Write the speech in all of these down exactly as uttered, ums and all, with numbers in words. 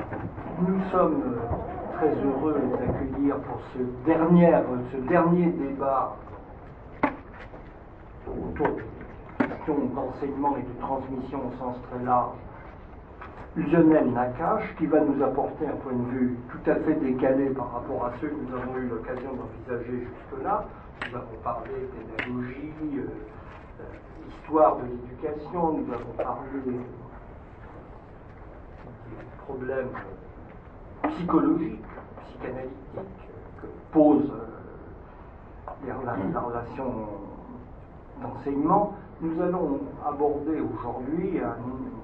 Nous sommes très heureux d'accueillir pour ce dernier, ce dernier débat autour des questions d'enseignement et de transmission au sens très large, Lionel Nakache, qui va nous apporter un point de vue tout à fait décalé par rapport à ceux que nous avons eu l'occasion d'envisager jusque-là. Nous avons parlé pédagogie, euh, euh, histoire de l'éducation, nous avons parlé des problèmes psychologiques, psychanalytiques que pose euh, la, la relation d'enseignement. Nous allons aborder aujourd'hui un,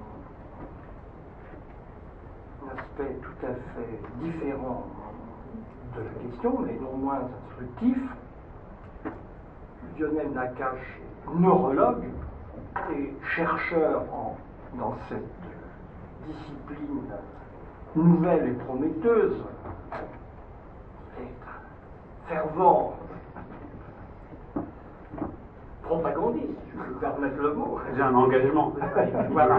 un aspect tout à fait différent de la question, mais non moins instructif. Lionel Nakache est neurologue et chercheur en, dans cette discipline nouvelle et prometteuse, et fervent propagandiste, je peux permettre le mot. J'ai un engagement. Voilà.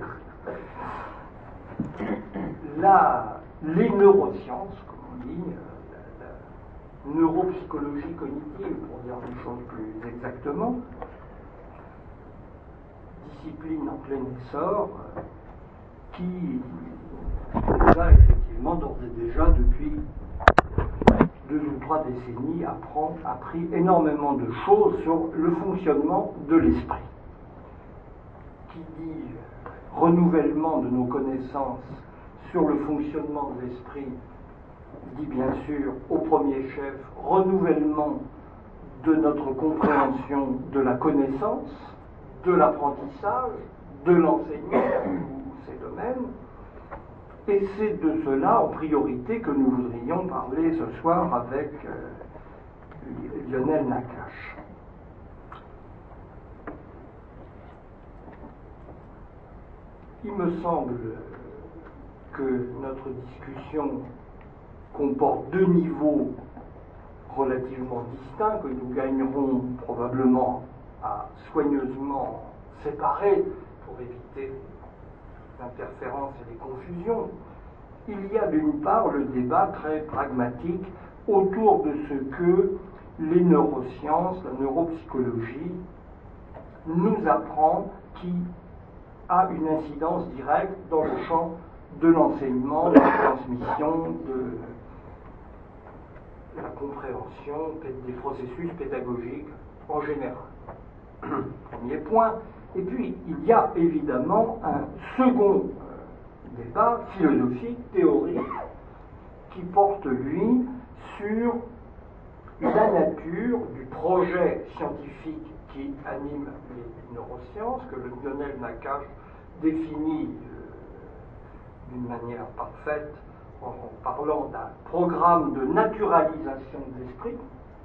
Là, les neurosciences, comme on dit, la, la neuropsychologie cognitive, pour dire les choses plus exactement, discipline en plein essor, qui va effectivement d'ores et déjà depuis deux ou trois décennies apprend, appris énormément de choses sur le fonctionnement de l'esprit. Qui dit renouvellement de nos connaissances sur le fonctionnement de l'esprit dit bien sûr au premier chef renouvellement de notre compréhension de la connaissance, de l'apprentissage, de l'enseignement, tous ces domaines. Et c'est de cela, en priorité, que nous voudrions parler ce soir avec euh, Lionel Nakache. Il me semble que notre discussion comporte deux niveaux relativement distincts que nous gagnerons probablement à soigneusement séparer pour éviter l'interférence et les confusions. Il y a d'une part le débat très pragmatique autour de ce que les neurosciences, la neuropsychologie nous apprend, qui a une incidence directe dans le champ de l'enseignement, de la transmission, de la compréhension des processus pédagogiques en général. Premier point. Et puis, il y a évidemment un second euh, débat philosophique, théorique, qui porte, lui, sur la nature du projet scientifique qui anime les neurosciences, que le Lionel Nakache définit euh, d'une manière parfaite en, en parlant d'un programme de naturalisation de l'esprit.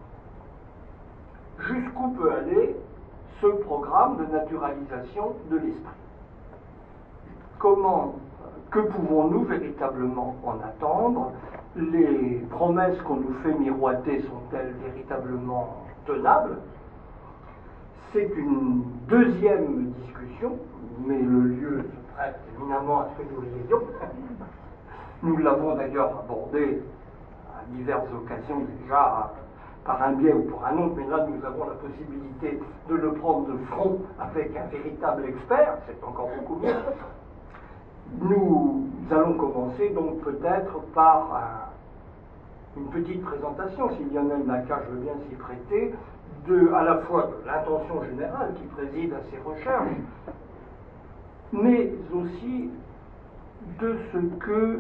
Jusqu'où peut aller ce programme de naturalisation de l'esprit? Comment, que pouvons-nous véritablement en attendre? Les promesses qu'on nous fait miroiter sont-elles véritablement tenables? C'est une deuxième discussion, mais le lieu se prête éminemment à ce que nous l'ayons. Nous l'avons d'ailleurs abordé à diverses occasions déjà, par un biais ou pour un autre, mais là nous avons la possibilité de le prendre de front avec un véritable expert, c'est encore beaucoup mieux. Nous allons commencer donc peut-être par un, une petite présentation, si Lionel Nakache veut bien s'y prêter, de, à la fois de l'intention générale qui préside à ces recherches, mais aussi de ce que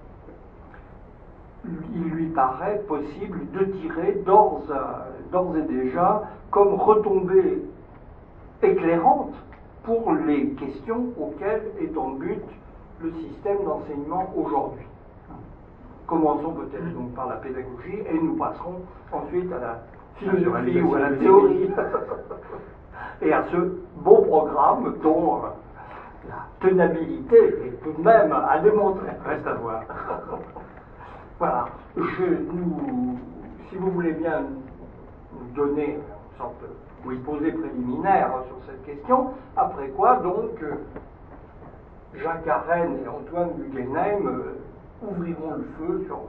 il lui paraît possible de tirer d'ores, d'ores et déjà comme retombée éclairante pour les questions auxquelles est en but le système d'enseignement aujourd'hui. Commençons peut-être donc par la pédagogie et nous passerons ensuite à la philosophie ou à la théorie et à ce beau programme dont la tenabilité est tout de même à démontrer. Reste à voir. Voilà, je, nous, si vous voulez bien nous donner une sorte de exposé préliminaire sur cette question, après quoi donc Jacques Arène et Antoine Guggenheim ouvriront le feu sur,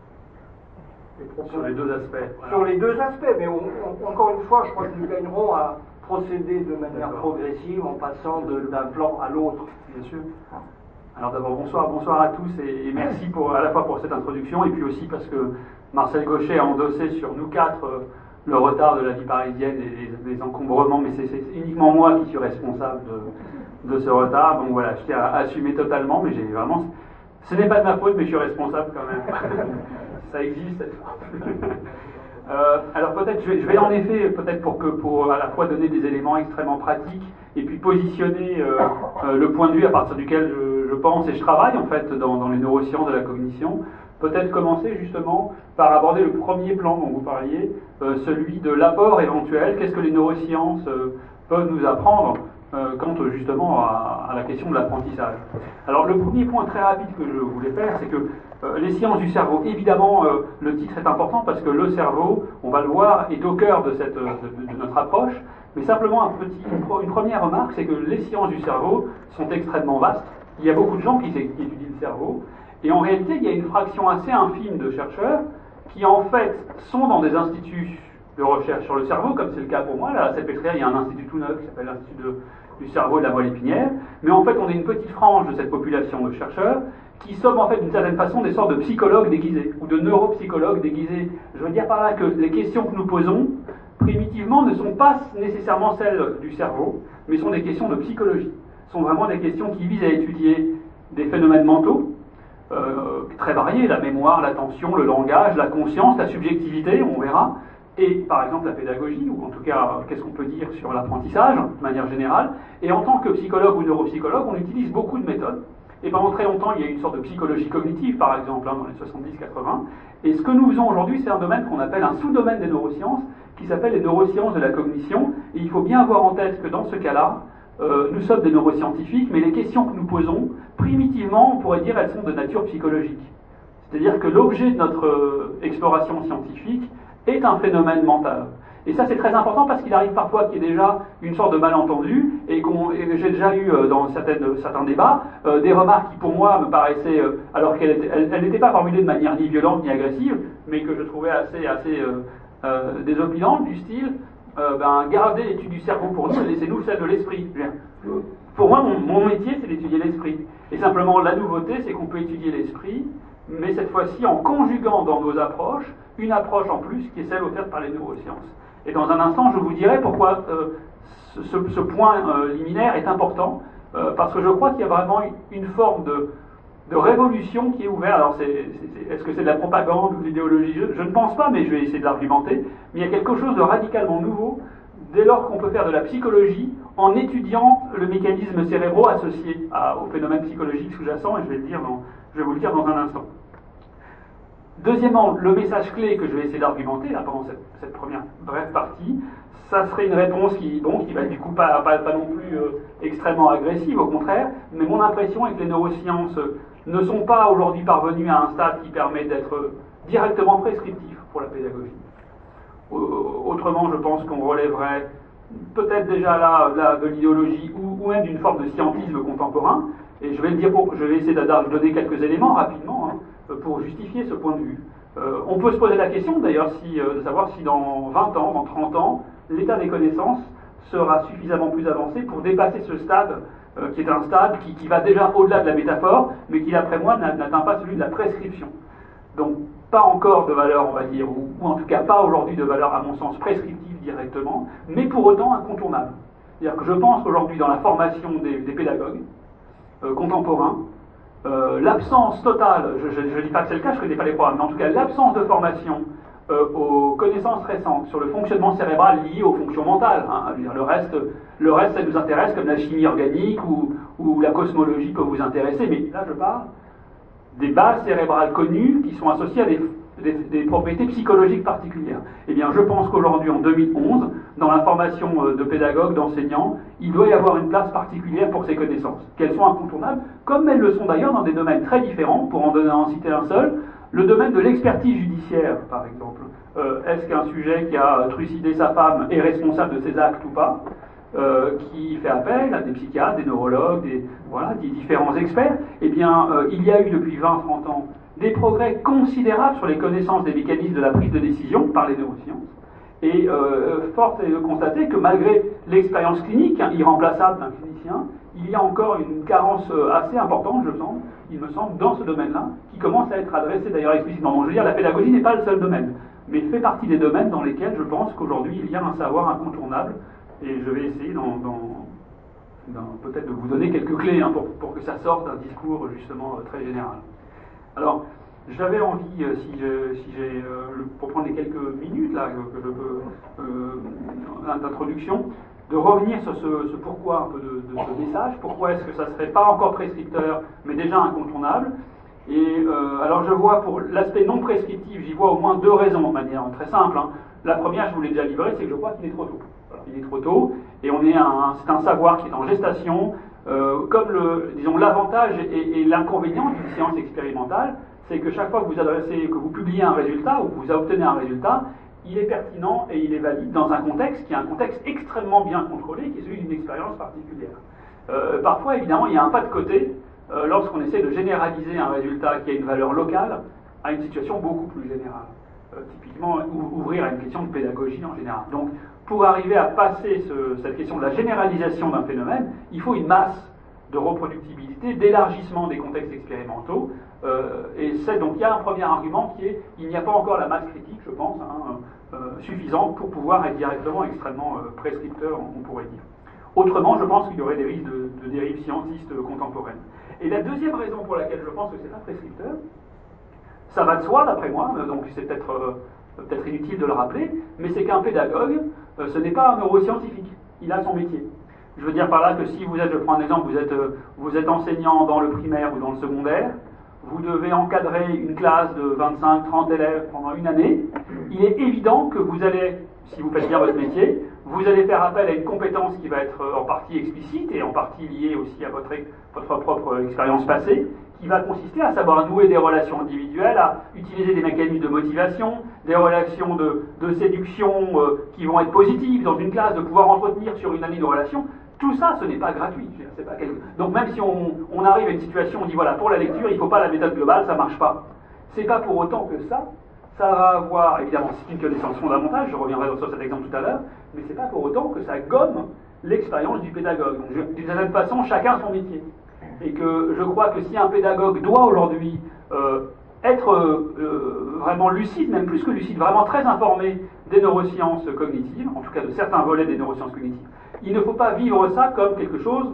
les propos, sur les deux aspects. Voilà. Sur les deux aspects, mais on, on, encore une fois, je crois que nous gagnerons à procéder de manière progressive en passant d'un plan à l'autre. Bien sûr. Alors d'abord, bonsoir, bonsoir à tous et, et merci pour, à la fois pour cette introduction et puis aussi parce que Marcel Gauchet a endossé sur nous quatre euh, le retard de la vie parisienne et les, les encombrements, mais c'est uniquement moi qui suis responsable de, de ce retard. Donc voilà, je tiens à assumer totalement, mais j'ai vraiment... Ce n'est pas de ma faute, mais je suis responsable quand même. Ça existe cette fois. Euh, alors peut-être, je vais, je vais en effet, peut-être pour que pour à la fois donner des éléments extrêmement pratiques et puis positionner euh, euh, le point de vue à partir duquel je, je pense et je travaille en fait dans, dans les neurosciences de la cognition, peut-être commencer justement par aborder le premier plan dont vous parliez, euh, celui de l'apport éventuel. Qu'est-ce que les neurosciences euh, peuvent nous apprendre euh, quant justement à, à la question de l'apprentissage. Alors le premier point très rapide que je voulais faire, c'est que Euh, les sciences du cerveau, évidemment, euh, le titre est important parce que le cerveau, on va le voir, est au cœur de, cette, de, de notre approche, mais simplement un petit, une première remarque, c'est que les sciences du cerveau sont extrêmement vastes. Il y a beaucoup de gens qui, qui étudient le cerveau, et en réalité, il y a une fraction assez infime de chercheurs qui, en fait, sont dans des instituts de recherche sur le cerveau, comme c'est le cas pour moi. Là, à Salpêtrière, il y a un institut tout neuf qui s'appelle l'Institut du cerveau et de la moelle épinière, mais en fait, on est une petite frange de cette population de chercheurs qui sommes en fait d'une certaine façon des sortes de psychologues déguisés, ou de neuropsychologues déguisés. Je veux dire par là que les questions que nous posons, primitivement, ne sont pas nécessairement celles du cerveau, mais sont des questions de psychologie. Ce sont vraiment des questions qui visent à étudier des phénomènes mentaux, euh, très variés, la mémoire, l'attention, le langage, la conscience, la subjectivité, on verra, et par exemple la pédagogie, ou en tout cas, qu'est-ce qu'on peut dire sur l'apprentissage, de manière générale. Et en tant que psychologue ou neuropsychologue, on utilise beaucoup de méthodes. Et pendant très longtemps, il y a eu une sorte de psychologie cognitive, par exemple, hein, dans les soixante-dix quatre-vingts. Et ce que nous faisons aujourd'hui, c'est un domaine qu'on appelle un sous-domaine des neurosciences, qui s'appelle les neurosciences de la cognition. Et il faut bien avoir en tête que dans ce cas-là, euh, nous sommes des neuroscientifiques, mais les questions que nous posons, primitivement, on pourrait dire, elles sont de nature psychologique. C'est-à-dire que l'objet de notre euh, exploration scientifique est un phénomène mental. Et ça, c'est très important parce qu'il arrive parfois qu'il y ait déjà une sorte de malentendu et qu'on, j'ai déjà eu euh, dans certaines, certains débats euh, des remarques qui, pour moi, me paraissaient, euh, alors qu'elles n'étaient pas formulées de manière ni violente ni agressive, mais que je trouvais assez, assez euh, euh, désopilantes, du style euh, ben, gardez l'étude du cerveau pour nous et laissez-nous celle de l'esprit. Pour moi, mon, mon métier, c'est d'étudier l'esprit. Et simplement, la nouveauté, c'est qu'on peut étudier l'esprit, mais cette fois-ci en conjuguant dans nos approches une approche en plus qui est celle offerte par les neurosciences. Et dans un instant, je vous dirai pourquoi euh, ce, ce point euh, liminaire est important, euh, parce que je crois qu'il y a vraiment une forme de, de révolution qui est ouverte. Alors, est-ce que c'est de la propagande ou de l'idéologie? je, je ne pense pas, mais je vais essayer de l'argumenter. Mais il y a quelque chose de radicalement nouveau dès lors qu'on peut faire de la psychologie en étudiant le mécanisme cérébral associé à, au phénomène psychologique sous-jacent, et je vais, le dire dans, je vais vous le dire dans un instant. Deuxièmement, le message clé que je vais essayer d'argumenter là pendant cette, cette première brève partie, ça serait une réponse qui, bon, qui va du coup pas, pas, pas non plus euh, extrêmement agressive, au contraire, mais mon impression est que les neurosciences ne sont pas aujourd'hui parvenues à un stade qui permet d'être directement prescriptif pour la pédagogie. Autrement, je pense qu'on relèverait peut-être déjà là, là de l'idéologie ou, ou même d'une forme de scientisme contemporain, et je vais le dire pour, je vais essayer de donner quelques éléments rapidement, hein, pour justifier ce point de vue. Euh, on peut se poser la question d'ailleurs si, euh, de savoir si dans vingt ans, dans trente ans, l'état des connaissances sera suffisamment plus avancé pour dépasser ce stade euh, qui est un stade qui, qui va déjà au-delà de la métaphore, mais qui d'après moi n'atteint pas celui de la prescription. Donc pas encore de valeur, on va dire, ou, ou en tout cas pas aujourd'hui de valeur à mon sens prescriptive directement, mais pour autant incontournable. C'est-à-dire que je pense qu'aujourd'hui dans la formation des, des pédagogues euh, contemporains, Euh, l'absence totale, je ne dis pas que c'est le cas, je ne connais pas les programmes, mais en tout cas l'absence de formation euh, aux connaissances récentes sur le fonctionnement cérébral lié aux fonctions mentales. Hein, dire, le, reste, le reste, ça nous intéresse comme la chimie organique ou, ou la cosmologie peut vous intéresser, mais là je parle des bases cérébrales connues qui sont associées à des, des, des propriétés psychologiques particulières. Eh bien, je pense qu'aujourd'hui, en deux mille onze, dans la formation de pédagogues, d'enseignants, il doit y avoir une place particulière pour ces connaissances, qu'elles sont incontournables, comme elles le sont d'ailleurs dans des domaines très différents, pour en donner en citer un seul, le domaine de l'expertise judiciaire, par exemple. Euh, est-ce qu'un sujet qui a trucidé sa femme est responsable de ses actes ou pas? Euh, qui fait appel à des psychiatres, des neurologues, des, voilà, des différents experts, eh bien, euh, il y a eu depuis vingt à trente ans des progrès considérables sur les connaissances des mécanismes de la prise de décision par les neurosciences. Et euh, force est de constater que malgré l'expérience clinique hein, irremplaçable d'un clinicien, il y a encore une carence assez importante, je pense, il me semble, dans ce domaine-là, qui commence à être adressée d'ailleurs explicitement. Donc je veux dire, la pédagogie n'est pas le seul domaine, mais fait partie des domaines dans lesquels je pense qu'aujourd'hui il y a un savoir incontournable, et je vais essayer dans, dans, dans, peut-être de vous donner quelques clés hein, pour, pour que ça sorte d'un discours justement très général. Alors, j'avais envie, euh, si j'ai, si euh, pour prendre les quelques minutes là, que, que je veux, euh, d'introduction, de revenir sur ce, ce pourquoi un peu de, de ce message, pourquoi est-ce que ça ne serait pas encore prescripteur, mais déjà incontournable. Et euh, alors je vois pour l'aspect non prescriptif, j'y vois au moins deux raisons de manière très simple. Hein. La première, je vous l'ai déjà livrée, c'est que je crois qu'il est trop tôt. Voilà, il est trop tôt, et on est un, c'est un savoir qui est en gestation. Euh, comme le, disons, l'avantage et, et l'inconvénient d'une science expérimentale, c'est que chaque fois que vous adressez, que vous publiez un résultat ou que vous obtenez un résultat, il est pertinent et il est valide dans un contexte qui est un contexte extrêmement bien contrôlé, qui est celui d'une expérience particulière. Euh, parfois, évidemment, il y a un pas de côté euh, lorsqu'on essaie de généraliser un résultat qui a une valeur locale à une situation beaucoup plus générale. Euh, typiquement, ou, ouvrir à une question de pédagogie en général. Donc, pour arriver à passer ce, cette question de la généralisation d'un phénomène, il faut une masse de reproductibilité, d'élargissement des contextes expérimentaux. Euh, et c'est, donc il y a un premier argument qui est il n'y a pas encore la masse critique, je pense, hein, euh, suffisante pour pouvoir être directement extrêmement euh, prescripteur, on, on pourrait dire. Autrement, je pense qu'il y aurait des risques de, de dérives scientistes euh, contemporaines. Et la deuxième raison pour laquelle je pense que c'est pas prescripteur, ça va de soi d'après moi, donc c'est peut-être euh, peut-être inutile de le rappeler, mais c'est qu'un pédagogue, euh, ce n'est pas un neuroscientifique, il a son métier. Je veux dire par là que si vous êtes, je prends un exemple, vous êtes, euh, vous êtes enseignant dans le primaire ou dans le secondaire, vous devez encadrer une classe de vingt-cinq à trente élèves pendant une année, il est évident que vous allez, si vous faites bien votre métier, vous allez faire appel à une compétence qui va être en partie explicite et en partie liée aussi à votre, votre propre expérience passée, qui va consister à savoir nouer des relations individuelles, à utiliser des mécanismes de motivation, des relations de, de séduction euh, qui vont être positives dans une classe, de pouvoir entretenir sur une année de relations. Tout ça, ce n'est pas gratuit. C'est pas quelque... Donc même si on, on arrive à une situation, on dit voilà, pour la lecture, il ne faut pas la méthode globale, ça ne marche pas. C'est pas pour autant que ça, ça va avoir, évidemment, c'est une connaissance fondamentale, je reviendrai sur cet exemple tout à l'heure, mais c'est pas pour autant que ça gomme l'expérience du pédagogue. Donc d'une certaine façon, chacun son métier. Et que je crois que si un pédagogue doit aujourd'hui euh, être euh, vraiment lucide, même plus que lucide, vraiment très informé des neurosciences cognitives, en tout cas de certains volets des neurosciences cognitives, il ne faut pas vivre ça comme quelque chose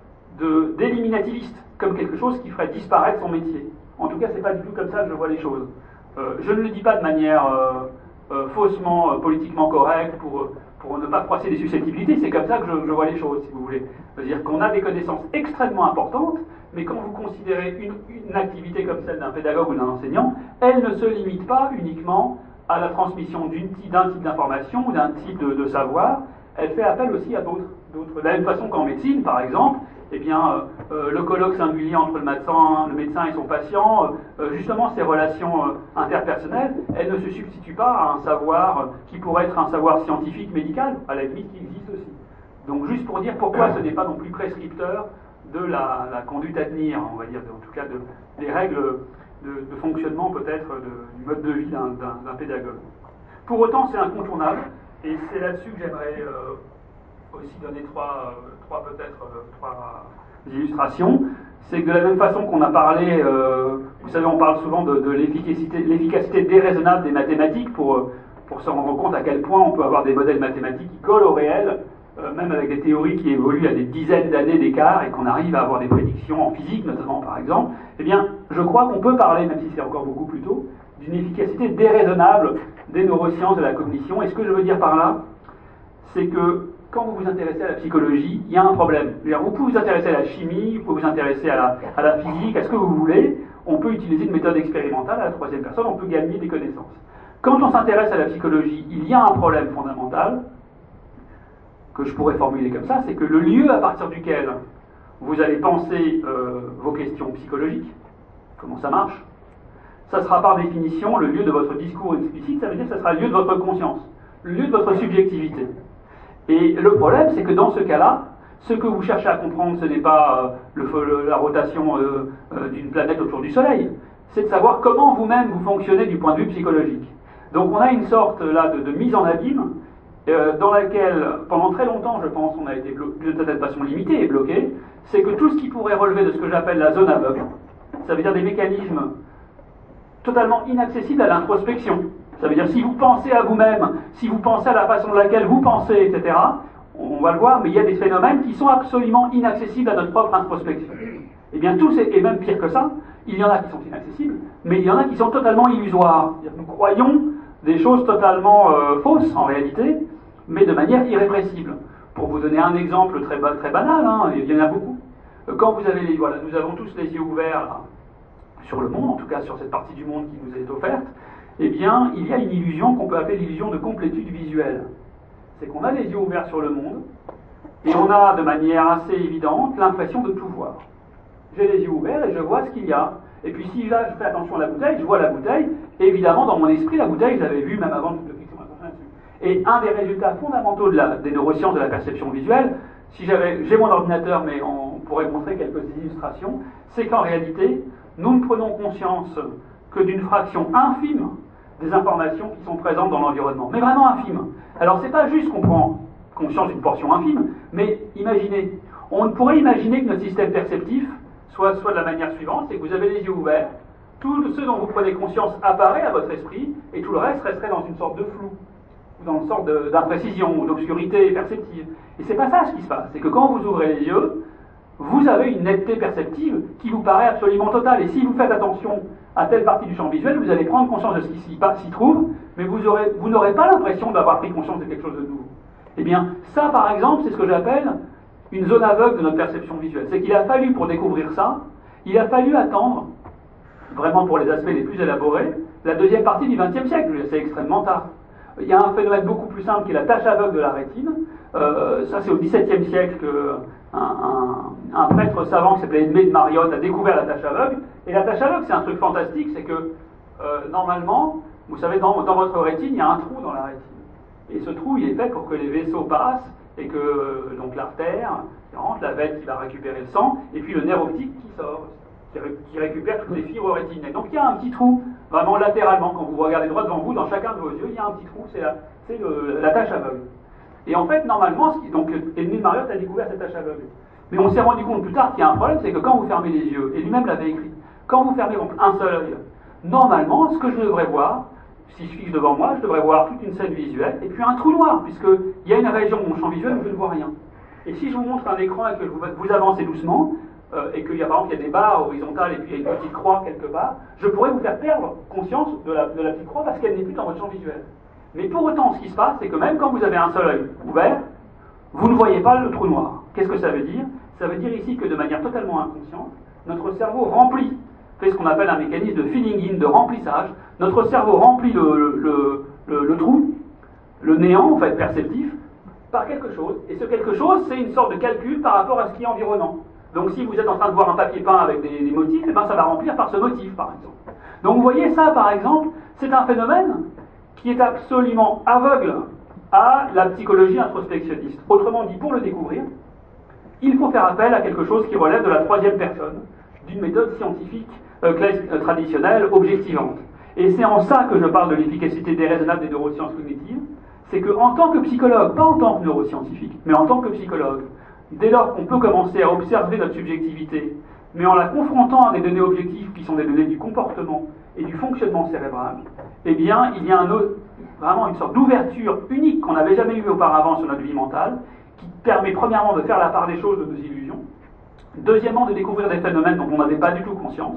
de, d'éliminativiste, comme quelque chose qui ferait disparaître son métier. En tout cas, c'est pas du tout comme ça que je vois les choses. Euh, je ne le dis pas de manière euh, euh, faussement, euh, politiquement correcte, pour, pour ne pas froisser les susceptibilités, c'est comme ça que je, je vois les choses, si vous voulez. C'est-à-dire qu'on a des connaissances extrêmement importantes, mais quand vous considérez une, une activité comme celle d'un pédagogue ou d'un enseignant, elle ne se limite pas uniquement à la transmission d'une, d'un type d'information ou d'un type de, de savoir, elle fait appel aussi à d'autres. d'autres. De la même façon qu'en médecine, par exemple, eh bien, euh, euh, le colloque singulier entre le médecin, le médecin et son patient, euh, justement, ces relations euh, interpersonnelles, elles ne se substituent pas à un savoir euh, qui pourrait être un savoir scientifique, médical, à la limite qui existe aussi. Donc, juste pour dire pourquoi ce n'est pas non plus prescripteur de la, la conduite à tenir, on va dire, en tout cas de, des règles de, de fonctionnement peut-être de, du mode de vie d'un, d'un, d'un pédagogue. Pour autant, c'est incontournable, et c'est là-dessus que j'aimerais euh, aussi donner trois, euh, trois peut-être euh, trois illustrations. C'est que de la même façon qu'on a parlé, euh, vous savez, on parle souvent de, de l'efficacité, l'efficacité déraisonnable des mathématiques pour, pour se rendre compte à quel point on peut avoir des modèles mathématiques qui collent au réel, euh, même avec des théories qui évoluent à des dizaines d'années d'écart et qu'on arrive à avoir des prédictions en physique notamment par exemple. Eh bien, je crois qu'on peut parler, même si c'est encore beaucoup plus tôt, d'une efficacité déraisonnable des neurosciences de la cognition. Et ce que je veux dire par là, c'est que quand vous vous intéressez à la psychologie, il y a un problème. Vous pouvez vous intéresser à la chimie, vous pouvez vous intéresser à la, à la physique, à ce que vous voulez. On peut utiliser une méthode expérimentale à la troisième personne, on peut gagner des connaissances. Quand on s'intéresse à la psychologie, il y a un problème fondamental, que je pourrais formuler comme ça, c'est que le lieu à partir duquel vous allez penser euh, vos questions psychologiques, comment ça marche, ça sera par définition le lieu de votre discours explicite, ça veut dire que ça sera le lieu de votre conscience, le lieu de votre subjectivité. Et le problème, c'est que dans ce cas-là, ce que vous cherchez à comprendre, ce n'est pas euh, le, le, la rotation euh, euh, d'une planète autour du Soleil, c'est de savoir comment vous-même vous fonctionnez du point de vue psychologique. Donc on a une sorte là de, de mise en abîme euh, dans laquelle, pendant très longtemps, je pense, on a été bloqué, de cette façon limitée et bloqué, c'est que tout ce qui pourrait relever de ce que j'appelle la zone aveugle, ça veut dire des mécanismes totalement inaccessibles à l'introspection. Ça veut dire si vous pensez à vous-même, si vous pensez à la façon de laquelle vous pensez, et cetera, on va le voir, mais il y a des phénomènes qui sont absolument inaccessibles à notre propre introspection. Eh bien, tous, et même pire que ça, il y en a qui sont inaccessibles, mais il y en a qui sont totalement illusoires. C'est-à-dire que nous croyons des choses totalement euh, fausses, en réalité, mais de manière irrépressible. Pour vous donner un exemple très, très banal, hein, il y en a beaucoup. Quand vous avez les... Voilà, nous avons tous les yeux ouverts là, sur le monde, en tout cas sur cette partie du monde qui nous est offerte, eh bien, il y a une illusion qu'on peut appeler l'illusion de complétude visuelle. C'est qu'on a les yeux ouverts sur le monde, et on a de manière assez évidente l'impression de tout voir. J'ai les yeux ouverts et je vois ce qu'il y a. Et puis si là je fais attention à la bouteille, je vois la bouteille, et évidemment dans mon esprit, la bouteille, je l'avais vue même avant de fixer ma attention là-dessus. Et un des résultats fondamentaux de la, des neurosciences de la perception visuelle, si j'avais, j'ai mon ordinateur, mais on pourrait montrer quelques illustrations, c'est qu'en réalité, nous ne prenons conscience que d'une fraction infime des informations qui sont présentes dans l'environnement. Mais vraiment infime. Alors c'est pas juste qu'on prend conscience d'une portion infime, mais imaginez, on pourrait imaginer que notre système perceptif soit, soit de la manière suivante, c'est que vous avez les yeux ouverts, tout ce dont vous prenez conscience apparaît à votre esprit, et tout le reste resterait dans une sorte de flou, ou dans une sorte de, d'imprécision, ou d'obscurité perceptive. Et c'est pas ça ce qui se passe, c'est que quand vous ouvrez les yeux, vous avez une netteté perceptive qui vous paraît absolument totale, et si vous faites attention à telle partie du champ visuel, vous allez prendre conscience de ce qui s'y, s'y trouve, mais vous, aurez, vous n'aurez pas l'impression d'avoir pris conscience de quelque chose de nouveau. Eh bien, ça par exemple, c'est ce que j'appelle une zone aveugle de notre perception visuelle. C'est qu'il a fallu, pour découvrir ça, il a fallu attendre, vraiment pour les aspects les plus élaborés, la deuxième partie du vingtième siècle. C'est extrêmement tard. Il y a un phénomène beaucoup plus simple qui est la tache aveugle de la rétine. Euh, ça, c'est au dix-septième siècle qu'un un, un prêtre savant qui s'appelait Edmé de Mariotte a découvert la tache aveugle. Et la tache aveugle, c'est un truc fantastique, c'est que euh, normalement, vous savez, dans, dans votre rétine, il y a un trou dans la rétine. Et ce trou, il est fait pour que les vaisseaux passent et que donc l'artère qui rentre, la veine qui va récupérer le sang, et puis le nerf optique qui sort, qui, ré, qui récupère toutes les fibres rétiniennes. Donc il y a un petit trou, vraiment latéralement, quand vous regardez droit devant vous, dans chacun de vos yeux, il y a un petit trou, c'est la, c'est le, la tache aveugle. Et en fait, normalement, donc Edmé de Mariotte a découvert cette tache aveugle. Mais on s'est rendu compte plus tard qu'il y a un problème, c'est que quand vous fermez les yeux, et lui-même l'avait écrit, quand vous fermez donc un seul œil, normalement, ce que je devrais voir, si je fixe devant moi, je devrais voir toute une scène visuelle, et puis un trou noir, puisqu'il y a une région de mon champ visuel où je ne vois rien. Et si je vous montre un écran et que vous, vous avancez doucement, euh, et qu'il y a par exemple il y a des barres horizontales et puis il y a une petite croix quelque part, je pourrais vous faire perdre conscience de la, de la petite croix parce qu'elle n'est plus dans votre champ visuel. Mais pour autant, ce qui se passe, c'est que même quand vous avez un seul œil ouvert, vous ne voyez pas le trou noir. Qu'est-ce que ça veut dire? Ça veut dire ici que de manière totalement inconsciente, notre cerveau remplit, fait ce qu'on appelle un mécanisme de filling in, de remplissage. Notre cerveau remplit le, le, le, le trou, le néant en fait perceptif, par quelque chose. Et ce quelque chose, c'est une sorte de calcul par rapport à ce qui est environnant. Donc si vous êtes en train de voir un papier peint avec des, des motifs, et ben ça va remplir par ce motif, par exemple. Donc vous voyez ça, par exemple, c'est un phénomène qui est absolument aveugle à la psychologie introspectionniste. Autrement dit, pour le découvrir, il faut faire appel à quelque chose qui relève de la troisième personne, d'une méthode scientifique euh, euh, traditionnelle, objectivante. Et c'est en ça que je parle de l'efficacité déraisonnable des neurosciences cognitives, c'est qu'en tant que psychologue, pas en tant que neuroscientifique, mais en tant que psychologue, dès lors qu'on peut commencer à observer notre subjectivité, mais en la confrontant à des données objectives qui sont des données du comportement et du fonctionnement cérébral, eh bien, il y a un autre, vraiment une sorte d'ouverture unique qu'on n'avait jamais eue auparavant sur notre vie mentale, qui permet premièrement de faire la part des choses de nos illusions, deuxièmement de découvrir des phénomènes dont on n'avait pas du tout conscience,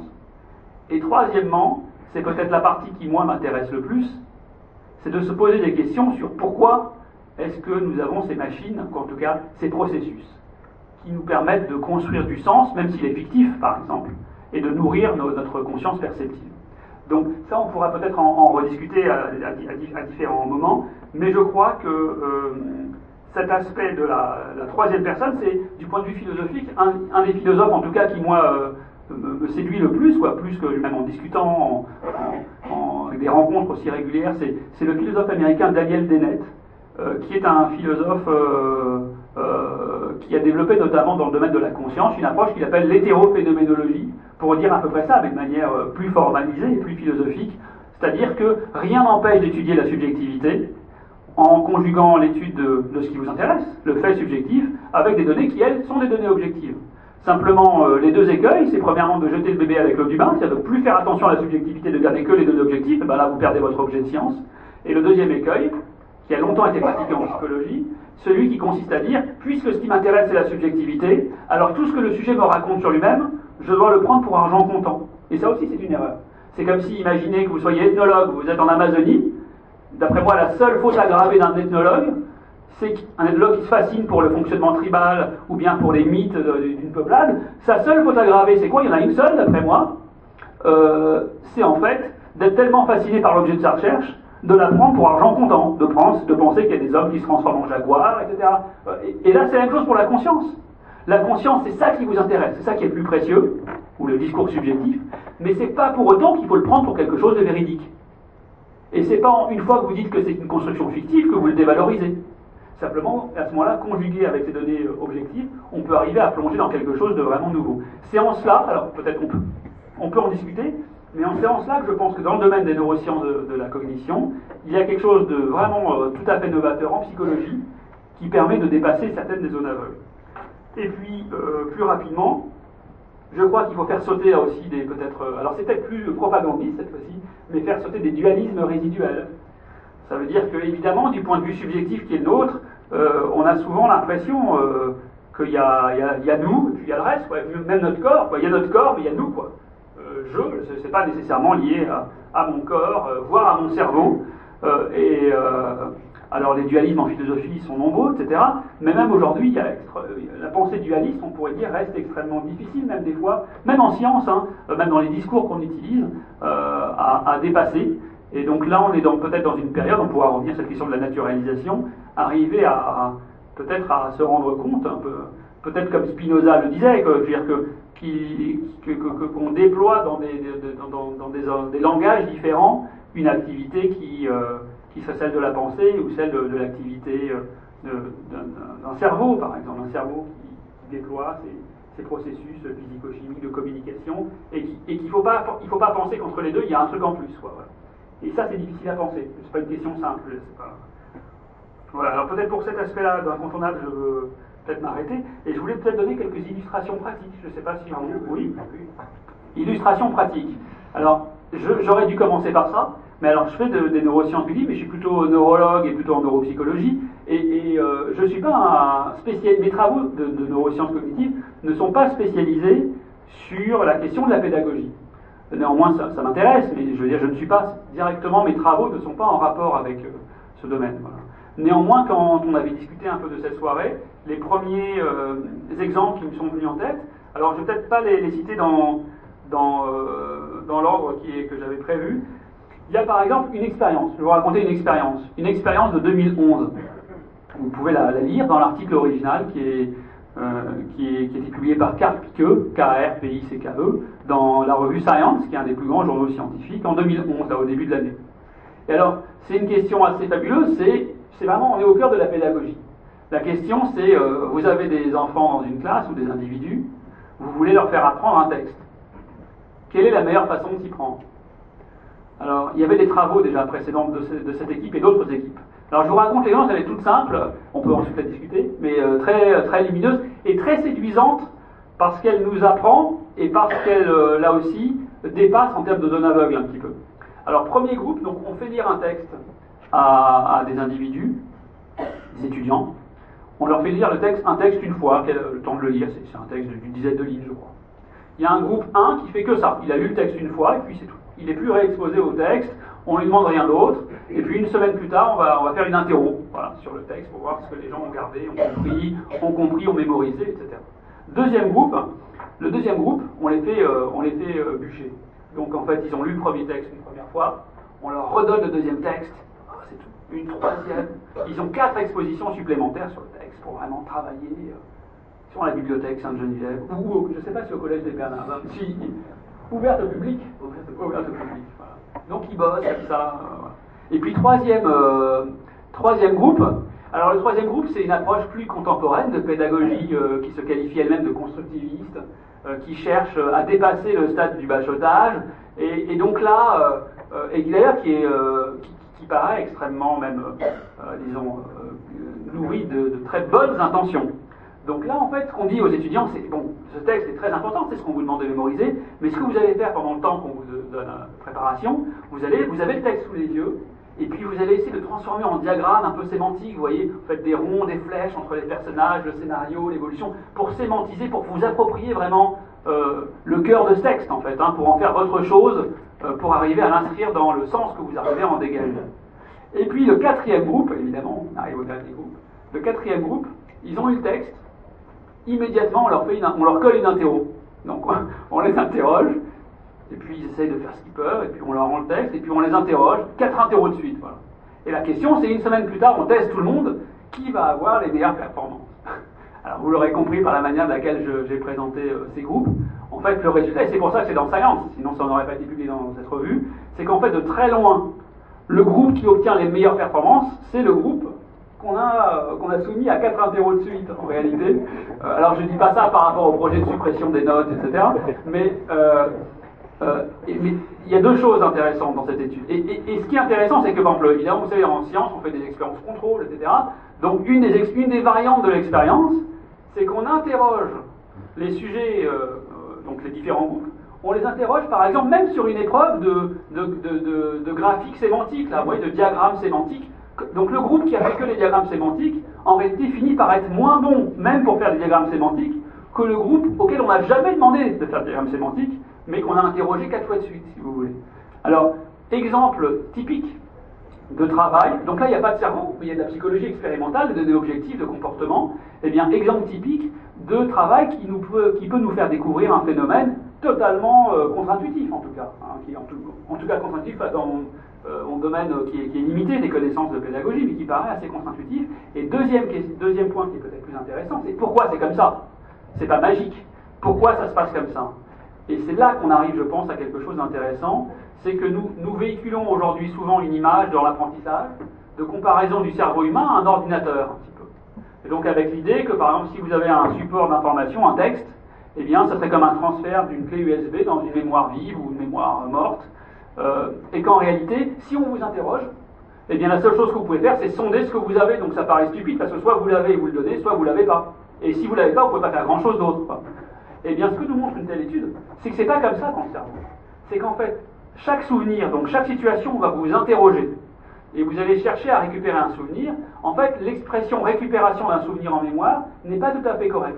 et troisièmement, c'est peut-être la partie qui moi m'intéresse le plus, c'est de se poser des questions sur pourquoi est-ce que nous avons ces machines, ou en tout cas ces processus, qui nous permettent de construire du sens, même s'il est fictif par exemple, et de nourrir nos, notre conscience perceptive. Donc ça on pourra peut-être en, en rediscuter à, à, à différents moments, mais je crois que euh, cet aspect de la, la troisième personne, c'est du point de vue philosophique, un, un des philosophes en tout cas qui moi euh, me, me séduit le plus, quoi, plus que même en discutant, en, en, en, avec des rencontres aussi régulières, c'est, c'est le philosophe américain Daniel Dennett, euh, qui est un philosophe euh, euh, qui a développé notamment dans le domaine de la conscience une approche qu'il appelle l'hétérophénoménologie, pour dire à peu près ça, mais de manière plus formalisée et plus philosophique, c'est-à-dire que rien n'empêche d'étudier la subjectivité en conjuguant l'étude de, de ce qui vous intéresse, le fait subjectif, avec des données qui, elles, sont des données objectives. Simplement, euh, les deux écueils, c'est premièrement de jeter le bébé avec l'eau du bain, c'est-à-dire de plus faire attention à la subjectivité, de garder que les données objectives, et ben là vous perdez votre objet de science. Et le deuxième écueil, qui a longtemps été pratiqué en psychologie, celui qui consiste à dire, puisque ce qui m'intéresse c'est la subjectivité, alors tout ce que le sujet me raconte sur lui-même, je dois le prendre pour argent comptant. Et ça aussi c'est une erreur. C'est comme si, imaginez que vous soyez ethnologue, vous êtes en Amazonie, d'après moi la seule faute aggravée d'un ethnologue, c'est qu'un ethnologue qui se fascine pour le fonctionnement tribal ou bien pour les mythes d'une peuplade, sa seule faute aggravée, c'est quoi? Il y en a une seule, d'après moi, euh, c'est en fait d'être tellement fasciné par l'objet de sa recherche, de la prendre pour argent comptant, de, prendre, de penser qu'il y a des hommes qui se transforment en jaguars, et cetera. Et, et là, c'est la même chose pour la conscience. La conscience, c'est ça qui vous intéresse, c'est ça qui est le plus précieux, ou le discours subjectif, mais c'est pas pour autant qu'il faut le prendre pour quelque chose de véridique. Et c'est pas une fois que vous dites que c'est une construction fictive que vous le dévalorisez. Simplement, à ce moment-là, conjugué avec ces données objectives, on peut arriver à plonger dans quelque chose de vraiment nouveau. C'est en cela, alors peut-être qu'on peut, on peut en discuter, mais en c'est en cela que je pense que dans le domaine des neurosciences de, de la cognition, il y a quelque chose de vraiment euh, tout à fait novateur en psychologie qui permet de dépasser certaines des zones aveugles. Et puis, euh, plus rapidement, je crois qu'il faut faire sauter là aussi des peut-être, euh, alors c'est peut-être plus propagandiste cette fois-ci, mais faire sauter des dualismes résiduels. Ça veut dire que, évidemment, du point de vue subjectif qui est le nôtre, euh, on a souvent l'impression euh, qu'il y a, y, a, y a nous, et puis il y a le reste, quoi. Même notre corps, quoi. Il y a notre corps, mais il y a nous, quoi. Euh, je, c'est pas nécessairement lié à, à mon corps, euh, voire à mon cerveau. Euh, et euh, alors les dualismes en philosophie sont nombreux, et cetera. Mais même aujourd'hui, il y a extra, la pensée dualiste, on pourrait dire, reste extrêmement difficile, même des fois, même en science, hein, même dans les discours qu'on utilise, euh, à, à dépasser. Et donc là, on est dans, peut-être dans une période, on pourra revenir à cette question de la naturalisation, arriver à, à peut-être à se rendre compte, un peu, peut-être comme Spinoza le disait, que, je veux dire que, qui, que, que, qu'on déploie dans, des, dans, dans, dans des, des langages différents une activité qui, euh, qui serait celle de la pensée ou celle de, de l'activité de, d'un, d'un cerveau, par exemple, un cerveau qui, qui déploie ces, ces processus physico-chimiques de communication et, qui, et qu'il ne faut pas, il faut pas penser qu'entre les deux, il y a un truc en plus, quoi, voilà. Et ça, c'est difficile à penser. C'est pas une question simple. C'est pas... Voilà. Alors peut-être pour cet aspect-là d'incontournable, je veux peut-être m'arrêter. Et je voulais peut-être donner quelques illustrations pratiques. Je ne sais pas si vous... Oui. Illustrations pratiques. Alors, je, j'aurais dû commencer par ça. Mais alors, je fais de, des neurosciences ludiques, mais je suis plutôt neurologue et plutôt en neuropsychologie. Et, et euh, je ne suis pas un spécialiste. Mes travaux de, de neurosciences cognitives ne sont pas spécialisés sur la question de la pédagogie. Néanmoins, ça, ça m'intéresse, mais je veux dire, je ne suis pas directement, mes travaux ne sont pas en rapport avec euh, ce domaine. Voilà. Néanmoins, quand on avait discuté un peu de cette soirée, les premiers euh, exemples qui me sont venus en tête, alors je ne vais peut-être pas les, les citer dans, dans, euh, dans l'ordre qui est, que j'avais prévu. Il y a par exemple une expérience, je vais vous raconter une expérience, une expérience de deux mille onze. Vous pouvez la, la lire dans l'article original qui est Euh, qui, est, qui a été publié par Karl Picke, K R P I C K E, dans la revue Science, qui est un des plus grands journaux scientifiques, en deux mille onze, là, au début de l'année. Et alors, c'est une question assez fabuleuse, c'est, c'est vraiment, on est au cœur de la pédagogie. La question, c'est, euh, vous avez des enfants dans une classe ou des individus, vous voulez leur faire apprendre un texte. Quelle est la meilleure façon de s'y prendre? Alors, il y avait des travaux déjà précédents de, ce, de cette équipe et d'autres équipes. Alors je vous raconte l'expérience, elle est toute simple, on peut ensuite la discuter, mais euh, très, très lumineuse et très séduisante parce qu'elle nous apprend et parce qu'elle, euh, là aussi, dépasse en termes de zone aveugle un petit peu. Alors premier groupe, donc on fait lire un texte à, à des individus, des étudiants, on leur fait lire le texte, un texte une fois, le temps de le lire, c'est, c'est un texte d'une dizaine de lignes je crois. Il y a un groupe un qui fait que ça, il a lu le texte une fois et puis c'est tout. Il n'est plus réexposé au texte, on lui demande rien d'autre, et puis une semaine plus tard, on va, on va faire une interro voilà, sur le texte pour voir ce que les gens ont gardé, ont compris, ont compris, ont mémorisé, et cetera. Deuxième groupe, le deuxième groupe, on les fait, euh, on les fait euh, bûcher. Donc en fait, ils ont lu le premier texte une première fois, on leur redonne le deuxième texte, oh, c'est tout, une troisième, ils ont quatre expositions supplémentaires sur le texte pour vraiment travailler. Euh, ils sont à la bibliothèque Sainte-Geneviève, ou je ne sais pas si au collège des Bernardins, si, ouverte au public, ouverte au public, voilà. Donc ils bossent, comme ça. Euh, voilà. Et puis troisième, euh, troisième groupe, Alors le troisième groupe, c'est une approche plus contemporaine de pédagogie euh, qui se qualifie elle-même de constructiviste, euh, qui cherche à dépasser le stade du bachotage, et, et donc là, euh, et d'ailleurs qui, est, euh, qui, qui paraît extrêmement même, euh, disons, euh, nourri de, de très bonnes intentions. Donc là, en fait, ce qu'on dit aux étudiants, c'est, bon, ce texte est très important, c'est ce qu'on vous demande de mémoriser, mais ce que vous allez faire pendant le temps qu'on vous donne la préparation, vous, allez, vous avez le texte sous les yeux, et puis vous allez essayer de transformer en diagramme un peu sémantique, vous voyez, vous faites des ronds, des flèches entre les personnages, le scénario, l'évolution, pour sémantiser, pour vous approprier vraiment euh, le cœur de ce texte, en fait, hein, pour en faire votre chose, euh, pour arriver à l'inscrire dans le sens que vous arrivez à en dégager. Et puis le quatrième groupe, évidemment, on arrive au dernier groupe, le quatrième groupe, ils ont eu le texte, immédiatement on leur, fait une, on leur colle une interro. Donc on les interroge, et puis ils essayent de faire ce qu'ils peuvent, et puis on leur rend le texte, et puis on les interroge, quatre interros de suite. Voilà. Et la question, c'est une semaine plus tard, on teste tout le monde, qui va avoir les meilleures performances. Alors vous l'aurez compris par la manière de laquelle je, j'ai présenté euh, ces groupes, en fait le résultat, et c'est pour ça que c'est dans Science, sinon ça n'aurait pas été publié dans cette revue, c'est qu'en fait de très loin, le groupe qui obtient les meilleures performances, c'est le groupe qu'on a, euh, qu'on a soumis à quatre interros de suite, en réalité. Euh, alors je ne dis pas ça par rapport au projet de suppression des notes, et cetera, mais... Euh, Euh, et, mais il y a deux choses intéressantes dans cette étude. Et, et, et ce qui est intéressant, c'est que, par exemple, évidemment, vous savez, en science, on fait des expériences contrôle, et cetera. Donc, une des, une des variantes de l'expérience, c'est qu'on interroge les sujets, euh, euh, donc les différents groupes, on les interroge, par exemple, même sur une épreuve de, de, de, de, de graphique sémantique, là, vous voyez, de diagramme sémantique. Donc, le groupe qui a fait que les diagrammes sémantiques, en réalité, finit par être moins bon, même pour faire des diagrammes sémantiques, que le groupe auquel on n'a jamais demandé de faire des diagrammes sémantiques, mais qu'on a interrogé quatre fois de suite, si vous voulez. Alors, exemple typique de travail, donc là il n'y a pas de cerveau, mais il y a de la psychologie expérimentale, de données objectives, de comportement, eh bien, exemple typique de travail qui, nous peut, qui peut nous faire découvrir un phénomène totalement euh, contre-intuitif, en tout cas, hein, qui est en tout, en tout cas contre-intuitif dans euh, mon domaine qui est, qui est limité des connaissances de pédagogie, mais qui paraît assez contre-intuitif. Et deuxième, deuxième point qui est peut-être plus intéressant, c'est pourquoi c'est comme ça. C'est pas magique. Pourquoi ça se passe comme ça? Et c'est là qu'on arrive, je pense, à quelque chose d'intéressant, c'est que nous, nous véhiculons aujourd'hui souvent une image dans l'apprentissage de comparaison du cerveau humain à un ordinateur, un petit peu. Et donc avec l'idée que, par exemple, si vous avez un support d'information, un texte, eh bien, ça serait comme un transfert d'une clé U S B dans une mémoire vive ou une mémoire morte, euh, et qu'en réalité, si on vous interroge, eh bien, la seule chose que vous pouvez faire, c'est sonder ce que vous avez. Donc ça paraît stupide, parce que soit vous l'avez et vous le donnez, soit vous l'avez pas. Et si vous l'avez pas, vous ne pouvez pas faire grand-chose d'autre. Eh bien, ce que nous montre une telle étude, c'est que c'est pas comme ça dans le cerveau. C'est qu'en fait, chaque souvenir, donc chaque situation va vous interroger. Et vous allez chercher à récupérer un souvenir. En fait, l'expression récupération d'un souvenir en mémoire n'est pas tout à fait correcte.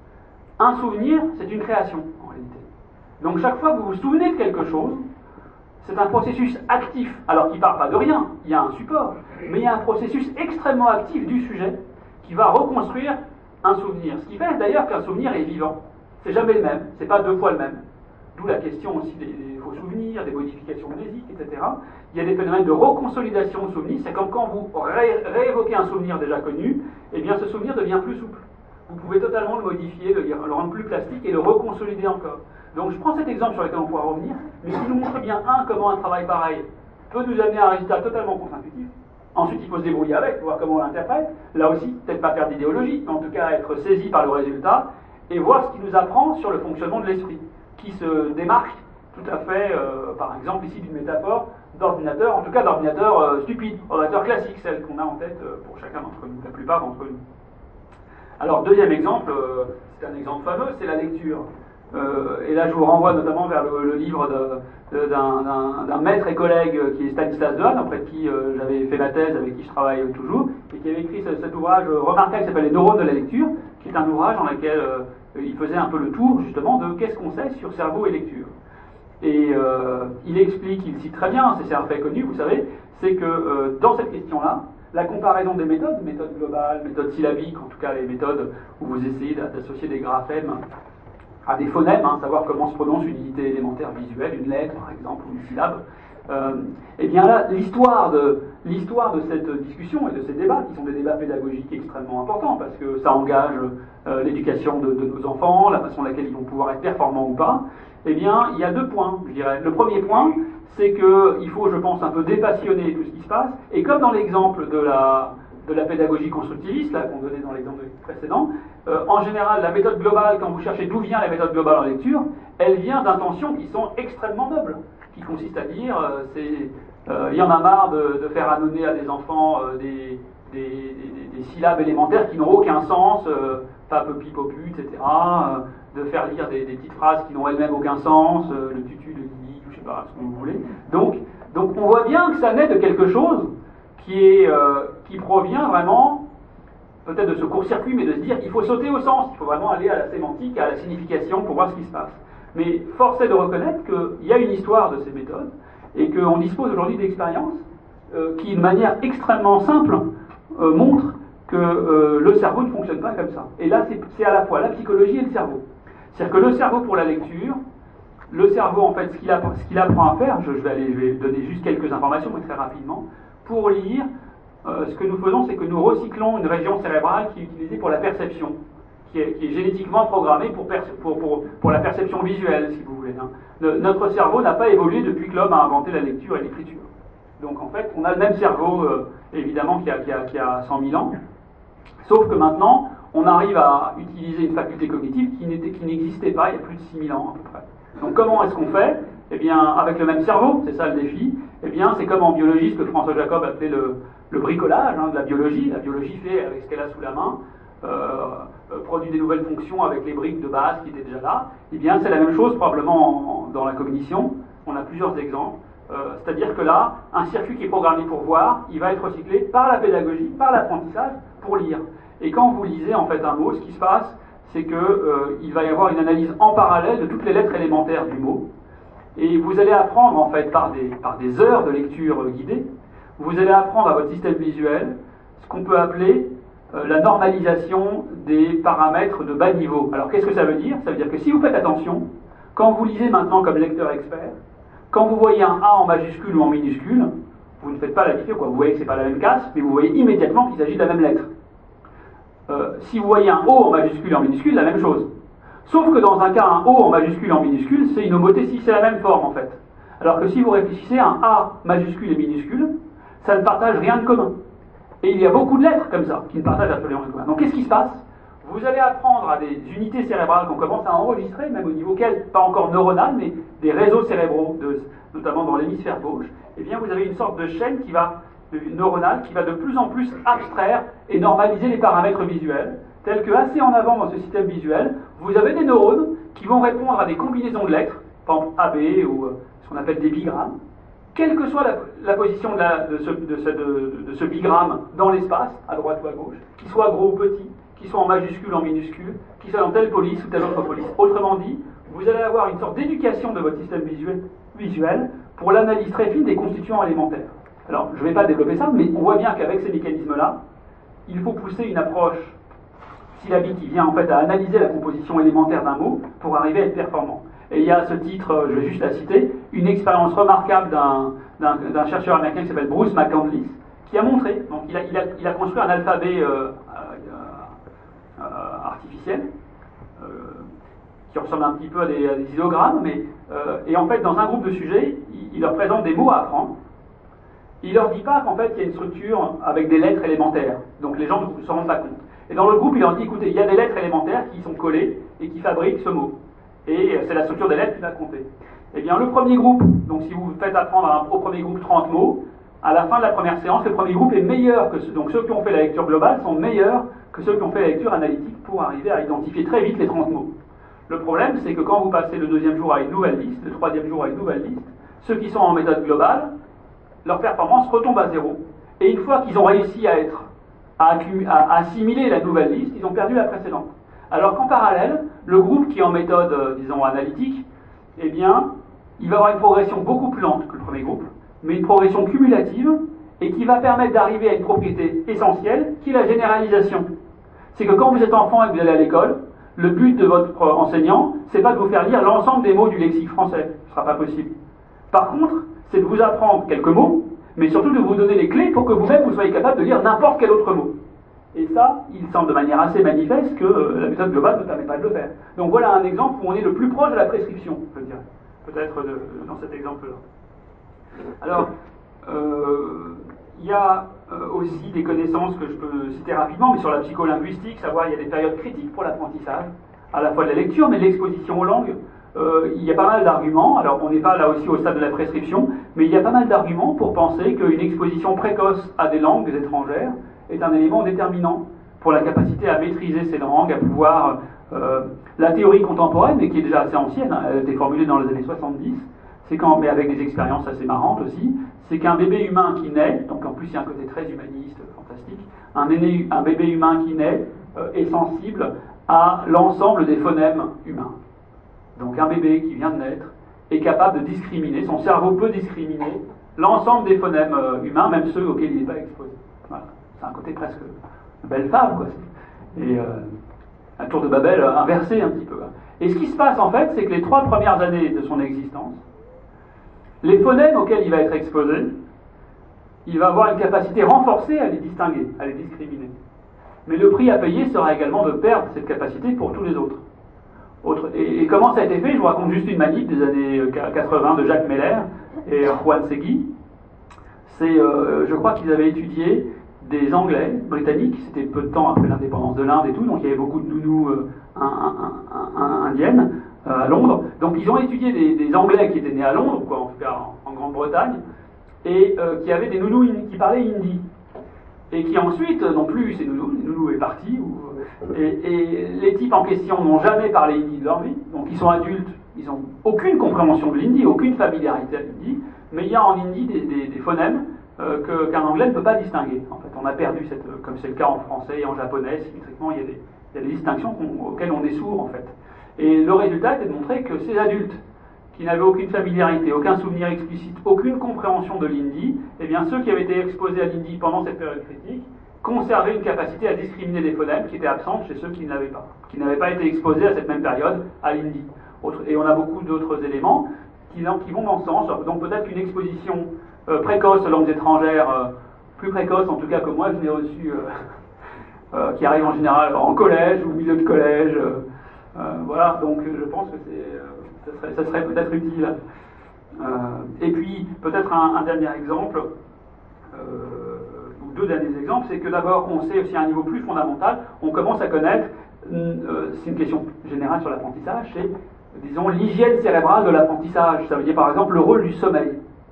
Un souvenir, c'est une création, en réalité. Donc chaque fois que vous vous souvenez de quelque chose, c'est un processus actif, alors qui ne part pas de rien, il y a un support, mais il y a un processus extrêmement actif du sujet qui va reconstruire un souvenir. Ce qui fait d'ailleurs qu'un souvenir est vivant. C'est jamais le même, c'est pas deux fois le même. D'où la question aussi des, des faux souvenirs, des modifications mnésiques, et cetera. Il y a des phénomènes de reconsolidation de souvenirs. C'est comme quand vous ré réévoquez un souvenir déjà connu, eh bien ce souvenir devient plus souple. Vous pouvez totalement le modifier, le, le rendre plus plastique et le reconsolider encore. Donc je prends cet exemple sur lequel on pourra revenir, mais qui nous montre bien, un, comment un travail pareil peut nous amener à un résultat totalement contre-intuitif. Ensuite, il faut se débrouiller avec, voir comment on l'interprète. Là aussi, peut-être pas faire d'idéologie, mais en tout cas être saisi par le résultat, et voir ce qui nous apprend sur le fonctionnement de l'esprit, qui se démarque tout à fait, euh, par exemple ici d'une métaphore d'ordinateur, en tout cas d'ordinateur euh, stupide, ordinateur classique, celle qu'on a en tête euh, pour chacun d'entre nous, la plupart d'entre nous. Alors deuxième exemple, euh, c'est un exemple fameux, c'est la lecture. Euh, et là je vous renvoie notamment vers le, le livre d'un maître et collègue qui est Stanislas Dehaene, auprès de qui euh, j'avais fait ma thèse, avec qui je travaille toujours, et qui avait écrit ce, cet ouvrage remarquable qui s'appelle Les neurones de la lecture, qui est un ouvrage dans lequel euh, il faisait un peu le tour justement de qu'est-ce qu'on sait sur cerveau et lecture. Et euh, il explique, il cite très bien, c'est un fait connu, vous savez, c'est que euh, dans cette question-là, la comparaison des méthodes, méthodes globales, méthodes syllabiques, en tout cas les méthodes où vous essayez d'associer des graphèmes à des phonèmes, hein, savoir comment se prononce une unité élémentaire visuelle, une lettre par exemple, ou une syllabe, euh, et bien là, l'histoire de, l'histoire de cette discussion et de ces débats, qui sont des débats pédagogiques extrêmement importants, parce que ça engage euh, l'éducation de, de nos enfants, la façon dans laquelle ils vont pouvoir être performants ou pas, eh bien, il y a deux points, je dirais. Le premier point, c'est qu'il faut, je pense, un peu dépassionner tout ce qui se passe, et comme dans l'exemple de la, de la pédagogie constructiviste, là, qu'on donnait dans l'exemple précédent. Euh, en général, la méthode globale, quand vous cherchez d'où vient la méthode globale en lecture, elle vient d'intentions qui sont extrêmement nobles, qui consistent à dire, euh, c'est, euh, il y en a marre de, de faire annoncer à des enfants euh, des, des, des, des syllabes élémentaires qui n'ont aucun sens, euh, pape, pipopu, et cetera, euh, de faire lire des, des petites phrases qui n'ont elles-mêmes aucun sens, euh, le tutu, le guidi, je sais pas, ce que vous voulez. Donc, donc on voit bien que ça naît de quelque chose qui, est, euh, qui provient vraiment peut-être de ce court-circuit, mais de se dire qu'il faut sauter au sens, il faut vraiment aller à la sémantique, à la signification pour voir ce qui se passe. Mais force est de reconnaître qu'il y a une histoire de ces méthodes et qu'on dispose aujourd'hui d'expériences euh, qui, de manière extrêmement simple, euh, montrent que euh, le cerveau ne fonctionne pas comme ça. Et là, c'est à la fois la psychologie et le cerveau. C'est-à-dire que le cerveau pour la lecture, le cerveau, en fait, ce qu'il apprend, ce qu'il apprend à faire, je, je, vais aller, je vais donner juste quelques informations, mais très rapidement, pour lire, euh, ce que nous faisons, c'est que nous recyclons une région cérébrale qui est utilisée pour la perception, qui est, qui est génétiquement programmée pour, pour, pour, pour la perception visuelle, si vous voulez. Hein. Le, notre cerveau n'a pas évolué depuis que l'homme a inventé la lecture et l'écriture. Donc, en fait, on a le même cerveau, euh, évidemment, qui a, qui, a, qui a cent mille ans, sauf que maintenant, on arrive à utiliser une faculté cognitive qui n'existait pas il y a plus de six mille ans, à peu près. Donc comment est-ce qu'on fait? Eh bien, avec le même cerveau, c'est ça le défi. Eh bien, c'est comme en biologie, ce que François Jacob appelait le, le bricolage hein, de la biologie. La biologie fait avec ce qu'elle a sous la main, euh, euh, produit des nouvelles fonctions avec les briques de base qui étaient déjà là. Eh bien, c'est la même chose probablement en, dans la cognition. On a plusieurs exemples. Euh, C'est-à-dire que là, un circuit qui est programmé pour voir, il va être recyclé par la pédagogie, par l'apprentissage, pour lire. Et quand vous lisez en fait un mot, ce qui se passe, c'est qu'il euh, va y avoir une analyse en parallèle de toutes les lettres élémentaires du mot. Et vous allez apprendre, en fait, par des, par des heures de lecture euh, guidée, vous allez apprendre à votre système visuel ce qu'on peut appeler euh, la normalisation des paramètres de bas niveau. Alors, qu'est-ce que ça veut dire? Ça veut dire que si vous faites attention, quand vous lisez maintenant comme lecteur expert, quand vous voyez un A en majuscule ou en minuscule, vous ne faites pas la différence, quoi. Vous voyez que ce n'est pas la même casse, mais vous voyez immédiatement qu'il s'agit de la même lettre. Euh, si vous voyez un O en majuscule et en minuscule, la même chose. Sauf que dans un cas, un O en majuscule et en minuscule, c'est une homothétie, c'est la même forme en fait. Alors que si vous réfléchissez, un A majuscule et minuscule, ça ne partage rien de commun. Et il y a beaucoup de lettres comme ça, qui ne partagent absolument rien de commun. Donc qu'est-ce qui se passe? Vous allez apprendre à des unités cérébrales qu'on commence à enregistrer, même au niveau quel, pas encore neuronal, mais des réseaux cérébraux, de, notamment dans l'hémisphère gauche. Eh bien, vous avez une sorte de chaîne qui va neuronale qui va de plus en plus abstraire et normaliser les paramètres visuels, tels que assez en avant dans ce système visuel, vous avez des neurones qui vont répondre à des combinaisons de lettres, par exemple A B ou euh, ce qu'on appelle des bigrammes, quelle que soit la, la position de, la, de, ce, de, ce, de, de ce bigramme dans l'espace, à droite ou à gauche, qu'il soit gros ou petit, qu'il soit en majuscule ou en minuscule, qu'il soit dans telle police ou telle autre police. Autrement dit, vous allez avoir une sorte d'éducation de votre système visuel, visuel pour l'analyse très fine des constituants élémentaires. Alors, je ne vais pas développer ça, mais on voit bien qu'avec ces mécanismes-là, il faut pousser une approche syllabique qui vient en fait à analyser la composition élémentaire d'un mot pour arriver à être performant. Et il y a à ce titre, je vais juste la citer, une expérience remarquable d'un chercheur américain qui s'appelle Bruce McCandless, qui a montré, donc il a, il a, il a construit un alphabet euh, euh, euh, artificiel, euh, qui ressemble un petit peu à des, à des idéogrammes, mais, euh, et en fait, dans un groupe de sujets, il, il leur présente des mots à apprendre. Il leur dit pas qu'en fait, il y a une structure avec des lettres élémentaires, donc les gens ne se rendent pas compte. Et dans le groupe, il leur dit, écoutez, il y a des lettres élémentaires qui sont collées et qui fabriquent ce mot. Et c'est la structure des lettres qui va compter. Eh bien, le premier groupe, donc si vous faites apprendre à un, au premier groupe trente mots, à la fin de la première séance, le premier groupe est meilleur que ceux, donc ceux qui ont fait la lecture globale sont meilleurs que ceux qui ont fait la lecture analytique pour arriver à identifier très vite les trente mots. Le problème, c'est que quand vous passez le deuxième jour à une nouvelle liste, le troisième jour à une nouvelle liste, ceux qui sont en méthode globale, leur performance retombe à zéro. Et une fois qu'ils ont réussi à être, à, à assimiler la nouvelle liste, ils ont perdu la précédente. Alors qu'en parallèle, le groupe qui est en méthode, euh, disons, analytique, eh bien, il va avoir une progression beaucoup plus lente que le premier groupe, mais une progression cumulative, et qui va permettre d'arriver à une propriété essentielle, qui est la généralisation. C'est que quand vous êtes enfant et que vous allez à l'école, le but de votre enseignant, c'est pas de vous faire lire l'ensemble des mots du lexique français. Ce ne sera pas possible. Par contre, c'est de vous apprendre quelques mots, mais surtout de vous donner les clés pour que vous-même vous soyez capable de lire n'importe quel autre mot. Et ça, il semble de manière assez manifeste que euh, la méthode globale ne permet pas de le faire. Donc voilà un exemple où on est le plus proche de la prescription, je dirais. Peut-être dans cet exemple-là. Alors, il euh, y a euh, aussi des connaissances que je peux citer rapidement, mais sur la psycholinguistique, savoir il y a des périodes critiques pour l'apprentissage, à la fois de la lecture, mais de l'exposition aux langues. Euh, il y a pas mal d'arguments, alors on n'est pas là aussi au stade de la prescription, mais il y a pas mal d'arguments pour penser qu'une exposition précoce à des langues étrangères est un élément déterminant pour la capacité à maîtriser ces langues, à pouvoir... Euh, la théorie contemporaine, mais qui est déjà assez ancienne, hein, elle a été formulée dans les années soixante-dix, c'est quand, mais avec des expériences assez marrantes aussi, c'est qu'un bébé humain qui naît, donc en plus il y a un côté très humaniste, fantastique, un, aîné, un bébé humain qui naît euh, est sensible à l'ensemble des phonèmes humains. Donc un bébé qui vient de naître est capable de discriminer, son cerveau peut discriminer l'ensemble des phonèmes euh, humains, même ceux auxquels il n'est pas exposé. Voilà. C'est un côté presque belle femme, quoi. Et euh, un tour de Babel euh, inversé un petit peu. Et ce qui se passe en fait, c'est que les trois premières années de son existence, les phonèmes auxquels il va être exposé, il va avoir une capacité renforcée à les distinguer, à les discriminer. Mais le prix à payer sera également de perdre cette capacité pour tous les autres. Autre, et, et comment ça a été fait? Je vous raconte juste une manip des années quatre-vingts de Jacques Meller et Juan Segui. C'est, euh, je crois qu'ils avaient étudié des Anglais britanniques, c'était peu de temps après l'indépendance de l'Inde et tout, donc il y avait beaucoup de nounous euh, un, un, un, un, indiennes euh, à Londres. Donc ils ont étudié des, des Anglais qui étaient nés à Londres, quoi, en tout cas en, en Grande-Bretagne, et euh, qui avaient des nounous in, qui parlaient hindi. Et qui ensuite n'ont plus eu ces nounous, les nounous est parti, ou, et, et les types en question n'ont jamais parlé hindi de leur vie, donc ils sont adultes, ils n'ont aucune compréhension de l'hindi, aucune familiarité à l'hindi, mais il y a en hindi des, des, des phonèmes euh, que, qu'un anglais ne peut pas distinguer. En fait, on a perdu cette, comme c'est le cas en français et en japonais, symétriquement, il y a des, il y a des distinctions auxquelles on est sourd en fait. Et le résultat était de montrer que ces adultes qui n'avaient aucune familiarité, aucun souvenir explicite, aucune compréhension de l'hindi, eh bien ceux qui avaient été exposés à l'hindi pendant cette période critique conservaient une capacité à discriminer des phonèmes qui étaient absentes chez ceux qui n'avaient pas, qui n'avaient pas été exposés à cette même période à l'hindi. Et on a beaucoup d'autres éléments qui, qui vont dans ce sens. Donc peut-être qu'une exposition euh, précoce aux langues étrangères, euh, plus précoce en tout cas que moi je n'ai reçu, euh, euh, qui arrive en général en collège ou au milieu de collège. Euh, euh, voilà, donc je pense que c'est... Euh, Ça serait, ça serait peut-être utile. Euh, et puis, peut-être un, un dernier exemple, euh, ou deux derniers exemples, c'est que d'abord, on sait aussi à un niveau plus fondamental, on commence à connaître, euh, c'est une question générale sur l'apprentissage, c'est, disons, l'hygiène cérébrale de l'apprentissage. Ça veut dire, par exemple, le rôle du sommeil.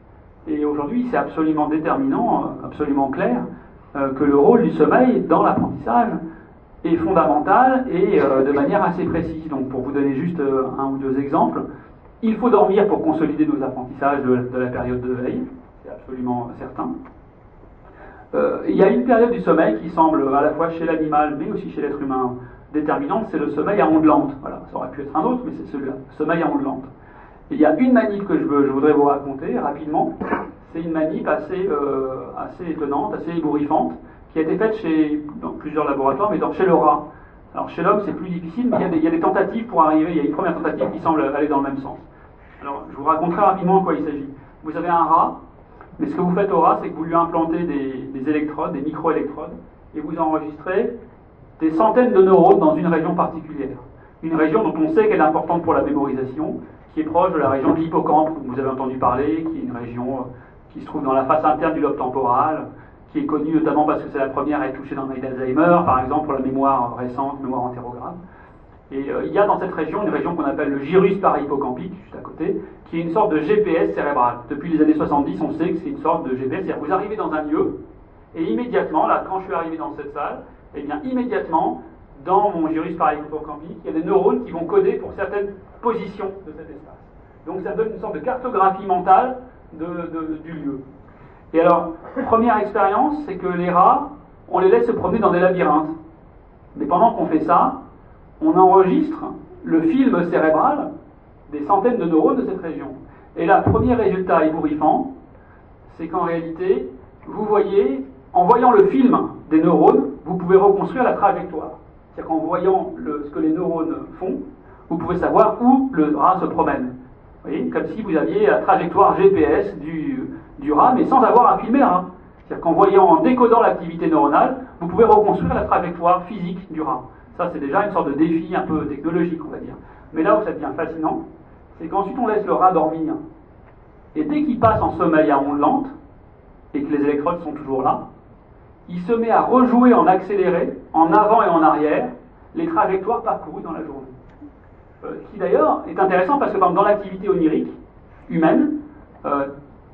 Et aujourd'hui, c'est absolument déterminant, absolument clair, euh, que le rôle du sommeil dans l'apprentissage est fondamental et euh, de manière assez précise. Donc pour vous donner juste euh, un ou deux exemples, il faut dormir pour consolider nos apprentissages de, de la période de veille, c'est absolument certain. Euh, il y a une période du sommeil qui semble à la fois chez l'animal mais aussi chez l'être humain déterminante, c'est le sommeil à ondes lentes. Voilà, ça aurait pu être un autre, mais c'est celui-là, sommeil à ondes lentes. Et il y a une manip que je, veux, je voudrais vous raconter rapidement, c'est une manip assez, euh, assez étonnante, assez ébouriffante, qui a été faite chez, dans plusieurs laboratoires, mais dans, chez le rat. Alors chez l'homme c'est plus difficile, mais il y, a des, il y a des tentatives pour arriver, il y a une première tentative qui semble aller dans le même sens. Alors je vous raconterai rapidement de quoi il s'agit. Vous avez un rat, mais ce que vous faites au rat, c'est que vous lui implantez des, des électrodes, des micro-électrodes, et vous enregistrez des centaines de neurones dans une région particulière. Une région dont on sait qu'elle est importante pour la mémorisation, qui est proche de la région de l'hippocampe, dont vous avez entendu parler, qui est une région qui se trouve dans la face interne du lobe temporal, qui est connue notamment parce que c'est la première à être touchée dans le mal d'Alzheimer, par exemple pour la mémoire récente, mémoire entérographe. Et euh, il y a dans cette région une région qu'on appelle le gyrus parahippocampique, juste à côté, qui est une sorte de G P S cérébral. Depuis les années soixante-dix, on sait que c'est une sorte de G P S, c'est-à-dire que vous arrivez dans un lieu, et immédiatement, là, quand je suis arrivé dans cette salle, eh bien immédiatement, dans mon gyrus parahippocampique, il y a des neurones qui vont coder pour certaines positions de cet espace. Donc ça donne une sorte de cartographie mentale de, de, du lieu. Et alors, première expérience, c'est que les rats, on les laisse se promener dans des labyrinthes. Mais pendant qu'on fait ça, on enregistre le film cérébral des centaines de neurones de cette région. Et là, premier résultat ébouriffant, c'est qu'en réalité, vous voyez, en voyant le film des neurones, vous pouvez reconstruire la trajectoire. C'est-à-dire qu'en voyant le, ce que les neurones font, vous pouvez savoir où le rat se promène. Vous voyez, comme si vous aviez la trajectoire G P S du... du rat, mais sans avoir à filmer le rat. C'est-à-dire qu'en voyant, en décodant l'activité neuronale, vous pouvez reconstruire la trajectoire physique du rat. Ça, c'est déjà une sorte de défi un peu technologique, on va dire. Mais là où ça devient fascinant, c'est qu'ensuite on laisse le rat dormir. Et dès qu'il passe en sommeil à ondes lentes, et que les électrodes sont toujours là, il se met à rejouer en accéléré, en avant et en arrière, les trajectoires parcourues dans la journée. Euh, qui d'ailleurs est intéressant parce que par exemple, dans l'activité onirique humaine, euh,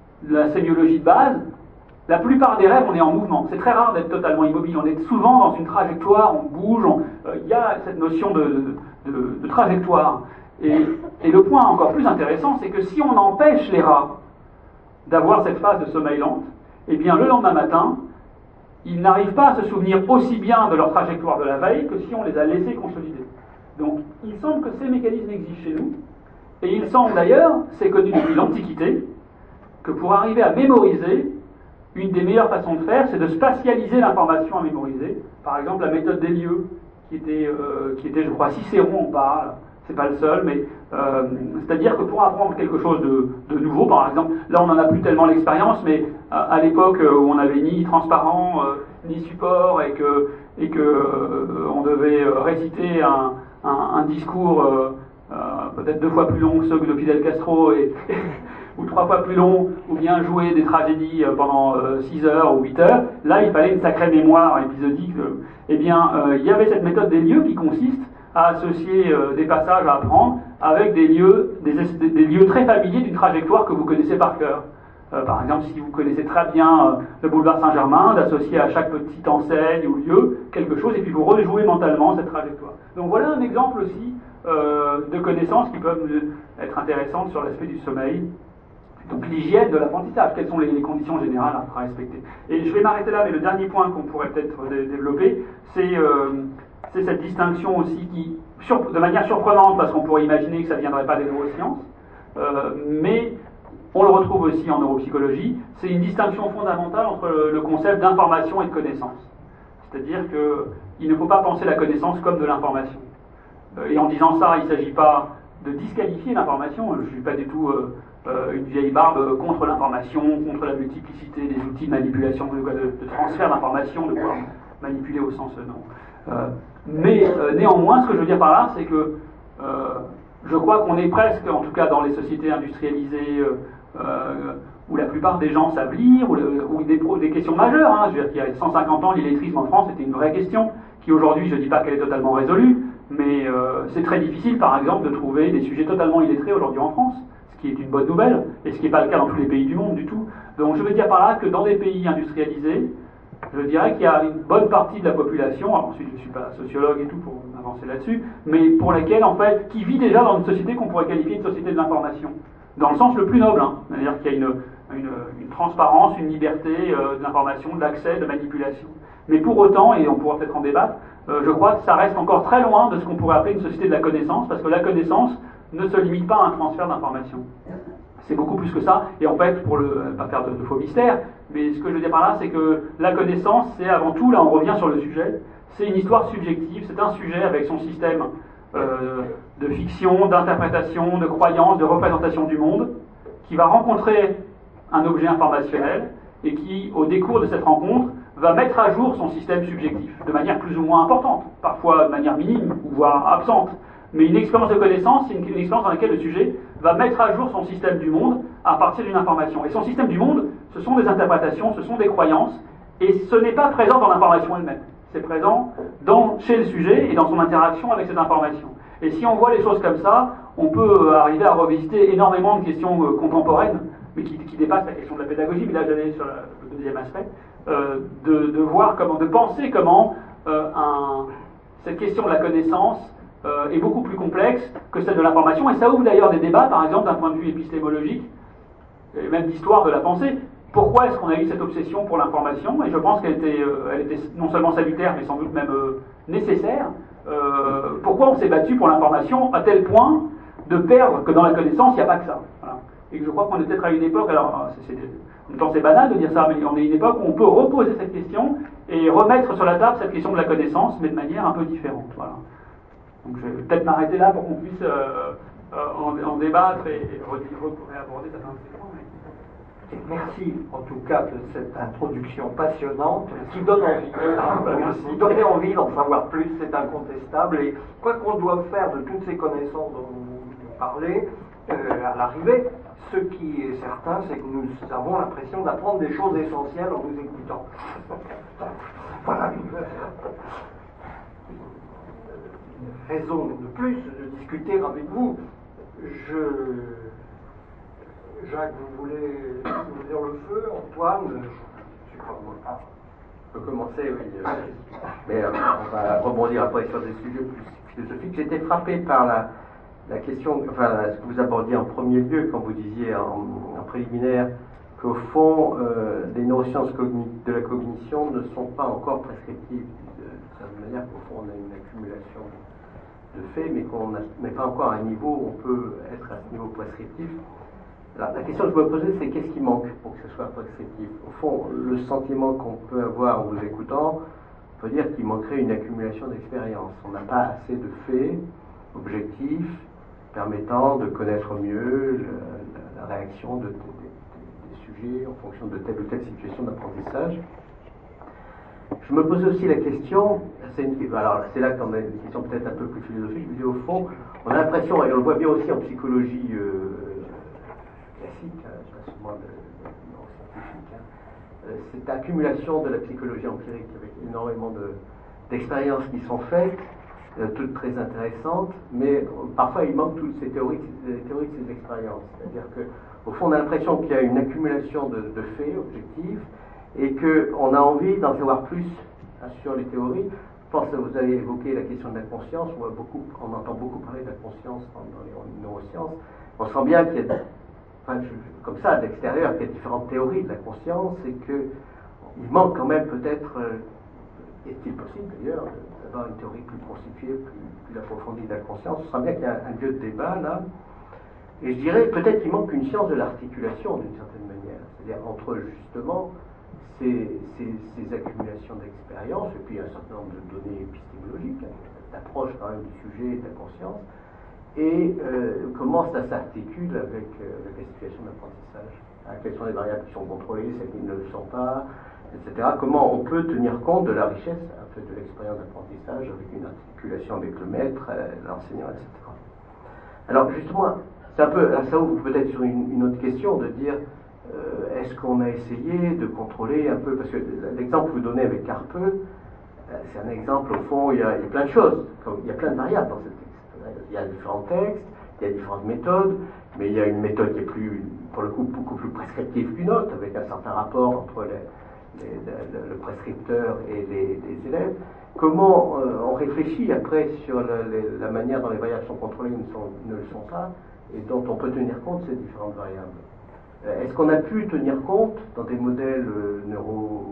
la sémiologie de base, la plupart des rêves, on est en mouvement. C'est très rare d'être totalement immobile. On est souvent dans une trajectoire, on bouge, il euh, y a cette notion de, de, de, de trajectoire. Et, et le point encore plus intéressant, c'est que si on empêche les rats d'avoir cette phase de sommeil lente, eh bien le lendemain matin, ils n'arrivent pas à se souvenir aussi bien de leur trajectoire de la veille que si on les a laissés consolider. Donc, il semble que ces mécanismes existent chez nous, et il semble d'ailleurs, c'est connu depuis l'Antiquité, que pour arriver à mémoriser, une des meilleures façons de faire, c'est de spatialiser l'information à mémoriser. Par exemple, la méthode des lieux, qui était, euh, qui était je crois, Cicéron en parle, c'est pas le seul, mais euh, c'est-à-dire que pour apprendre quelque chose de, de nouveau, par exemple, là on n'en a plus tellement l'expérience, mais à, à l'époque où on n'avait ni transparent, euh, ni support, et que, et que euh, on devait réciter un, un, un discours euh, euh, peut-être deux fois plus long que ceux de Fidel Castro, et, ou trois fois plus long, ou bien jouer des tragédies pendant euh, six heures ou huit heures, là il fallait une sacrée mémoire épisodique. Euh, eh bien, euh, il y avait cette méthode des lieux qui consiste à associer euh, des passages à apprendre avec des lieux, des, des, des lieux très familiers d'une trajectoire que vous connaissez par cœur. Euh, par exemple, si vous connaissez très bien euh, le boulevard Saint-Germain, d'associer à chaque petite enseigne ou lieu quelque chose, et puis vous rejouez mentalement cette trajectoire. Donc voilà un exemple aussi euh, de connaissances qui peuvent être intéressantes sur l'aspect du sommeil. Donc l'hygiène de l'apprentissage, quelles sont les, les conditions générales à respecter. Et je vais m'arrêter là, mais le dernier point qu'on pourrait peut-être développer, c'est euh, c'est cette distinction aussi qui, sur, de manière surprenante, parce qu'on pourrait imaginer que ça ne viendrait pas des neurosciences, euh, mais on le retrouve aussi en neuropsychologie, c'est une distinction fondamentale entre le, le concept d'information et de connaissance. C'est-à-dire qu'il ne faut pas penser la connaissance comme de l'information. Euh, et en disant ça, il ne s'agit pas de disqualifier l'information, je ne suis pas du tout euh, euh, une vieille barbe contre l'information, contre la multiplicité des outils de manipulation, de, de, de transfert d'information, de pouvoir manipuler au sens euh, non. Euh, mais euh, néanmoins, ce que je veux dire par là, c'est que euh, je crois qu'on est presque, en tout cas dans les sociétés industrialisées, euh, euh, où la plupart des gens savent lire, ou, le, ou des, des questions majeures. Hein, je veux dire qu'il y a cent cinquante ans, l'illettrisme en France était une vraie question, qui aujourd'hui, je ne dis pas qu'elle est totalement résolue, mais euh, c'est très difficile, par exemple, de trouver des sujets totalement illettrés aujourd'hui en France, ce qui est une bonne nouvelle, et ce qui n'est pas le cas dans tous les pays du monde du tout. Donc je veux dire par là que dans des pays industrialisés, je dirais qu'il y a une bonne partie de la population, alors ensuite je ne suis pas sociologue et tout pour avancer là-dessus, mais pour laquelle, en fait, qui vit déjà dans une société qu'on pourrait qualifier de société de l'information, dans le sens le plus noble, hein, c'est-à-dire qu'il y a une, une, une transparence, une liberté euh, de l'information, de l'accès, de manipulation. Mais pour autant, et on pourra peut-être en débattre, euh, je crois que ça reste encore très loin de ce qu'on pourrait appeler une société de la connaissance, parce que la connaissance ne se limite pas à un transfert d'information. C'est beaucoup plus que ça, et en fait, pour ne pas faire de, de faux mystères, mais ce que je veux dire par là, c'est que la connaissance, c'est avant tout, là on revient sur le sujet, c'est une histoire subjective, c'est un sujet avec son système euh, de fiction, d'interprétation, de croyance, de représentation du monde, qui va rencontrer un objet informationnel, et qui, au décours de cette rencontre, va mettre à jour son système subjectif, de manière plus ou moins importante, parfois de manière minime, voire absente. Mais une expérience de connaissance, c'est une, une expérience dans laquelle le sujet va mettre à jour son système du monde à partir d'une information. Et son système du monde, ce sont des interprétations, ce sont des croyances, et ce n'est pas présent dans l'information elle-même. C'est présent dans, chez le sujet et dans son interaction avec cette information. Et si on voit les choses comme ça, on peut arriver à revisiter énormément de questions euh, contemporaines, mais qui, qui dépassent la question de la pédagogie, mais là j'allais sur la, le deuxième aspect, euh, de, de voir comment, de penser comment euh, un, cette question de la connaissance Euh, est beaucoup plus complexe que celle de l'information, et ça ouvre d'ailleurs des débats, par exemple, d'un point de vue épistémologique, et même d'histoire de la pensée. Pourquoi est-ce qu'on a eu cette obsession pour l'information? Et je pense qu'elle était, euh, elle était non seulement salutaire, mais sans doute même euh, nécessaire. Euh, pourquoi on s'est battu pour l'information à tel point de perdre que dans la connaissance, il n'y a pas que ça. Voilà. Et que je crois qu'on est peut-être à une époque, alors c'est, c'est, en même temps c'est banal de dire ça, mais on est à une époque où on peut reposer cette question et remettre sur la table cette question de la connaissance, mais de manière un peu différente. Voilà. Donc je vais peut-être m'arrêter là pour qu'on puisse euh, euh, en, en débattre et, et réaborder certains points. Mais... Merci en tout cas de cette introduction passionnante qui donne envie. Hein, qui donnait envie d'en savoir plus, c'est incontestable. Et quoi qu'on doive faire de toutes ces connaissances dont vous parlez, euh, à l'arrivée, ce qui est certain, c'est que nous avons l'impression d'apprendre des choses essentielles en nous écoutant. Voilà une raison de plus de discuter avec vous. Je... Jacques, vous voulez ouvrir le feu? Antoine? Je sais pas, moi. Ah. Je peux commencer, oui. Mais euh, on va rebondir après sur des sujets plus philosophiques. J'étais frappé par la, la question, enfin, ce que vous abordiez en premier lieu quand vous disiez en, en préliminaire qu'au fond, euh, les neurosciences de la cognition ne sont pas encore prescriptives. De, de certaine manière, qu'au fond, on a une accumulation de faits, mais qu'on n'est pas encore à un niveau où on peut être à ce niveau prescriptif. Alors, la question que je me posais, c'est qu'est-ce qui manque pour que ce soit prescriptif? Au fond, le sentiment qu'on peut avoir en vous écoutant, on peut dire qu'il manquerait une accumulation d'expérience. On n'a pas assez de faits objectifs permettant de connaître mieux le, la, la réaction de, de, de, des sujets en fonction de telle ou telle situation d'apprentissage. Je me posais aussi la question, c'est, une, alors c'est là qu'on a une question peut-être un peu plus philosophique, je me dis au fond, on a l'impression, et on le voit bien aussi en psychologie euh, classique, hein, pas seulement de, de, de neuroscientifique, hein, euh, cette accumulation de la psychologie empirique avec énormément de, d'expériences qui sont faites, euh, toutes très intéressantes, mais euh, parfois il manque toutes ces théories, ces théories de ces expériences. C'est-à-dire qu'au fond on a l'impression qu'il y a une accumulation de, de faits objectifs et qu'on a envie d'en savoir plus hein, sur les théories. Je pense que vous avez évoqué la question de la conscience, on, voit beaucoup, on entend beaucoup parler de la conscience dans, dans les neurosciences. On sent bien qu'il y a Enfin, je, comme ça, d'extérieur, qu'il y a différentes théories de la conscience et qu'il manque quand même peut-être, euh, est-il possible d'ailleurs, d'avoir une théorie plus constituée, plus, plus approfondie de la conscience. Ce sera bien qu'il y a un, un lieu de débat là. Et je dirais peut-être qu'il manque une science de l'articulation d'une certaine manière. C'est-à-dire entre justement ces, ces, ces accumulations d'expérience et puis un certain nombre de données épistémologiques, d'approche quand même du sujet et de la conscience. Et euh, comment ça s'articule avec, euh, avec les situations d'apprentissage, hein, quelles sont les variables qui sont contrôlées, celles qui ne le sont pas, et cetera. Comment on peut tenir compte de la richesse en fait, de l'expérience d'apprentissage avec une articulation avec le maître, euh, l'enseignant, et cetera. Alors justement, c'est un peu, ça ouvre peut-être sur une, une autre question de dire euh, est-ce qu'on a essayé de contrôler un peu, parce que l'exemple que vous donnez avec Carpeux, euh, c'est un exemple au fond, il y, a, il y a plein de choses, comme, il y a plein de variables dans cette texte. Il y a différents textes, il y a différentes méthodes, mais il y a une méthode qui est plus, pour le coup, beaucoup plus prescriptive qu'une autre, avec un certain rapport entre les, les, le, le prescripteur et les, les élèves. Comment euh, on réfléchit après sur la, les, la manière dont les variables sont contrôlées ou ne, sont, ne le sont pas, et dont on peut tenir compte de ces différentes variables. Euh, est-ce qu'on a pu tenir compte dans des modèles euh, neuro,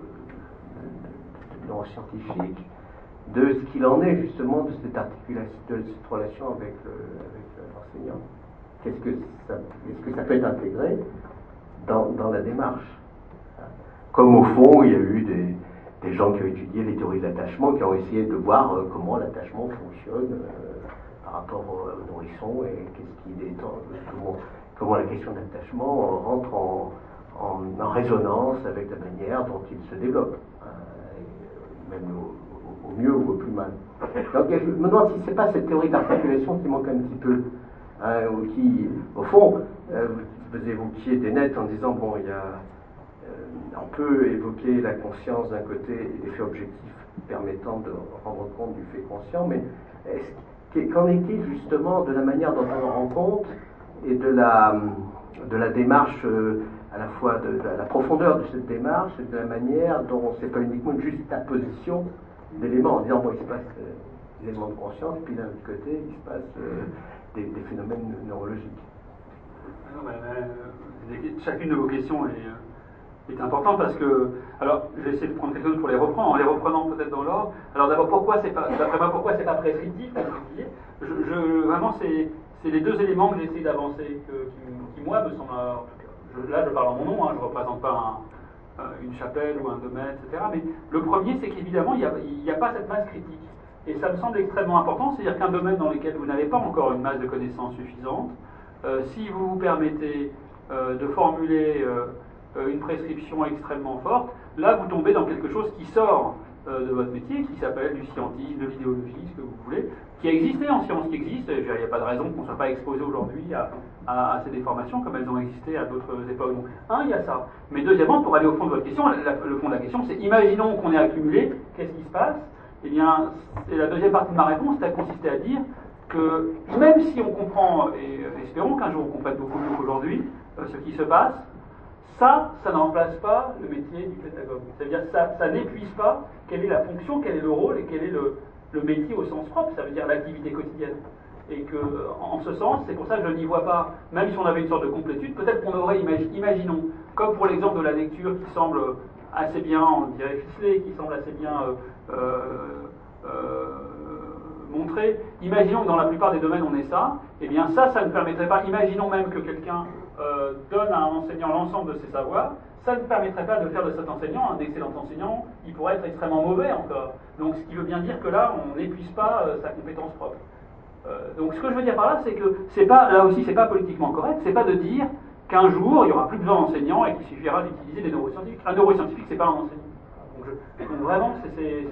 euh, neuroscientifiques de ce qu'il en est justement de cette articulation, de cette relation avec, le, avec l'enseignant? Qu'est-ce que ça, est-ce que ça peut être intégré dans, dans la démarche? Comme au fond, il y a eu des, des gens qui ont étudié les théories de l'attachement, qui ont essayé de voir euh, comment l'attachement fonctionne euh, par rapport au, au nourrisson et qu'est-ce qu'il est, comment, comment la question de l'attachement rentre en, en, en résonance avec la manière dont il se développe, euh, même au, au mieux ou au plus mal. Donc je me demande si ce n'est pas cette théorie d'articulation qui manque un petit peu, hein, ou qui, au fond, euh, vous évoquiez des nets en disant, bon, il y a, euh, on peut évoquer la conscience d'un côté et les faits objectifs permettant de rendre compte du fait conscient, mais qu'en est-il justement de la manière dont on en rend compte et de la, de la démarche, euh, à la fois de, de la profondeur de cette démarche et de la manière dont c'est pas uniquement une juxtaposition d'éléments en disant bon il se passe euh, des éléments de conscience et puis d'un autre côté il se passe euh, des, des phénomènes neurologiques. Non, mais, euh, chacune de vos questions est, est importante parce que alors je vais essayer de prendre quelques minutes pour les reprendre en les reprenant peut-être dans l'ordre. Alors d'abord pourquoi c'est pas d'après moi pourquoi c'est pas prescriptif comme vous disiez. Je, je, vraiment c'est, c'est les deux éléments que j'essaie d'avancer que, qui, qui moi me semblent alors, je, là je parle en mon nom, hein, je ne représente pas un une chapelle ou un domaine, et cetera. Mais le premier, c'est qu'évidemment, il n'y a, a pas cette masse critique. Et ça me semble extrêmement important, c'est-à-dire qu'un domaine dans lequel vous n'avez pas encore une masse de connaissances suffisante, euh, si vous vous permettez euh, de formuler euh, une prescription extrêmement forte, là, vous tombez dans quelque chose qui sort euh, de votre métier qui s'appelle du scientisme, de l'idéologie, ce que vous voulez, qui a existé en sciences, qui existe. Il n'y a pas de raison qu'on ne soit pas exposé aujourd'hui à, à, à ces déformations comme elles ont existé à d'autres époques. Donc, un, il y a ça. Mais deuxièmement, pour aller au fond de votre question, la, le fond de la question, c'est imaginons qu'on ait accumulé, qu'est-ce qui se passe? Eh bien, et la deuxième partie de ma réponse, ça consistait à dire que même si on comprend, et espérons qu'un jour on comprenne beaucoup mieux qu'aujourd'hui, euh, ce qui se passe, ça, ça ne remplace pas le métier du pédagogue. C'est-à-dire que ça, ça n'épuise pas quelle est la fonction, quel est le rôle et quel est le, le métier au sens propre, ça veut dire l'activité quotidienne. Et que, en ce sens, c'est pour ça que je n'y vois pas, même si on avait une sorte de complétude, peut-être qu'on aurait, imagi imaginons, comme pour l'exemple de la lecture qui semble assez bien, on dirait ficelée, qui semble assez bien euh, euh, euh, montrée, imaginons que dans la plupart des domaines on ait ça, et bien ça, ça ne permettrait pas, imaginons même que quelqu'un euh, donne à un enseignant l'ensemble de ses savoirs, ça ne permettrait pas de faire de cet enseignant un excellent enseignant, il pourrait être extrêmement mauvais encore. Donc ce qui veut bien dire que là, on n'épuise pas euh, sa compétence propre. Euh, donc ce que je veux dire par là, c'est que c'est pas, là aussi, c'est pas politiquement correct, c'est pas de dire qu'un jour, il n'y aura plus besoin d'enseignants et qu'il suffira d'utiliser des neuroscientifiques. Un neuroscientifique, c'est pas un enseignant. Donc, je, donc vraiment, c'est...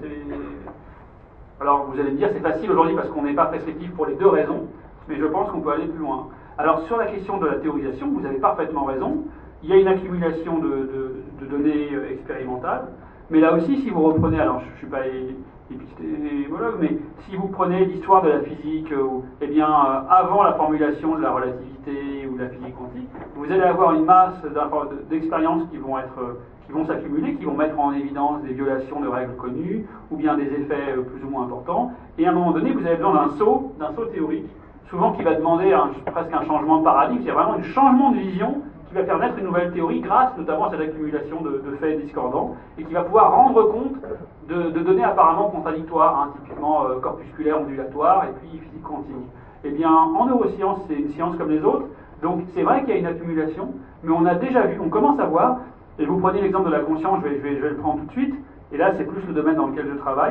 Alors vous allez me dire, c'est facile aujourd'hui parce qu'on n'est pas prescriptif pour les deux raisons, mais je pense qu'on peut aller plus loin. Alors sur la question de la théorisation, vous avez parfaitement raison, il y a une accumulation de, de, de données expérimentales, mais là aussi, si vous reprenez, alors je ne suis pas épistémologue, mais si vous prenez l'histoire de la physique, euh, eh bien, euh, avant la formulation de la relativité ou de la physique quantique, vous allez avoir une masse d'expériences qui vont être, qui vont s'accumuler, qui vont mettre en évidence des violations de règles connues, ou bien des effets euh, plus ou moins importants, et à un moment donné, vous avez besoin d'un saut, d'un saut théorique, souvent qui va demander un, presque un changement de paradigme, c'est vraiment un changement de vision qui va faire naître une nouvelle théorie grâce notamment à cette accumulation de, de faits discordants et qui va pouvoir rendre compte de, de données apparemment contradictoires, hein, typiquement euh, corpusculaire ondulatoire et puis physique quantique. Eh bien, en neurosciences, c'est une science comme les autres, donc c'est vrai qu'il y a une accumulation, mais on a déjà vu, on commence à voir, et vous prenez l'exemple de la conscience, je vais, je, vais, je vais le prendre tout de suite, et là c'est plus le domaine dans lequel je travaille,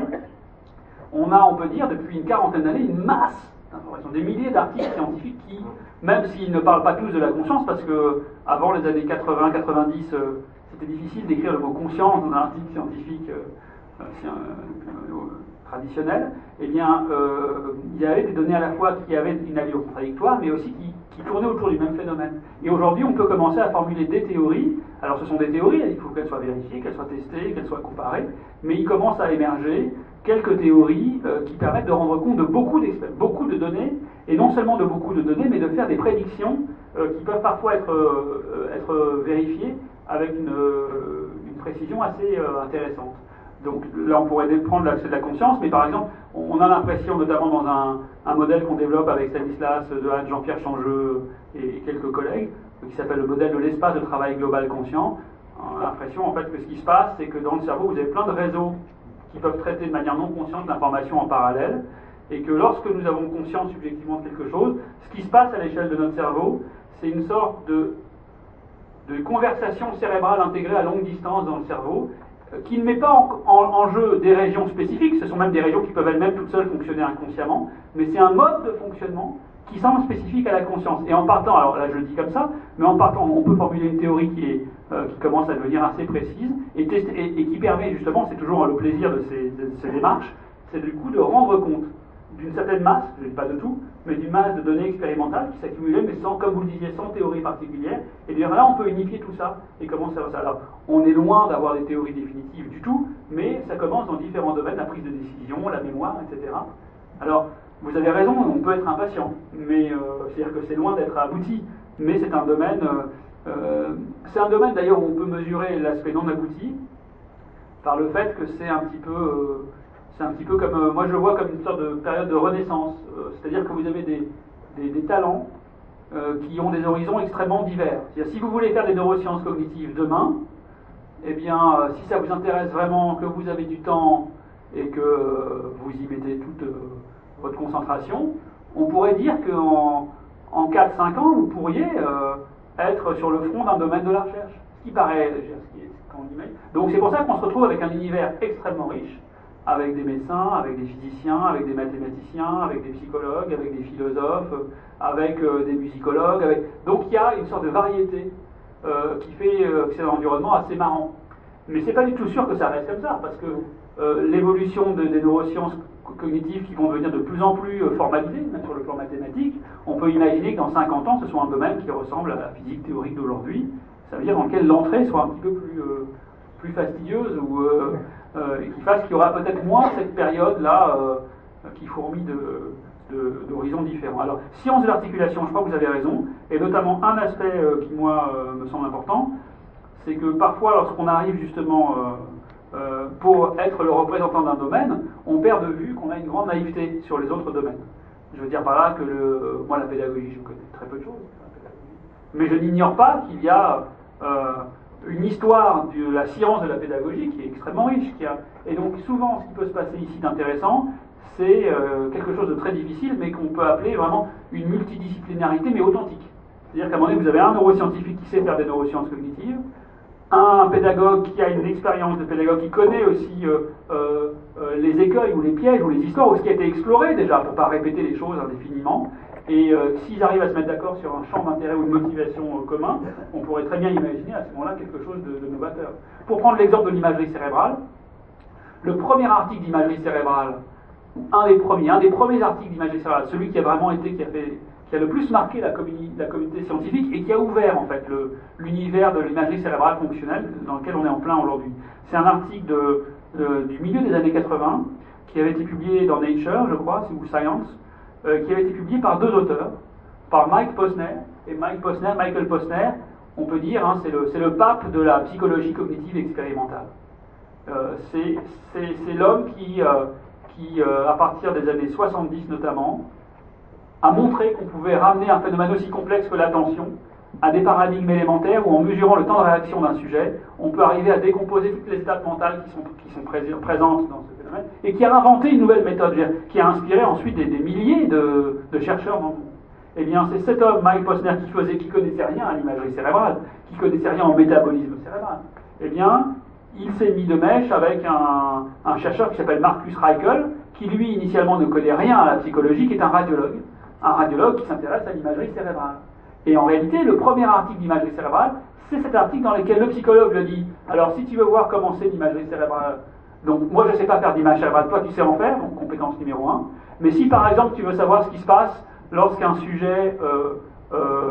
on a, on peut dire, depuis une quarantaine d'années, une masse d'informations, des milliers d'articles scientifiques qui, même s'ils ne parlent pas tous de la conscience, parce que avant les années quatre-vingts quatre-vingt-dix, euh, c'était difficile d'écrire le mot conscience dans un article scientifique euh, euh, euh, traditionnel, eh bien, euh, il y avait des données à la fois qui avaient une allure contradictoire, mais aussi qui, qui tournaient autour du même phénomène. Et aujourd'hui, on peut commencer à formuler des théories. Alors, ce sont des théories, il faut qu'elles soient vérifiées, qu'elles soient testées, qu'elles soient comparées, mais il commence à émerger quelques théories euh, qui permettent de rendre compte de beaucoup, beaucoup de données, et non seulement de beaucoup de données, mais de faire des prédictions euh, qui peuvent parfois être, euh, être vérifiées avec une, euh, une précision assez euh, intéressante. Donc là, on pourrait prendre l'accès de la conscience, mais par exemple, on a l'impression, notamment dans un, un modèle qu'on développe avec Stanislas Dehaene, Jean-Pierre Changeux et quelques collègues, qui s'appelle le modèle de l'espace de travail global conscient, on a l'impression en fait que ce qui se passe, c'est que dans le cerveau, vous avez plein de réseaux qui peuvent traiter de manière non consciente l'information en parallèle, et que lorsque nous avons conscience subjectivement de quelque chose, ce qui se passe à l'échelle de notre cerveau, c'est une sorte de, de conversation cérébrale intégrée à longue distance dans le cerveau, euh, qui ne met pas en, en, en jeu des régions spécifiques, ce sont même des régions qui peuvent elles-mêmes toutes seules fonctionner inconsciemment, mais c'est un mode de fonctionnement qui semble spécifique à la conscience. Et en partant, alors là je le dis comme ça, mais en partant, on peut formuler une théorie qui, est, euh, qui commence à devenir assez précise, et, tester, et, et qui permet justement, c'est toujours le plaisir de ces, de ces démarches, c'est du coup de rendre compte d'une certaine masse, je ne dis pas de tout, mais d'une masse de données expérimentales qui s'accumulaient, mais sans, comme vous le disiez, sans théorie particulière. Et bien là, on peut unifier tout ça et commencer à ça. Alors, on est loin d'avoir des théories définitives du tout, mais ça commence dans différents domaines, la prise de décision, la mémoire, et cetera. Alors, vous avez raison, on peut être impatient, mais euh, c'est-à-dire que c'est loin d'être abouti, mais c'est un domaine, euh, euh, c'est un domaine d'ailleurs où on peut mesurer l'aspect non abouti par le fait que c'est un petit peu euh, c'est un petit peu comme, euh, moi je le vois comme une sorte de période de renaissance, euh, c'est-à-dire que vous avez des, des, des talents euh, qui ont des horizons extrêmement divers. C'est-à-dire si vous voulez faire des neurosciences cognitives demain, eh bien euh, si ça vous intéresse vraiment, que vous avez du temps et que euh, vous y mettez toute euh, votre concentration, on pourrait dire qu'en en quatre cinq ans, vous pourriez euh, être sur le front d'un domaine de la recherche, ce qui paraît, ce qui est, quand on imagine. Donc c'est pour ça qu'on se retrouve avec un univers extrêmement riche, avec des médecins, avec des physiciens, avec des mathématiciens, avec des psychologues, avec des philosophes, avec euh, des musicologues. Avec... Donc il y a une sorte de variété euh, qui fait euh, que c'est un environnement assez marrant. Mais c'est pas du tout sûr que ça reste comme ça, parce que euh, l'évolution de, des neurosciences cognitives qui vont devenir de plus en plus euh, formalisées, même sur le plan mathématique, on peut imaginer que dans cinquante ans, ce soit un domaine qui ressemble à la physique théorique d'aujourd'hui. Ça veut dire dans lequel l'entrée soit un petit peu plus, euh, plus fastidieuse ou, euh, euh, et qui fasse qu'il y aura peut-être moins cette période-là euh, qui fourmille d'horizons différents. Alors, science de l'articulation, je crois que vous avez raison, et notamment un aspect euh, qui, moi, euh, me semble important, c'est que parfois, lorsqu'on arrive justement euh, euh, pour être le représentant d'un domaine, on perd de vue qu'on a une grande naïveté sur les autres domaines. Je veux dire par là que le, moi, la pédagogie, je connais très peu de choses, mais je n'ignore pas qu'il y a euh, une histoire de la science de la pédagogie qui est extrêmement riche. Qui a, et donc souvent, ce qui peut se passer ici d'intéressant, c'est euh, quelque chose de très difficile, mais qu'on peut appeler vraiment une multidisciplinarité, mais authentique. C'est-à-dire qu'à un moment donné, vous avez un neuroscientifique qui sait faire des neurosciences cognitives, un pédagogue qui a une expérience de pédagogue, qui connaît aussi euh, euh, euh, les écueils ou les pièges ou les histoires, ou ce qui a été exploré déjà, pour ne pas répéter les choses indéfiniment. Et euh, s'ils arrivent à se mettre d'accord sur un champ d'intérêt ou une motivation euh, commun, on pourrait très bien imaginer à ce moment-là quelque chose de, de novateur. Pour prendre l'exemple de l'imagerie cérébrale, le premier article d'imagerie cérébrale, un des premiers, un des premiers articles d'imagerie cérébrale, celui qui a vraiment été, qui a, fait, qui a le plus marqué la, communi, la communauté scientifique et qui a ouvert en fait l'univers de l'imagerie cérébrale fonctionnelle dans lequel on est en plein aujourd'hui. C'est un article de, de, du milieu des années quatre-vingts qui avait été publié dans Nature, je crois, ou Science, euh, qui avait été publié par deux auteurs, par Mike Posner et Mike Posner, Michael Posner, on peut dire, hein, c'est le, c'est le pape de la psychologie cognitive expérimentale. Euh, c'est l'homme qui, euh, qui euh, à partir des années soixante-dix notamment, a montré qu'on pouvait ramener un phénomène aussi complexe que l'attention à des paradigmes élémentaires où, en mesurant le temps de réaction d'un sujet, on peut arriver à décomposer toutes les étapes mentales qui sont, qui sont pré présentes dans ce phénomène, et qui a inventé une nouvelle méthode, qui a inspiré ensuite des, des milliers de, de chercheurs dans le monde. Eh bien, c'est cet homme, Mike Posner, qui faisait, qui connaissait rien à l'imagerie cérébrale, qui connaissait rien au métabolisme cérébral. Eh bien, il s'est mis de mèche avec un, un chercheur qui s'appelle Marcus Reichel, qui lui, initialement, ne connaît rien à la psychologie, qui est un radiologue. Un radiologue qui s'intéresse à l'imagerie cérébrale. Et en réalité, le premier article d'imagerie cérébrale, c'est cet article dans lequel le psychologue le dit. Alors, si tu veux voir comment c'est l'imagerie cérébrale, donc moi je ne sais pas faire d'image cérébrale, toi tu sais en faire, donc compétence numéro un. Mais si par exemple tu veux savoir ce qui se passe lorsqu'un sujet euh, euh,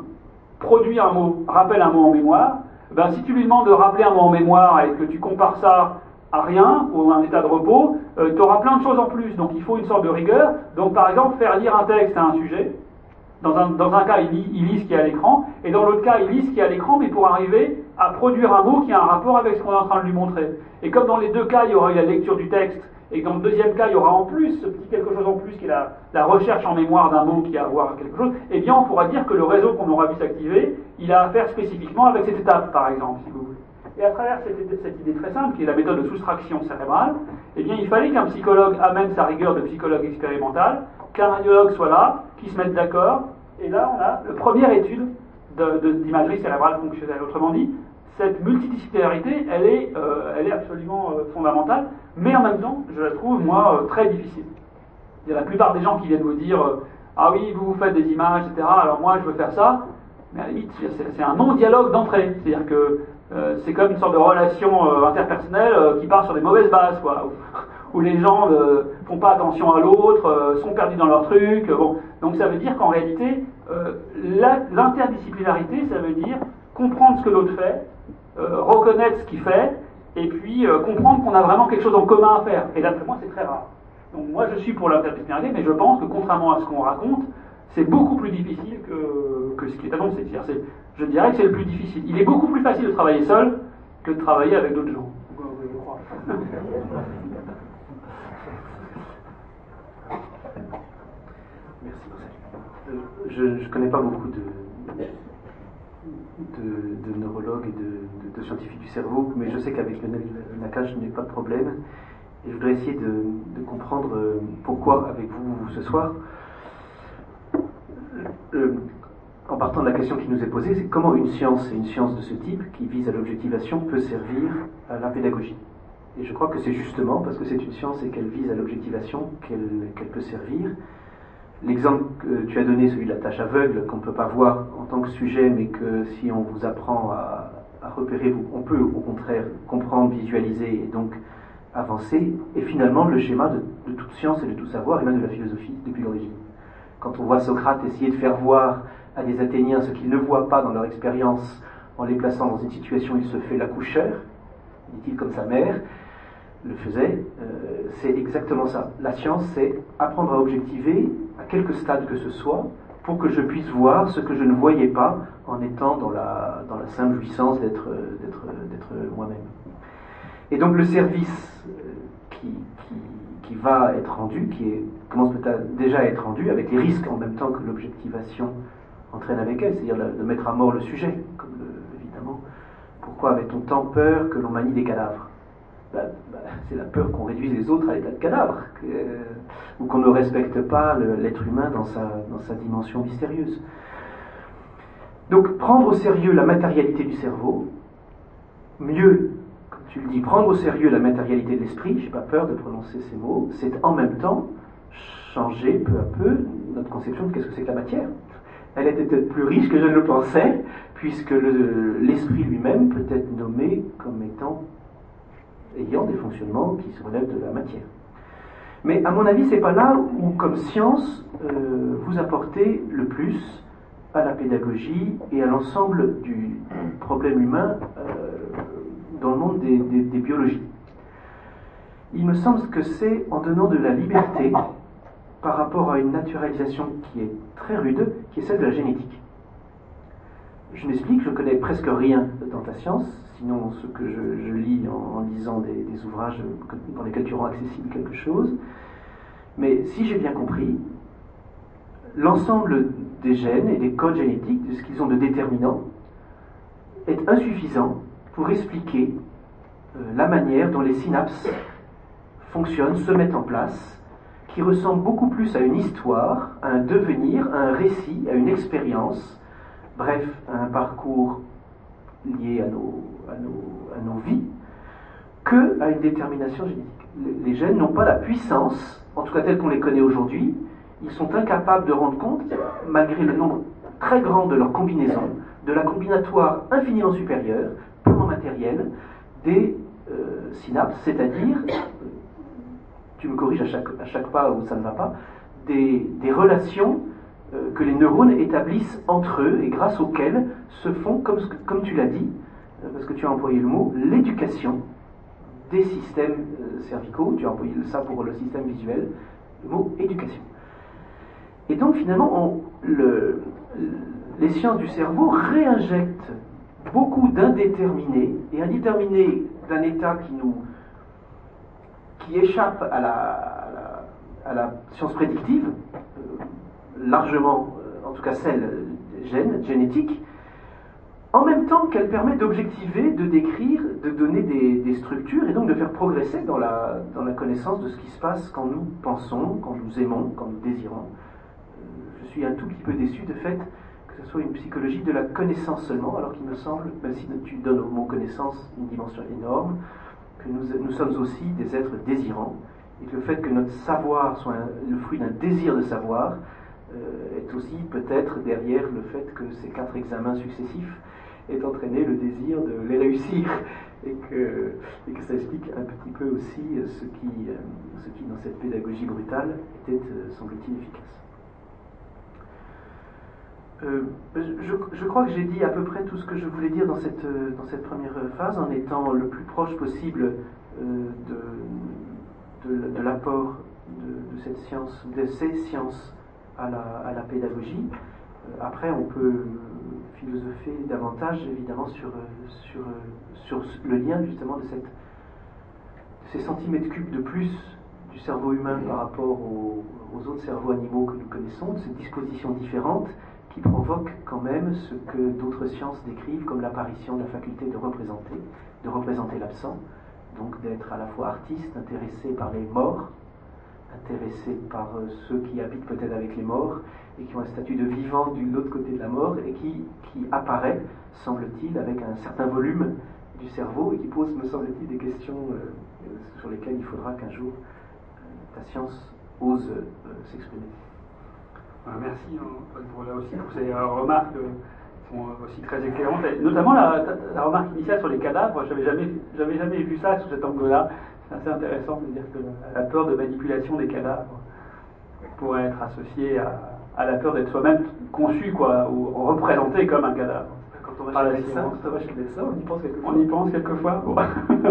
produit un mot, rappelle un mot en mémoire, ben si tu lui demandes de rappeler un mot en mémoire et que tu compares ça à rien, ou à un état de repos, euh, tu auras plein de choses en plus. Donc il faut une sorte de rigueur. Donc par exemple, faire lire un texte à un sujet, dans un, dans un cas il lit, il lit ce qui est à l'écran, et dans l'autre cas il lit ce qui est à l'écran, mais pour arriver à produire un mot qui a un rapport avec ce qu'on est en train de lui montrer. Et comme dans les deux cas il y aura eu la lecture du texte, et que dans le deuxième cas il y aura en plus ce petit quelque chose en plus qui est la, la recherche en mémoire d'un mot qui a à voir avec quelque chose, eh bien on pourra dire que le réseau qu'on aura vu s'activer, il a à faire spécifiquement avec cette étape, par exemple, si vous voulez. Et à travers cette, cette idée très simple, qui est la méthode de soustraction cérébrale, eh bien, il fallait qu'un psychologue amène sa rigueur de psychologue expérimental, qu'un radiologue soit là, qu'ils se mettent d'accord, et là, on a la première étude d'imagerie cérébrale fonctionnelle. Autrement dit, cette multidisciplinarité, elle est, euh, elle est absolument euh, fondamentale, mais en même temps, je la trouve, moi, euh, très difficile. Il y a la plupart des gens qui viennent vous dire euh, « Ah oui, vous, vous faites des images, et cetera, alors moi, je veux faire ça », mais à la limite, c'est un non-dialogue d'entrée. C'est-à-dire que Euh, c'est comme une sorte de relation euh, interpersonnelle euh, qui part sur des mauvaises bases, quoi, où, où les gens ne euh, font pas attention à l'autre, euh, sont perdus dans leur truc. Euh, bon. Donc ça veut dire qu'en réalité, euh, l'interdisciplinarité, ça veut dire comprendre ce que l'autre fait, euh, reconnaître ce qu'il fait, et puis euh, comprendre qu'on a vraiment quelque chose en commun à faire. Et d'après moi, c'est très rare. Donc moi, je suis pour l'interdisciplinarité, mais je pense que contrairement à ce qu'on raconte, c'est beaucoup plus difficile que, que ce qui est annoncé. C'est-à-dire, je dirais que c'est le plus difficile. Il est beaucoup plus facile de travailler seul que de travailler avec d'autres gens. Je crois. Merci pour ça. Je ne connais pas beaucoup de, de, de neurologues et de, de, de scientifiques du cerveau, mais je sais qu'avec le N A C H, je n'ai pas de problème. Et je voudrais essayer de, de comprendre pourquoi, avec vous ce soir, euh, en partant de la question qui nous est posée, c'est comment une science, et une science de ce type, qui vise à l'objectivation, peut servir à la pédagogie. Et je crois que c'est justement parce que c'est une science et qu'elle vise à l'objectivation qu'elle qu'elle peut servir. L'exemple que tu as donné, celui de la tâche aveugle, qu'on ne peut pas voir en tant que sujet, mais que si on vous apprend à, à repérer, on peut au contraire comprendre, visualiser et donc avancée est finalement le schéma de, de toute science et de tout savoir, et même de la philosophie depuis l'origine. Quand on voit Socrate essayer de faire voir à des Athéniens ce qu'ils ne voient pas dans leur expérience en les plaçant dans une situation où il se fait l'accoucheur, dit-il comme sa mère le faisait, euh, c'est exactement ça. La science, c'est apprendre à objectiver à quelque stade que ce soit pour que je puisse voir ce que je ne voyais pas en étant dans la, dans la simple jouissance d'être, d'être, d'être moi-même. Et donc le service qui, qui, qui va être rendu, qui est, commence peut-être déjà à être rendu, avec les risques en même temps que l'objectivation entraîne avec elle, c'est-à-dire de mettre à mort le sujet, comme le, évidemment. Pourquoi avait-on tant peur que l'on manie des cadavres? ben, ben, c'est la peur qu'on réduise les autres à l'état de cadavre, que, euh, ou qu'on ne respecte pas le, l'être humain dans sa, dans sa dimension mystérieuse. Donc prendre au sérieux la matérialité du cerveau, mieux, comme tu le dis, prendre au sérieux la matérialité de l'esprit, j'ai pas peur de prononcer ces mots, c'est en même temps changer peu à peu notre conception de qu'est-ce que c'est que la matière. Elle était peut-être plus riche que je ne le pensais, puisque le, l'esprit lui-même peut être nommé comme étant ayant des fonctionnements qui se relèvent de la matière. Mais à mon avis, c'est pas là où, comme science, euh, vous apportez le plus à la pédagogie et à l'ensemble du problème humain euh, dans le monde des, des, des biologies. Il me semble que c'est en donnant de la liberté par rapport à une naturalisation qui est très rude, qui est celle de la génétique. Je m'explique, je connais presque rien dans ta science, sinon ce que je, je lis en, en lisant des, des ouvrages dans lesquels tu rends accessible quelque chose. Mais si j'ai bien compris, l'ensemble des gènes et des codes génétiques, de ce qu'ils ont de déterminant, est insuffisant pour expliquer euh, la manière dont les synapses fonctionnent, se mettent en place, qui ressemble beaucoup plus à une histoire, à un devenir, à un récit, à une expérience, bref, à un parcours lié à nos, à nos, à nos vies, que à une détermination génétique. Les gènes n'ont pas la puissance, en tout cas telle qu'on les connaît aujourd'hui, ils sont incapables de rendre compte, malgré le nombre très grand de leurs combinaisons, de la combinatoire infiniment supérieure, purement matérielle, des euh, synapses, c'est-à-dire, tu me corriges à chaque, à chaque pas où ça ne va pas, des, des relations euh, que les neurones établissent entre eux et grâce auxquelles se font, comme, comme tu l'as dit, euh, parce que tu as employé le mot, l'éducation des systèmes euh, cervicaux, tu as employé ça pour le système visuel, le mot éducation. Et donc finalement, on, le, les sciences du cerveau réinjectent beaucoup d'indéterminés, et indéterminés d'un état qui nous qui échappe à la, à la, à la science prédictive, euh, largement, euh, en tout cas celle gène, génétique, en même temps qu'elle permet d'objectiver, de décrire, de donner des, des structures, et donc de faire progresser dans la, dans la connaissance de ce qui se passe quand nous pensons, quand nous aimons, quand nous désirons. Euh, je suis un tout petit peu déçu de fait que ce soit une psychologie de la connaissance seulement, alors qu'il me semble, même si tu donnes au mot connaissance une dimension énorme, que nous, nous sommes aussi des êtres désirants, et que le fait que notre savoir soit un, le fruit d'un désir de savoir euh, est aussi peut-être derrière le fait que ces quatre examens successifs aient entraîné le désir de les réussir, et que, et que ça explique un petit peu aussi ce qui, euh, ce qui dans cette pédagogie brutale, était, euh, semble-t-il, efficace. Euh, je, je crois que j'ai dit à peu près tout ce que je voulais dire dans cette, dans cette première phase, en étant le plus proche possible euh, de, de, de l'apport de, de cette science, de ces sciences à la, à la pédagogie. Euh, après, on peut philosopher davantage, évidemment, sur, sur, sur le lien justement de, cette, de ces centimètres cubes de plus du cerveau humain par rapport aux, aux autres cerveaux animaux que nous connaissons, de ces dispositions différentes qui provoque quand même ce que d'autres sciences décrivent comme l'apparition de la faculté de représenter, de représenter l'absent, donc d'être à la fois artiste, intéressé par les morts, intéressé par ceux qui habitent peut-être avec les morts et qui ont un statut de vivant de l'autre côté de la mort et qui, qui apparaît, semble-t-il, avec un certain volume du cerveau et qui pose, me semble-t-il, des questions euh, sur lesquelles il faudra qu'un jour euh, ta science ose euh, s'exprimer. Merci pour, là aussi, pour ces remarques qui sont aussi très éclairantes. Et notamment la, la remarque initiale sur les cadavres, je n'avais jamais, jamais vu ça sous cet angle-là. c'est assez intéressant de dire que la, la peur de manipulation des cadavres pourrait être associée à, à la peur d'être soi-même conçu, quoi, ou représenté comme un cadavre. Quand on Par va la chez le médecin, science. quand on va chez le médecin, on y pense quelquefois. On y pense quelquefois. Bon.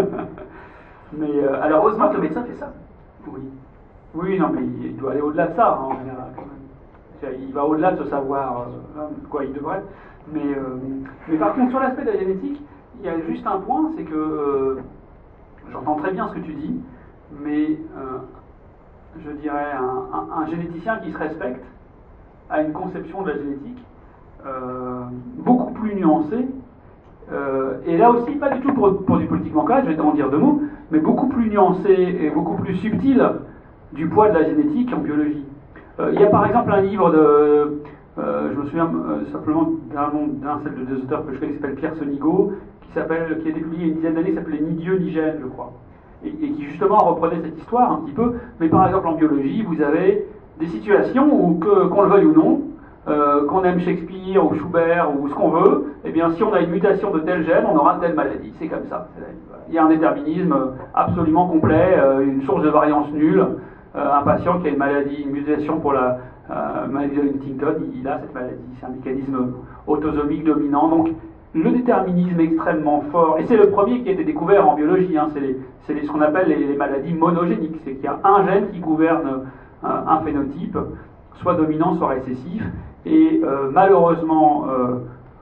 Mais euh, Alors heureusement que le médecin fait ça. Oui. Oui, non, mais il doit aller au-delà de ça, hein, en général, quand même. Il va au-delà de savoir euh, quoi il devrait. Mais, euh, mais par contre, sur l'aspect de la génétique, il y a juste un point, c'est que euh, j'entends très bien ce que tu dis, mais euh, je dirais un, un, un généticien qui se respecte a une conception de la génétique euh, beaucoup plus nuancée. Euh, et là aussi, pas du tout pour, pour du politiquement correct, je vais en dire deux mots, mais beaucoup plus nuancé et beaucoup plus subtil du poids de la génétique en biologie. Euh, il y a par exemple un livre de, euh, je me souviens euh, simplement d'un nom d'un seul de deux auteurs que je connais qui s'appelle Pierre Sonigo, qui s'appelle, qui a été publié il y a une dizaine d'années, qui s'appelait Ni Dieu ni gène, je crois, et, et qui justement reprenait cette histoire un petit peu. Mais par exemple en biologie, vous avez des situations où, que, qu'on le veuille ou non, Euh, qu'on aime Shakespeare ou Schubert ou ce qu'on veut, eh bien si on a une mutation de tel gène, on aura telle maladie. C'est comme ça. Il y a un déterminisme absolument complet, euh, une source de variance nulle. Euh, un patient qui a une maladie, une mutation pour la euh, maladie de Huntington, il a cette maladie. C'est un mécanisme autosomique dominant. Donc le déterminisme extrêmement fort, et c'est le premier qui a été découvert en biologie, hein, c'est, les, c'est les, ce qu'on appelle les, les maladies monogéniques. C'est qu'il y a un gène qui gouverne euh, un phénotype, soit dominant, soit récessif. Et euh, malheureusement, euh,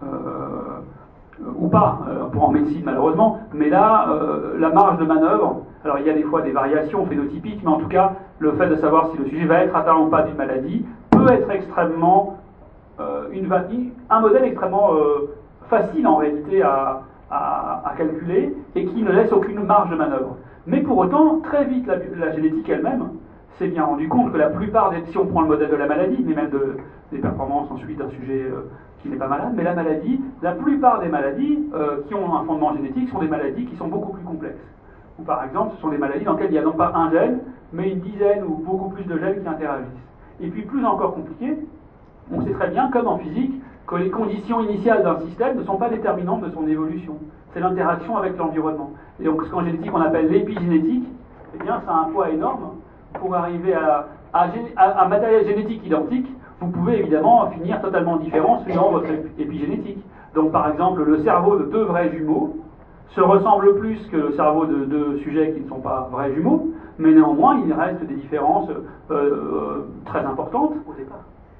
euh, ou pas, euh, pour en médecine malheureusement, mais là, euh, la marge de manœuvre, alors il y a des fois des variations phénotypiques, mais en tout cas, le fait de savoir si le sujet va être atteint ou pas d'une maladie peut être extrêmement, euh, une, un modèle extrêmement euh, facile en réalité à, à, à calculer et qui ne laisse aucune marge de manœuvre. Mais pour autant, très vite, la, la génétique elle-même s'est bien rendu compte que la plupart des, si on prend le modèle de la maladie, mais même de, des performances ensuite d'un sujet euh, qui n'est pas malade, mais la maladie, la plupart des maladies euh, qui ont un fondement génétique sont des maladies qui sont beaucoup plus complexes. Ou par exemple, ce sont des maladies dans lesquelles il n'y a non pas un gène, mais une dizaine ou beaucoup plus de gènes qui interagissent. Et puis plus encore compliqué, on sait très bien, comme en physique, que les conditions initiales d'un système ne sont pas déterminantes de son évolution. C'est l'interaction avec l'environnement. Et donc ce qu'en génétique on appelle l'épigénétique, eh bien ça a un poids énorme. Pour arriver à, à, à un matériel génétique identique, vous pouvez évidemment finir totalement différent suivant votre épigénétique. Donc par exemple, le cerveau de deux vrais jumeaux se ressemble plus que le cerveau de deux sujets qui ne sont pas vrais jumeaux, mais néanmoins il reste des différences euh, euh, très importantes. Au départ.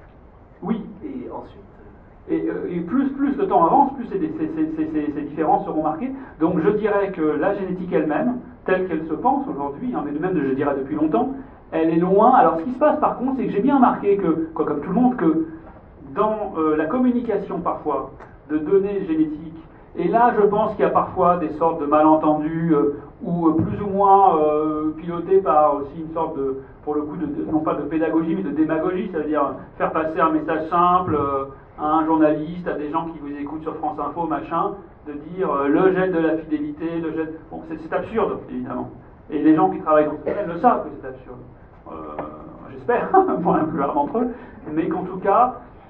Oui. Et ensuite. Et, euh, et plus, plus le temps avance, plus ces, ces, ces, ces, ces différences seront marquées. Donc je dirais que la génétique elle-même, telle qu'elle se pense aujourd'hui, hein, mais même je dirais depuis longtemps, elle est loin. Alors ce qui se passe par contre, c'est que j'ai bien remarqué que, quoi, comme tout le monde, que dans euh, la communication parfois de données génétiques, et là je pense qu'il y a parfois des sortes de malentendus, euh, ou euh, plus ou moins euh, pilotés par aussi une sorte de, pour le coup, de, de, non pas de pédagogie, mais de démagogie, c'est-à-dire faire passer un message simple euh, à un journaliste, à des gens qui vous écoutent sur France Info, machin, de dire euh, le gène de la fidélité, le gène... Bon, c'est, c'est absurde, évidemment. Et les gens qui travaillent dans ce domaine le savent que c'est absurde. Euh, j'espère, pour la plupart d'entre eux, mais qu'en tout cas,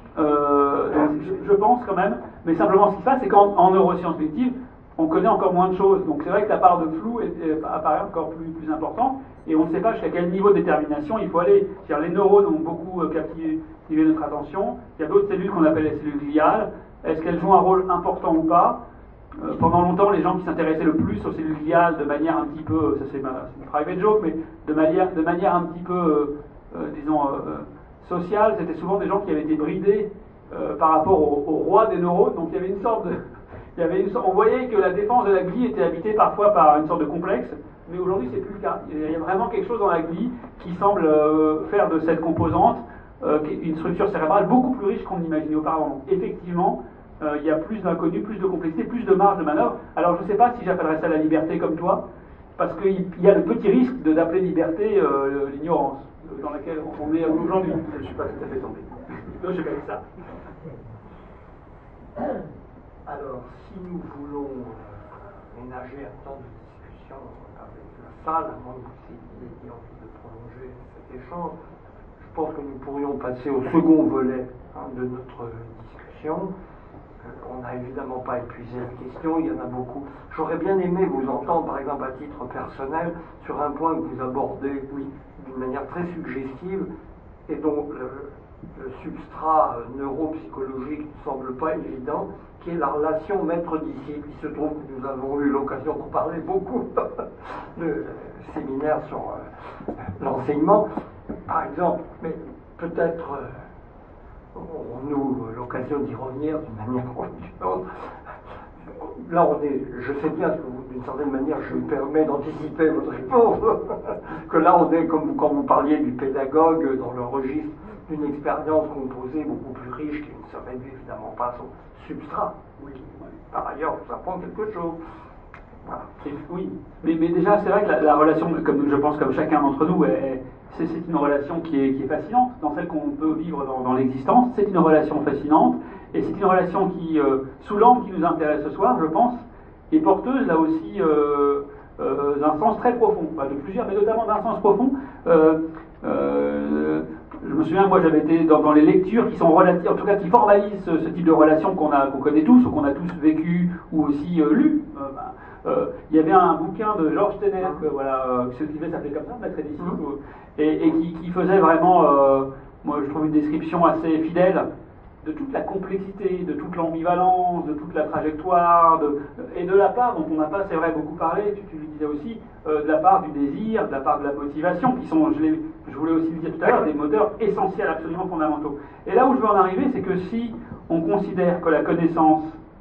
euh, je, je pense quand même, mais simplement ce qui se passe, c'est qu'en neurosciences cognitives, on connaît encore moins de choses. Donc c'est vrai que la part de flou est, est, apparaît encore plus, plus importante, et on ne sait pas jusqu'à quel niveau de détermination il faut aller. C'est-à-dire les neurones ont beaucoup euh, captivé notre attention, il y a d'autres cellules qu'on appelle les cellules gliales, est-ce qu'elles jouent un rôle important ou pas? Euh, pendant longtemps, les gens qui s'intéressaient le plus aux cellules gliales de manière un petit peu, ça c'est ma, c'est une private joke, mais de manière, de manière un petit peu, euh, euh, disons, euh, sociale, c'était souvent des gens qui avaient été bridés euh, par rapport au, au roi des neurones. Donc il y avait une sorte de, il y avait une sorte, on voyait que la défense de la glie était habitée parfois par une sorte de complexe, mais aujourd'hui c'est plus le cas. Il y a vraiment quelque chose dans la glie qui semble euh, faire de cette composante euh, une structure cérébrale beaucoup plus riche qu'on n'imaginait auparavant. Donc, effectivement, Euh, il y a plus d'inconnus, plus de complexité, plus de marge de manœuvre. Alors je ne sais pas si j'appellerais ça la liberté comme toi, parce qu'il y a le petit risque de, d'appeler liberté euh, l'ignorance, dans laquelle on est aujourd'hui. Je ne suis pas tout à fait tombé. Donc j'ai pas dit ça. Alors, si nous voulons euh, ménager un temps de discussion avec la salle, à moins que vous ayez envie de prolonger cet échange, je pense que nous pourrions passer au second volet hein, de notre discussion. on n'a évidemment pas épuisé la question, il y en a beaucoup. J'aurais bien aimé vous entendre, par exemple, à titre personnel, sur un point que vous abordez, oui, d'une manière très suggestive, et dont le, le substrat neuropsychologique ne semble pas évident, qui est la relation maître-disciple. Il se trouve que nous avons eu l'occasion d'en parler beaucoup de séminaires sur euh, l'enseignement, par exemple, mais peut-être euh, aurons-nous l'occasion d'y revenir d'une manière ou d'une autre. Là, on est, je sais bien que d'une certaine manière, je me permets d'anticiper votre réponse, que là, on est, comme quand vous parliez du pédagogue, dans le registre d'une expérience composée beaucoup plus riche qui ne se réduit évidemment pas à son substrat. Oui, par ailleurs, ça apprend quelque chose. Voilà. Oui, mais, mais déjà, c'est vrai que la, la relation, comme je pense comme chacun d'entre nous, est, c'est, c'est une relation qui est, qui est fascinante, dans celle qu'on peut vivre dans, dans l'existence. C'est une relation fascinante, et c'est une relation qui, euh, sous l'angle qui nous intéresse ce soir, je pense, est porteuse là aussi euh, euh, d'un sens très profond, enfin, de plusieurs, mais notamment d'un sens profond. Euh, euh, je me souviens, moi j'avais été dans, dans les lectures qui sont relatives, en tout cas qui formalisent ce, ce type de relation qu'on a, qu'on connaît tous, ou qu'on a tous vécu, ou aussi euh, lu. Euh, ben, euh, il y avait un bouquin de Georges Tener, que voilà, euh, ce qui devait s'appeler comme ça, Maître et disciple, mmh. et, et qui, qui faisait vraiment, euh, moi je trouve une description assez fidèle de toute la complexité, de toute l'ambivalence, de toute la trajectoire, de, et de la part dont on n'a pas, c'est vrai, beaucoup parlé, tu, tu le disais aussi, euh, de la part du désir, de la part de la motivation, qui sont, je, je voulais aussi le dire tout à l'heure, des moteurs essentiels, absolument fondamentaux. Et là où je veux en arriver, c'est que si on considère que la connaissance,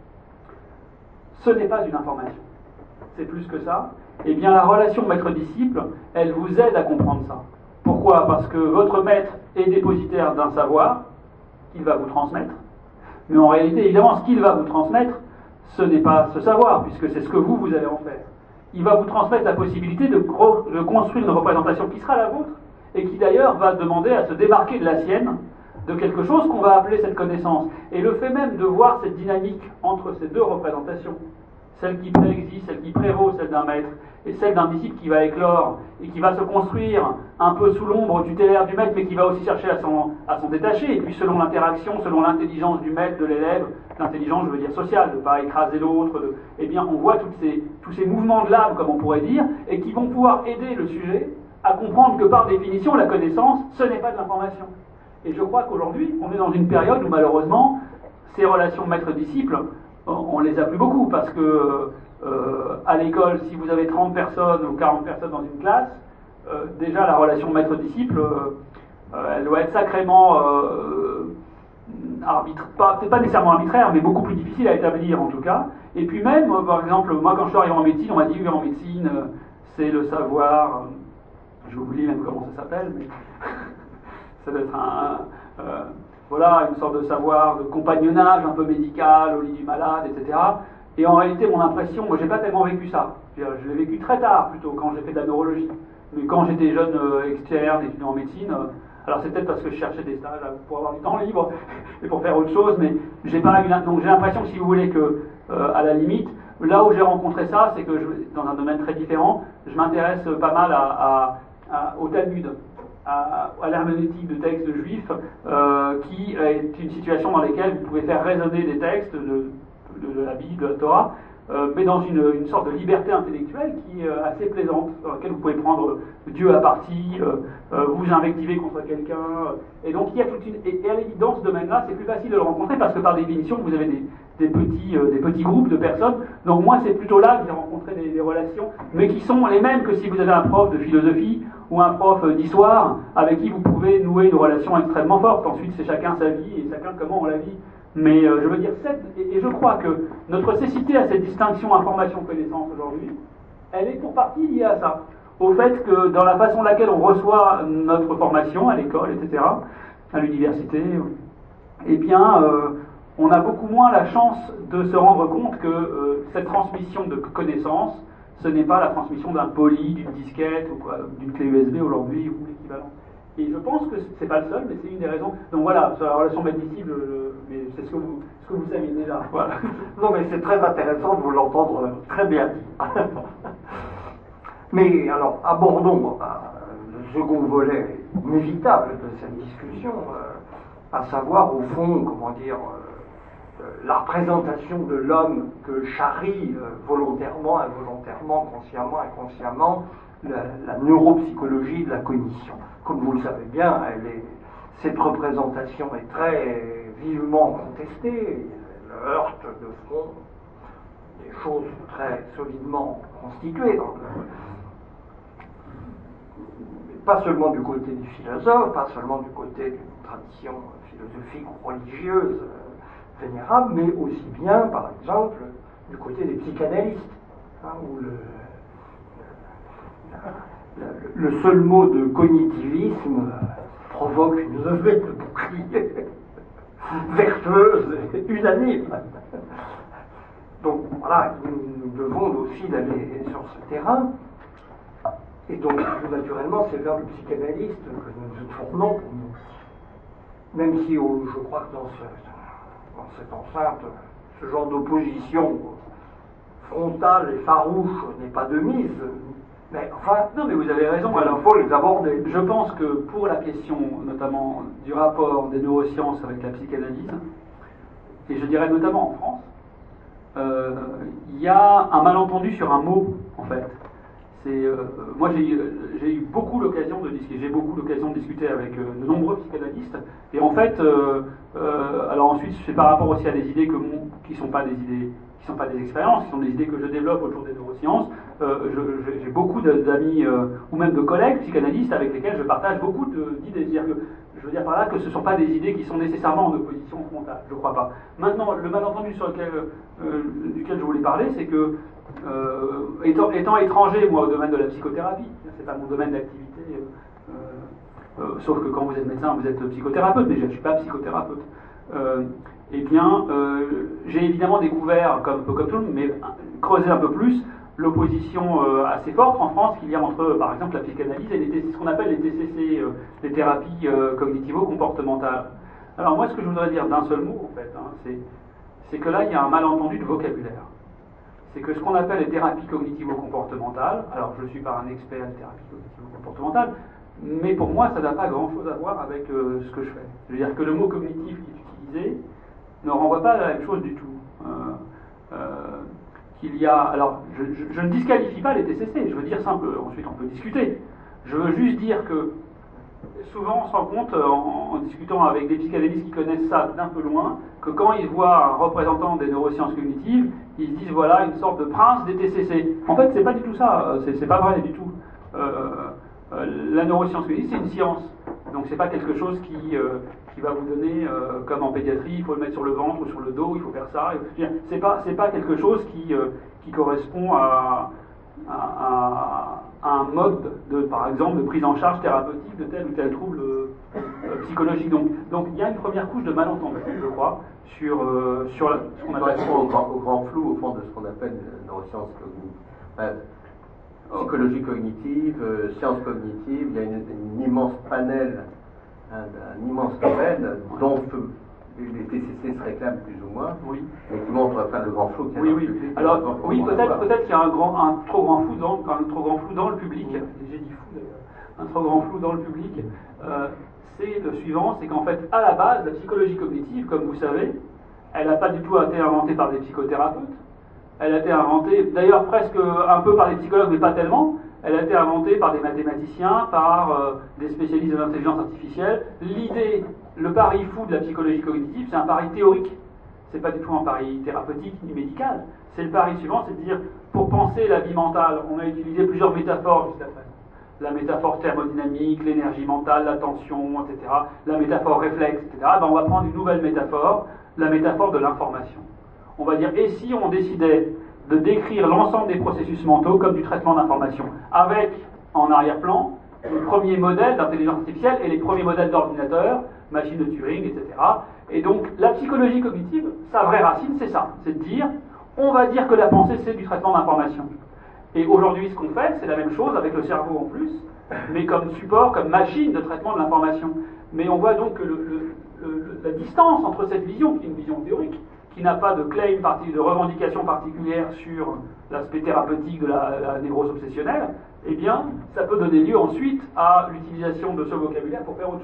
ce n'est pas une information, c'est plus que ça, eh bien la relation maître-disciple, elle vous aide à comprendre ça. Pourquoi ? Parce que votre maître est dépositaire d'un savoir, qu'il va vous transmettre, mais en réalité, évidemment, ce qu'il va vous transmettre, ce n'est pas ce savoir, puisque c'est ce que vous, vous allez en faire. Il va vous transmettre la possibilité de, de construire une représentation qui sera la vôtre, et qui d'ailleurs va demander à se démarquer de la sienne, de quelque chose qu'on va appeler cette connaissance. Et le fait même de voir cette dynamique entre ces deux représentations, celle qui préexiste, celle qui prévaut, celle d'un maître, et celle d'un disciple qui va éclore et qui va se construire un peu sous l'ombre tutélaire du maître, mais qui va aussi chercher à s'en, à s'en détacher, et puis selon l'interaction, selon l'intelligence du maître, de l'élève, l'intelligence, je veux dire, sociale, de ne pas écraser l'autre, de, eh bien, on voit toutes ces, tous ces mouvements de l'âme, comme on pourrait dire, et qui vont pouvoir aider le sujet à comprendre que par définition, la connaissance, ce n'est pas de l'information. Et je crois qu'aujourd'hui, on est dans une période où malheureusement, ces relations maître-disciple, on les a plus beaucoup, parce que euh, à l'école, si vous avez trente personnes ou quarante personnes dans une classe, euh, déjà la relation maître-disciple, euh, elle doit être sacrément euh, arbitre, pas, peut-être pas nécessairement arbitraire, mais beaucoup plus difficile à établir en tout cas. Et puis même, euh, par exemple, moi quand je suis arrivé en médecine, on m'a dit oui, en médecine, euh, c'est le savoir, euh, je oublie même comment ça s'appelle, mais ça doit être un... Euh, voilà, une sorte de savoir de compagnonnage un peu médical au lit du malade, et cetera. Et en réalité, mon impression, moi j'ai pas tellement vécu ça. Je l'ai vécu très tard plutôt, quand j'ai fait de la neurologie. Mais quand j'étais jeune euh, externe, étudiant en médecine, euh, alors c'est peut-être parce que je cherchais des stages là, pour avoir du temps libre et pour faire autre chose, mais j'ai pas eu, donc j'ai l'impression que si vous voulez que, euh, à la limite, là où j'ai rencontré ça, c'est que je, dans un domaine très différent, je m'intéresse pas mal à, à, à, au Talmud. à, à l'herméneutique de textes juifs, euh, qui est une situation dans laquelle vous pouvez faire résonner des textes de, de, de la Bible, de la Torah, euh, mais dans une, une sorte de liberté intellectuelle qui est assez plaisante, dans laquelle vous pouvez prendre Dieu à partie, euh, euh, vous invectiver contre quelqu'un, euh, et donc il y a toute une... Et, et à l'évidence, dans ce domaine-là, c'est plus facile de le rencontrer, parce que par définition, vous avez des, des, petits, euh, des petits groupes de personnes, donc moi c'est plutôt là que j'ai rencontré des, des relations, mais qui sont les mêmes que si vous avez un prof de philosophie, ou un prof d'histoire avec qui vous pouvez nouer une relation extrêmement forte. Ensuite, c'est chacun sa vie et chacun comment on la vit. Mais euh, je veux dire, cette, et, et je crois que notre cécité à cette distinction information-connaissance aujourd'hui, elle est pour partie liée à ça. Au fait que dans la façon de laquelle on reçoit notre formation à l'école, et cetera, à l'université, eh bien, euh, on a beaucoup moins la chance de se rendre compte que euh, cette transmission de connaissances, ce n'est pas la transmission d'un poly, d'une disquette ou quoi, d'une clé U S B aujourd'hui ou l'équivalent. Et je pense que c'est pas le seul, mais c'est une des raisons. Donc voilà, sur la relation maître-disciple, mais c'est ce que vous, ce que vous savez déjà. Voilà. Non, mais c'est très intéressant de vous l'entendre très bien dit. Mais alors, abordons euh, le second volet inévitable de cette discussion, euh, à savoir au fond, comment dire, euh, la représentation de l'homme que charrie euh, volontairement, involontairement, consciemment, inconsciemment, la, la neuropsychologie de la cognition. Comme vous le savez bien, elle est, cette représentation est très vivement contestée, elle heurte de front des choses très solidement constituées dans le, pas seulement du côté des philosophes, pas seulement du côté d'une tradition philosophique ou religieuse euh, vénérable, mais aussi bien, par exemple, du côté des psychanalystes, hein, où le, le, le seul mot de cognitivisme provoque une levée de bouclier vertueuse et unanime. Donc voilà, nous, nous devons aussi d'aller sur ce terrain. Et donc, naturellement, c'est vers le psychanalyste que nous nous tournons pour nous. Même si, oh, je crois que dans, ce, dans cette enceinte, ce genre d'opposition frontale et farouche n'est pas de mise. Mais enfin, non, mais vous avez raison. Alors, il faut les aborder. Je pense que pour la question, notamment du rapport des neurosciences avec la psychanalyse, et je dirais notamment en France, euh, il y a un malentendu sur un mot, en fait. Euh, moi, j'ai, j'ai eu beaucoup l'occasion de discuter, j'ai beaucoup l'occasion de discuter avec euh, de nombreux psychanalystes. Et en fait, euh, euh, alors ensuite, c'est par rapport aussi à des idées que mon, qui sont pas des idées, qui sont pas des expériences, qui sont des idées que je développe autour des neurosciences. Euh, je, je, j'ai beaucoup d'amis euh, ou même de collègues psychanalystes avec lesquels je partage beaucoup de, d'idées. C'est-à-dire que, je veux dire par là que ce ne sont pas des idées qui sont nécessairement en opposition frontale. Je ne crois pas. Maintenant, le malentendu sur lequel, euh, duquel je voulais parler, c'est que Euh, étant, étant étranger, moi, au domaine de la psychothérapie, c'est pas mon domaine d'activité, euh, euh, sauf que quand vous êtes médecin, vous êtes psychothérapeute, mais je ne suis pas psychothérapeute. Euh, eh bien, euh, j'ai évidemment découvert, comme, comme tout le monde, mais creusé un peu plus, l'opposition euh, assez forte en France qu'il y a entre, par exemple, la psychanalyse et les, ce qu'on appelle les T C C, euh, les thérapies euh, cognitivo-comportementales. Alors moi, ce que je voudrais dire d'un seul mot, en fait, hein, c'est, c'est que là, il y a un malentendu de vocabulaire. C'est que ce qu'on appelle les thérapies cognitivo-comportementales, alors je ne suis pas un expert des thérapies cognitivo-comportementales, mais pour moi ça n'a pas grand-chose à voir avec euh, ce que je fais. Je veux dire que le mot cognitif qui est utilisé ne renvoie pas à la même chose du tout. Euh, euh, qu'il y a, alors je, je, je ne disqualifie pas les T C C, je veux dire ça un peu, ensuite on peut discuter. Je veux juste dire que souvent on se rend compte en, en discutant avec des psychanalystes qui connaissent ça d'un peu loin, que quand ils voient un représentant des neurosciences cognitives, ils se disent voilà une sorte de prince des T C C. En fait, c'est pas du tout ça, c'est, c'est pas vrai du tout. Euh, euh, la neuroscience cognitive, c'est une science, donc c'est pas quelque chose qui, euh, qui va vous donner, euh, comme en pédiatrie, il faut le mettre sur le ventre ou sur le dos, il faut faire ça. C'est pas, c'est pas quelque chose qui, euh, qui correspond à, à, à, à un mode de, par exemple, de prise en charge thérapeutique de tel ou tel trouble euh, psychologique. Donc, donc il y a une première couche de malentendu, je crois, sur, euh, sur la, ce qu'on appelle au grand, au grand flou au fond de ce qu'on appelle euh, neurosciences cognitives. Euh, psychologie cognitive, euh, sciences cognitives, il y a une, une immense panel, un, un immense domaine dont les T C C se réclament plus ou moins, oui. mais qui montre enfin le grand flou. Oui, oui. Alors, oui, peut-être, peut-être qu'il y a un, grand, un trop grand flou dans, un trop grand flou dans le public. J'ai dit fou d'ailleurs. Un trop grand flou dans le public. Euh, c'est le suivant, c'est qu'en fait, à la base, la psychologie cognitive, comme vous savez, elle n'a pas du tout été inventée par des psychothérapeutes. Elle a été inventée, d'ailleurs presque un peu par des psychologues, mais pas tellement. Elle a été inventée par des mathématiciens, par euh, des spécialistes de l'intelligence artificielle. L'idée, le pari fou de la psychologie cognitive, c'est un pari théorique. C'est pas du tout un pari thérapeutique ni médical. C'est le pari suivant, c'est de dire, pour penser la vie mentale, on a utilisé plusieurs métaphores jusqu'à présent. La métaphore thermodynamique, l'énergie mentale, l'attention, et cetera. La métaphore réflexe, et cetera. Ben, on va prendre une nouvelle métaphore, la métaphore de l'information. On va dire, et si on décidait de décrire l'ensemble des processus mentaux comme du traitement d'information, avec, en arrière-plan, le premier modèle d'intelligence artificielle et les premiers modèles d'ordinateur, machine de Turing, et cetera. Et donc, la psychologie cognitive, sa vraie racine, c'est ça. C'est de dire, on va dire que la pensée, c'est du traitement d'information. Et aujourd'hui, ce qu'on fait, c'est la même chose avec le cerveau en plus, mais comme support, comme machine de traitement de l'information. Mais on voit donc que le, le, le, la distance entre cette vision, qui est une vision théorique, qui n'a pas de claim, de revendication particulière sur l'aspect thérapeutique de la, la névrose obsessionnelle, eh bien, ça peut donner lieu ensuite à l'utilisation de ce vocabulaire pour faire autre chose.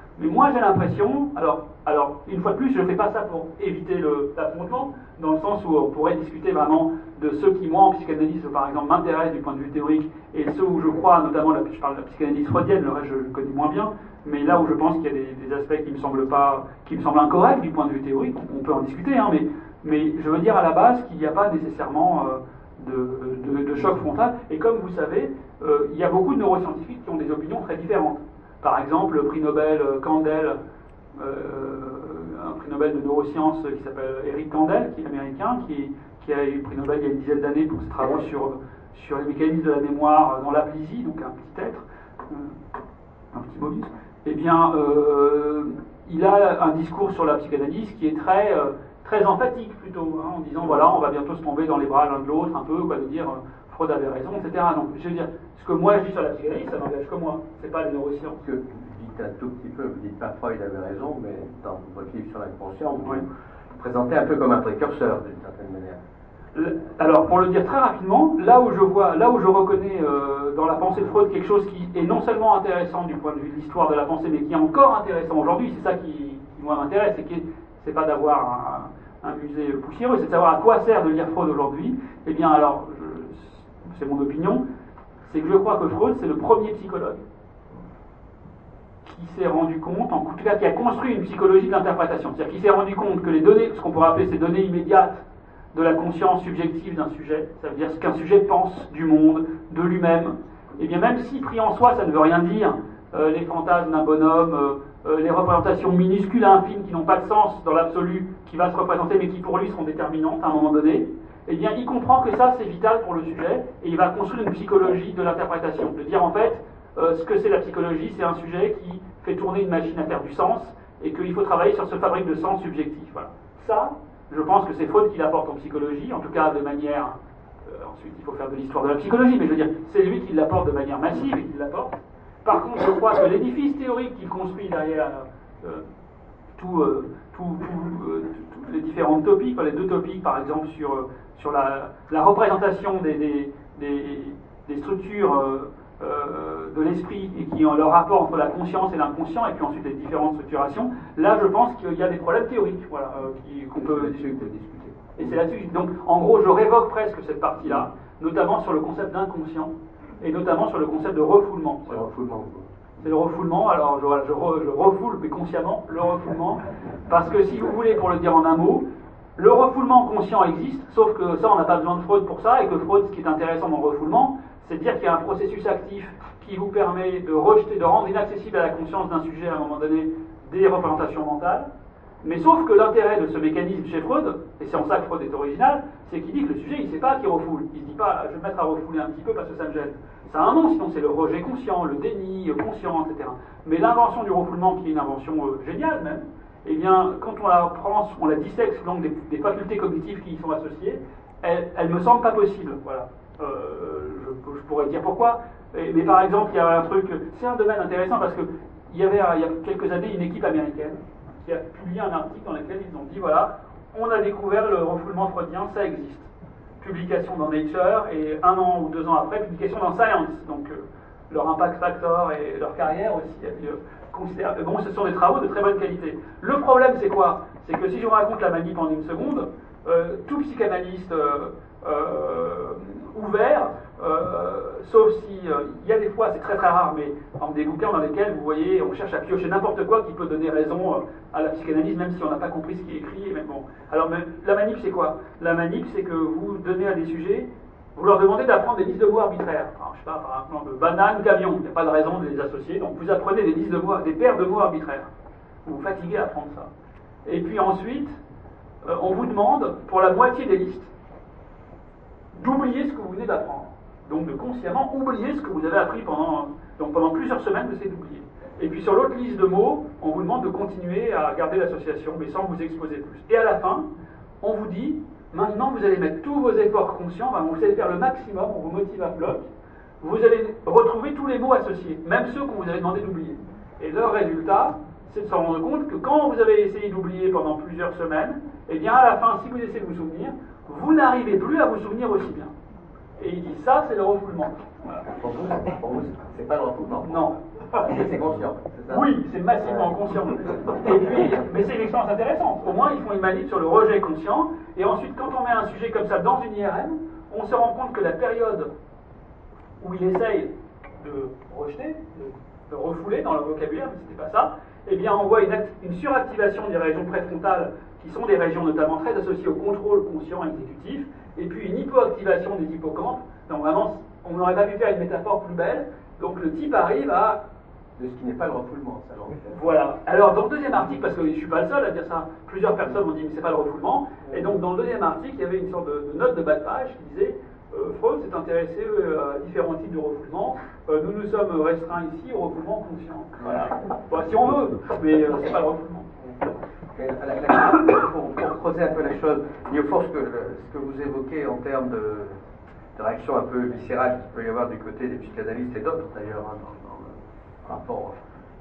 Mais moi j'ai l'impression, alors, alors une fois de plus, je ne fais pas ça pour éviter l'affrontement, dans le sens où on pourrait discuter vraiment de ceux qui, moi en psychanalyse, par exemple, m'intéressent du point de vue théorique, et ceux où je crois, notamment, la, je parle de la psychanalyse freudienne, le reste je, je connais moins bien, mais là où je pense qu'il y a des, des aspects qui me semblent pas, qui me semblent incorrects du point de vue théorique, on peut en discuter, hein, mais, mais je veux dire à la base qu'il n'y a pas nécessairement euh, de, de, de choc frontal, et comme vous savez, euh, il y a beaucoup de neuroscientifiques qui ont des opinions très différentes. Par exemple, le prix Nobel Kandel, euh, un prix Nobel de neurosciences qui s'appelle Eric Kandel, qui est américain, qui, qui a eu le prix Nobel il y a une dizaine d'années pour ses travaux sur, sur les mécanismes de la mémoire dans l'aplysie, donc un petit être, euh, un petit mobius. Eh bien, euh, il a un discours sur la psychanalyse qui est très, euh, très emphatique plutôt, hein, en disant voilà, on va bientôt se tomber dans les bras l'un de l'autre, un peu, quoi, de dire euh, Freud avait raison, et cetera. Donc, je veux dire, ce que moi je dis sur la psychanalyse, ça n'engage que moi, c'est pas les neurosciences. Que vous dites un tout petit peu, vous dites pas Freud avait raison, mais dans votre livre sur l'inconscient, vous oui. vous présentez un peu comme un précurseur d'une certaine manière. Alors, pour le dire très rapidement, là où je vois, là où je reconnais euh, dans la pensée de Freud quelque chose qui est non seulement intéressant du point de vue de l'histoire de la pensée, mais qui est encore intéressant aujourd'hui, c'est ça qui, qui moi m'intéresse, c'est que c'est pas d'avoir un, un musée poussiéreux, c'est de savoir à quoi sert de lire Freud aujourd'hui. Eh bien, alors, c'est mon opinion, c'est que je crois que Freud, c'est le premier psychologue qui s'est rendu compte, en tout cas qui a construit une psychologie de l'interprétation, c'est-à-dire qui s'est rendu compte que les données, ce qu'on pourrait appeler ces données immédiates de la conscience subjective d'un sujet, ça veut dire ce qu'un sujet pense du monde, de lui-même, et bien même si pris en soi ça ne veut rien dire, euh, les fantasmes d'un bonhomme, euh, euh, les représentations minuscules à infimes qui n'ont pas de sens dans l'absolu, qui va se représenter mais qui pour lui seront déterminantes à un moment donné, eh bien il comprend que ça c'est vital pour le sujet, et il va construire une psychologie de l'interprétation, de dire en fait, euh, ce que c'est la psychologie, c'est un sujet qui fait tourner une machine à faire du sens, et qu'il faut travailler sur ce fabrique de sens subjectif. Voilà. Ça, je pense que c'est Freud qui l'apporte en psychologie, en tout cas de manière... Euh, ensuite, il faut faire de l'histoire de la psychologie, mais je veux dire, c'est lui qui l'apporte de manière massive et qui l'apporte. Par contre, je crois que l'édifice théorique qu'il construit derrière euh, tout, euh, tout, tout, euh, toutes les différentes topiques, les deux topiques par exemple sur, euh, sur la, la représentation des, des, des, des structures euh, euh, de l'esprit et qui ont le rapport entre la conscience et l'inconscient, et puis ensuite les différentes structurations, là je pense qu'il y a des problèmes théoriques voilà, euh, qu'on peut discuter. Et c'est là-dessus, donc en gros je révoque presque cette partie-là, notamment sur le concept d'inconscient, et notamment sur le concept de refoulement. C'est le refoulement. C'est le refoulement, alors je, je, re, je refoule, mais consciemment, le refoulement, parce que si vous voulez, pour le dire en un mot, le refoulement conscient existe, sauf que ça, on n'a pas besoin de Freud pour ça, et que Freud, ce qui est intéressant dans le refoulement, c'est de dire qu'il y a un processus actif qui vous permet de rejeter, de rendre inaccessible à la conscience d'un sujet à un moment donné des représentations mentales, mais sauf que l'intérêt de ce mécanisme chez Freud, et c'est en ça que Freud est original, c'est qu'il dit que le sujet, il ne sait pas qu'il refoule. Il ne dit pas, je vais me mettre à refouler un petit peu parce que ça me gêne. Ça a un nom, sinon c'est le rejet conscient, le déni conscient, et cetera. Mais l'invention du refoulement, qui est une invention euh, géniale même, eh bien, quand on la prend, on la dissèque selon des, des facultés cognitives qui y sont associées, elle, elle me semble pas possible. Voilà. Euh, je, je pourrais dire pourquoi. Et, mais par exemple, il y a un truc, c'est un domaine intéressant parce que il y avait il y a quelques années une équipe américaine qui a publié un article dans lequel ils ont dit voilà, on a découvert le refoulement freudien, ça existe. Publication dans Nature, et un an ou deux ans après, publication dans Science. Donc euh, leur impact factor et leur carrière aussi a été euh, considérable. Bon, ce sont des travaux de très bonne qualité. Le problème, c'est quoi? C'est que si je vous raconte la manip en une seconde, euh, tout psychanalyste euh, euh, ouvert, euh, sauf si il euh, y a des fois, c'est très très rare, mais en des bouquins dans lesquels vous voyez, on cherche à piocher n'importe quoi qui peut donner raison euh, à la psychanalyse, même si on n'a pas compris ce qui est écrit. Mais bon. Alors mais, la manip, c'est quoi? La manip, c'est que vous donnez à des sujets, vous leur demandez d'apprendre des listes de mots arbitraires. Alors, je sais pas, par exemple, banane, camion, il n'y a pas de raison de les associer, donc vous apprenez des listes de mots, des paires de mots arbitraires. Vous vous fatiguez à apprendre ça. Et puis ensuite, euh, on vous demande, pour la moitié des listes, d'oublier ce que vous venez d'apprendre. Donc de consciemment oublier ce que vous avez appris pendant, donc pendant plusieurs semaines, vous essayez d'oublier. Et puis sur l'autre liste de mots, on vous demande de continuer à garder l'association, mais sans vous exposer plus. Et à la fin, on vous dit, maintenant vous allez mettre tous vos efforts conscients, ben, vous allez faire le maximum, on vous motive à bloc, vous allez retrouver tous les mots associés, même ceux qu'on vous avait demandé d'oublier. Et le résultat, c'est de se rendre compte que quand vous avez essayé d'oublier pendant plusieurs semaines, eh bien à la fin, si vous essayez de vous souvenir, vous n'arrivez plus à vous souvenir aussi bien. et il dit ça, c'est le refoulement. Voilà. Pour vous, pour vous c'est pas le refoulement. Non. C'est conscient, c'est ça? Oui, c'est massivement conscient. Et puis, mais c'est une expérience intéressante. Au moins, ils font une manip sur le rejet conscient, et ensuite, quand on met un sujet comme ça dans une I R M, on se rend compte que la période où il essaye de rejeter, de, de refouler dans le vocabulaire, mais c'était pas ça, eh bien, on voit une, une suractivation des régions préfrontales, qui sont des régions notamment très associées au contrôle conscient exécutif, et puis une hypoactivation des hippocampes. Donc vraiment, on n'aurait pas pu faire une métaphore plus belle. Donc le type arrive à... De ce qui n'est pas le refoulement, ça. Alors. Voilà. Alors dans le deuxième article, parce que je ne suis pas le seul à dire ça, plusieurs personnes m'ont dit mais c'est pas le refoulement, et donc dans le deuxième article, il y avait une sorte de, de note de bas de page qui disait euh, Freud s'est intéressé euh, à différents types de refoulement, euh, nous nous sommes restreints ici au refoulement conscient. Voilà. Bon, si on veut, mais euh, c'est pas le refoulement. Pour, pour creuser un peu la chose, il faut ce que, ce que vous évoquez en termes de, de réaction un peu viscérale qu'il peut y avoir du côté des psychanalystes et d'autres d'ailleurs, hein, dans, dans, par rapport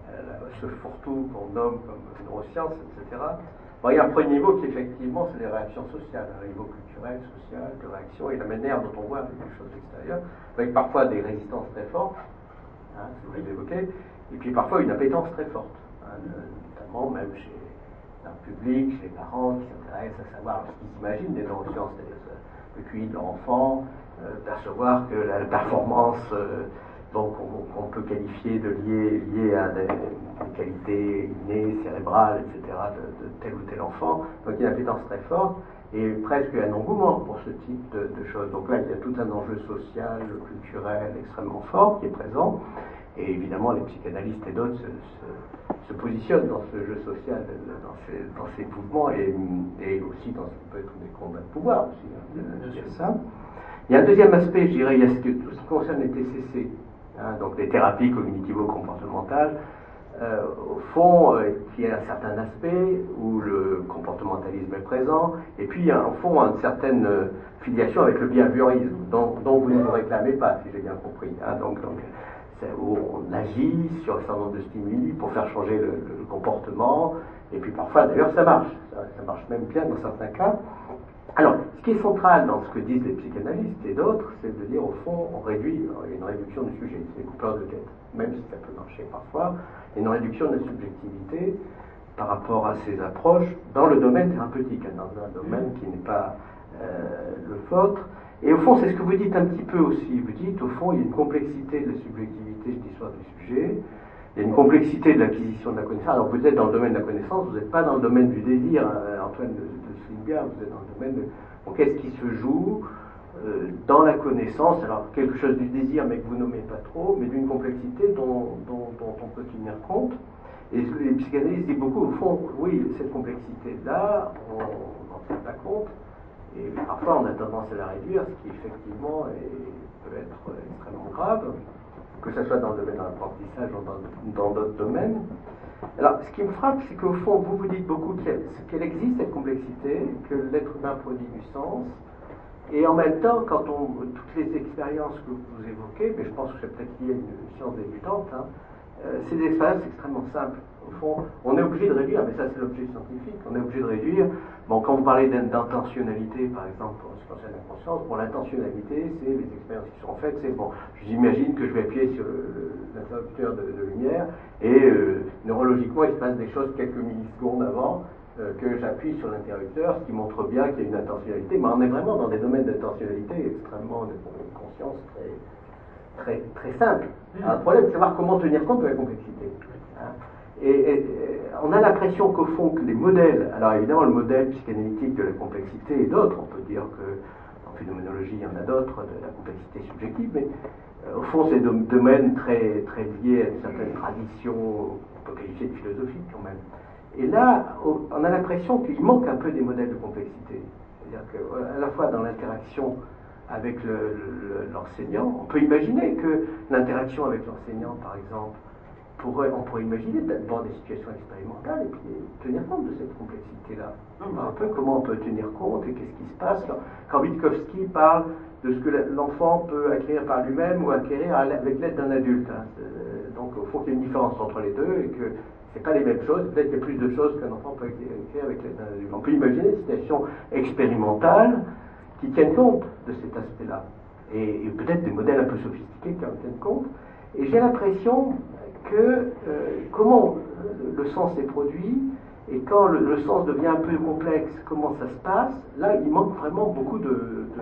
à ce fourre-tout qu'on nomme comme neurosciences, et cetera. Bon, il y a un premier niveau qui effectivement c'est les réactions sociales, un niveau culturel, social, de réaction et la manière dont on voit les choses extérieures, avec parfois des résistances très fortes, hein, si vous l'avez évoqué, et puis parfois une appétence très forte, hein, notamment même chez dans le public, chez les parents qui s'intéressent à savoir ce qu'ils s'imaginent des neurosciences, le Q I de leur enfant, euh, d'apercevoir que la performance euh, donc qu'on peut qualifier de liée, liée à des, des qualités innées, cérébrales, et cetera de, de tel ou tel enfant, donc il y a une appétence très forte et presque un engouement pour ce type de, de choses. Donc là il y a tout un enjeu social, culturel extrêmement fort qui est présent. Et évidemment, les psychanalystes et d'autres se, se, se positionnent dans ce jeu social, dans ces, dans ces mouvements, et, et aussi dans ce qui peut être des combats de pouvoir aussi. Hein, de, de ça. Il y a un deuxième aspect, je dirais, il y a ce, que, tout ce qui concerne les T C C, hein, donc les thérapies cognitivo-comportementales, euh, au fond, euh, qui a un certain aspect où le comportementalisme est présent, et puis il y a au fond une certaine euh, filiation avec le behaviorisme, dont, dont vous ne vous réclamez pas, si j'ai bien compris. Hein, donc, donc où on agit sur un certain nombre de stimuli pour faire changer le, le comportement, et puis parfois d'ailleurs ça marche, ça, ça marche même bien dans certains cas. Alors, ce qui est central dans ce que disent les psychanalystes et d'autres, c'est de dire au fond, on réduit, il y a une réduction du sujet, c'est les coupeurs de tête, même si ça peut marcher parfois, il y a une réduction de la subjectivité par rapport à ces approches dans le domaine thérapeutique, hein, dans un domaine qui n'est pas euh, le vôtre. Et au fond, c'est ce que vous dites un petit peu aussi. Vous dites, au fond, il y a une complexité de la subjectivité de l'histoire du sujet, il y a une complexité de l'acquisition de la connaissance. Alors, vous êtes dans le domaine de la connaissance, vous n'êtes pas dans le domaine du désir, hein, Antoine de, de souligne bien, vous êtes dans le domaine de... Bon, qu'est-ce qui se joue euh, dans la connaissance? Alors, quelque chose du désir, mais que vous nommez pas trop, mais d'une complexité dont, dont, dont on peut tenir compte. Et les psychanalystes disent beaucoup, au fond, oui, cette complexité-là, on n'en tient pas compte. Et parfois, on a tendance à la réduire, ce qui effectivement est, peut être extrêmement grave, que ce soit dans le domaine de l'apprentissage ou dans d'autres domaines. Alors, ce qui me frappe, c'est qu'au fond, vous vous dites beaucoup qu'elle, qu'elle existe, cette complexité, que l'être humain produit du sens, et en même temps, quand on, toutes les expériences que vous évoquez, mais je pense que c'est peut-être lié à une science débutante, hein, euh, c'est des expériences extrêmement simples. Au fond, on est obligé de réduire, mais ça c'est l'objet scientifique, on est obligé de réduire. Bon, quand vous parlez d'intentionnalité, par exemple, pour ce qui concerne la conscience, bon, l'intentionnalité, c'est les expériences qui sont faites, c'est bon, j'imagine que je vais appuyer sur l'interrupteur de, de lumière, et euh, neurologiquement, il se passe des choses quelques millisecondes avant euh, que j'appuie sur l'interrupteur, ce qui montre bien qu'il y a une intentionnalité, mais on est vraiment dans des domaines d'intentionnalité extrêmement, de conscience très, très, très simple. Alors, le problème, c'est de savoir comment tenir compte de la complexité. Hein. Et, et, et on a l'impression qu'au fond, que les modèles, alors évidemment le modèle psychanalytique de la complexité et d'autres, on peut dire que en phénoménologie il y en a d'autres, de la complexité subjective, mais euh, au fond c'est des domaines très, très liés à une certaine tradition, on peut qualifier de philosophique quand même. Et là, on a l'impression qu'il manque un peu des modèles de complexité. C'est-à-dire qu'à la fois dans l'interaction avec le, le, l'enseignant, on peut imaginer que l'interaction avec l'enseignant, par exemple, Pourrait, on pourrait imaginer d'abord des situations expérimentales et puis tenir compte de cette complexité-là. Un peu comment on peut tenir compte et qu'est-ce qui se passe quand Witkowski parle de ce que l'enfant peut acquérir par lui-même ou acquérir avec l'aide d'un adulte. Hein. Donc, au fond, il y a une différence entre les deux et que c'est pas les mêmes choses. Peut-être qu'il y a plus de choses qu'un enfant peut acquérir avec l'aide d'un adulte. On peut imaginer des situations expérimentales qui tiennent compte de cet aspect-là. et, et peut-être des modèles un peu sophistiqués qui en tiennent compte. Et j'ai l'impression que euh, comment le sens est produit, et quand le, le sens devient un peu complexe, comment ça se passe, là il manque vraiment beaucoup de...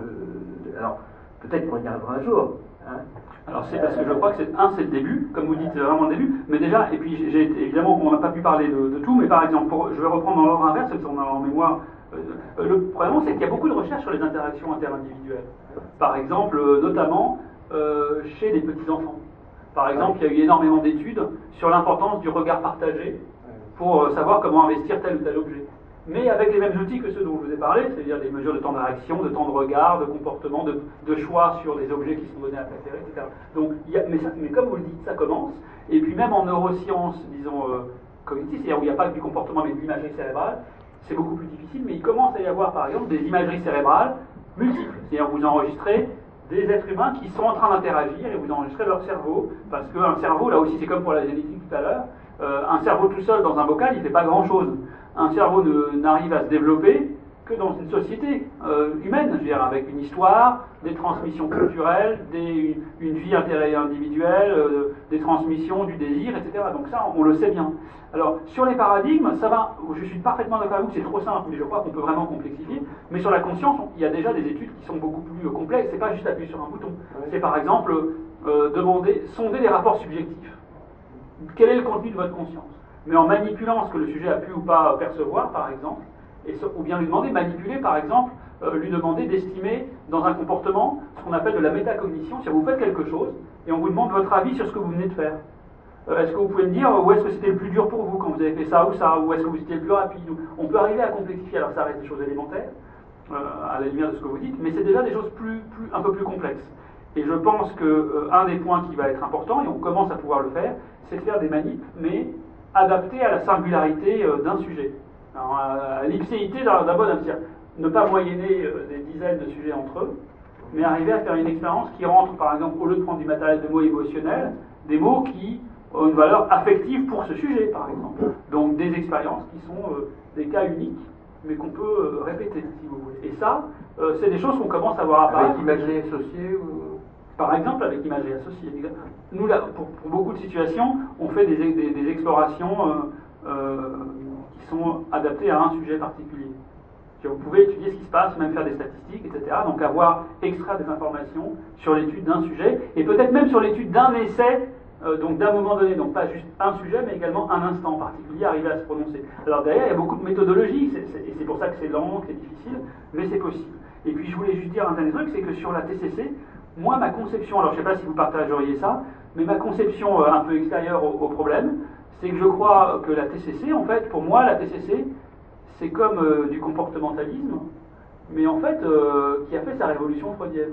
de, de alors peut-être qu'on y arrivera un jour. Hein. Alors c'est parce que je crois que c'est un, c'est le début, comme vous dites, c'est vraiment le début, mais déjà, et puis j'ai évidemment, on n'a pas pu parler de, de tout, mais par exemple, pour, je vais reprendre dans l'ordre inverse, parce qu'on a en mémoire, euh, le problème c'est qu'il y a beaucoup de recherches sur les interactions interindividuelles. Par exemple, euh, notamment euh, chez les petits-enfants. Par exemple, il y a eu énormément d'études sur l'importance du regard partagé pour euh, savoir comment investir tel ou tel objet. Mais avec les mêmes outils que ceux dont je vous ai parlé, c'est-à-dire des mesures de temps de réaction, de temps de regard, de comportement, de, de choix sur les objets qui sont donnés à préférer, et cetera. Donc, il y a, mais, ça, mais comme vous le dites, ça commence. Et puis même en neurosciences, disons, euh, cognitives, c'est-à-dire où il n'y a pas que du comportement mais de l'imagerie cérébrale, c'est beaucoup plus difficile, mais il commence à y avoir par exemple des imageries cérébrales multiples. C'est-à-dire vous enregistrez des êtres humains qui sont en train d'interagir et vous enregistrez leur cerveau, parce qu'un cerveau, là aussi c'est comme pour la génétique tout à l'heure, euh, un cerveau tout seul dans un bocal, il ne fait pas grand-chose. Un cerveau n'arrive à se développer que dans une société euh, humaine, je veux dire, avec une histoire, des transmissions culturelles, des, une, une vie individuelle, euh, des transmissions du désir, et cetera. Donc ça, on, on le sait bien. Alors, sur les paradigmes, ça va, je suis parfaitement d'accord avec vous, c'est trop simple, mais je crois qu'on peut vraiment complexifier. Mais sur la conscience, il y a déjà des études qui sont beaucoup plus complexes, c'est pas juste appuyer sur un bouton. C'est par exemple, euh, demander, sonder les rapports subjectifs. Quel est le contenu de votre conscience? Mais en manipulant ce que le sujet a pu ou pas percevoir, par exemple, et, ou bien lui demander, manipuler, par exemple, euh, lui demander d'estimer dans un comportement ce qu'on appelle de la métacognition. Si vous faites quelque chose, et on vous demande votre avis sur ce que vous venez de faire. Euh, est-ce que vous pouvez me dire où est-ce que c'était le plus dur pour vous quand vous avez fait ça ou ça, ou est-ce que vous étiez le plus rapide? On peut arriver à complexifier, alors ça reste des choses élémentaires, euh, à la lumière de ce que vous dites, mais c'est déjà des choses plus, plus, un peu plus complexes. Et je pense qu'un euh, des points qui va être important, et on commence à pouvoir le faire, c'est de faire des manips, mais adapté à la singularité euh, d'un sujet. Alors, à l'ipséité d'un bon homme, ne pas moyenner euh, des dizaines de sujets entre eux, mais arriver à faire une expérience qui rentre, par exemple, au lieu de prendre du matériel de mots émotionnels, des mots qui ont une valeur affective pour ce sujet, par exemple. Donc des expériences qui sont euh, des cas uniques, mais qu'on peut euh, répéter, si vous voulez. Et ça, euh, c'est des choses qu'on commence à voir apparaître. Avec imagerie associée ou... Par exemple, avec imagerie associée. Nous, là, pour, pour beaucoup de situations, on fait des, des, des explorations euh, euh, qui sont adaptées à un sujet particulier. Vous pouvez étudier ce qui se passe, même faire des statistiques, et cetera. Donc avoir extrait des informations sur l'étude d'un sujet, et peut-être même sur l'étude d'un essai, euh, donc d'un moment donné, donc pas juste un sujet, mais également un instant particulier, arriver à se prononcer. Alors derrière, il y a beaucoup de méthodologies, c'est, c'est, et c'est pour ça que c'est lent, que c'est difficile, mais c'est possible. Et puis je voulais juste dire un dernier truc, c'est que sur la T C C, moi, ma conception, alors je ne sais pas si vous partageriez ça, mais ma conception euh, un peu extérieure au, au problème, c'est que je crois que la T C C, en fait, pour moi, la T C C, c'est comme euh, du comportementalisme, mais en fait, euh, qui a fait sa révolution freudienne.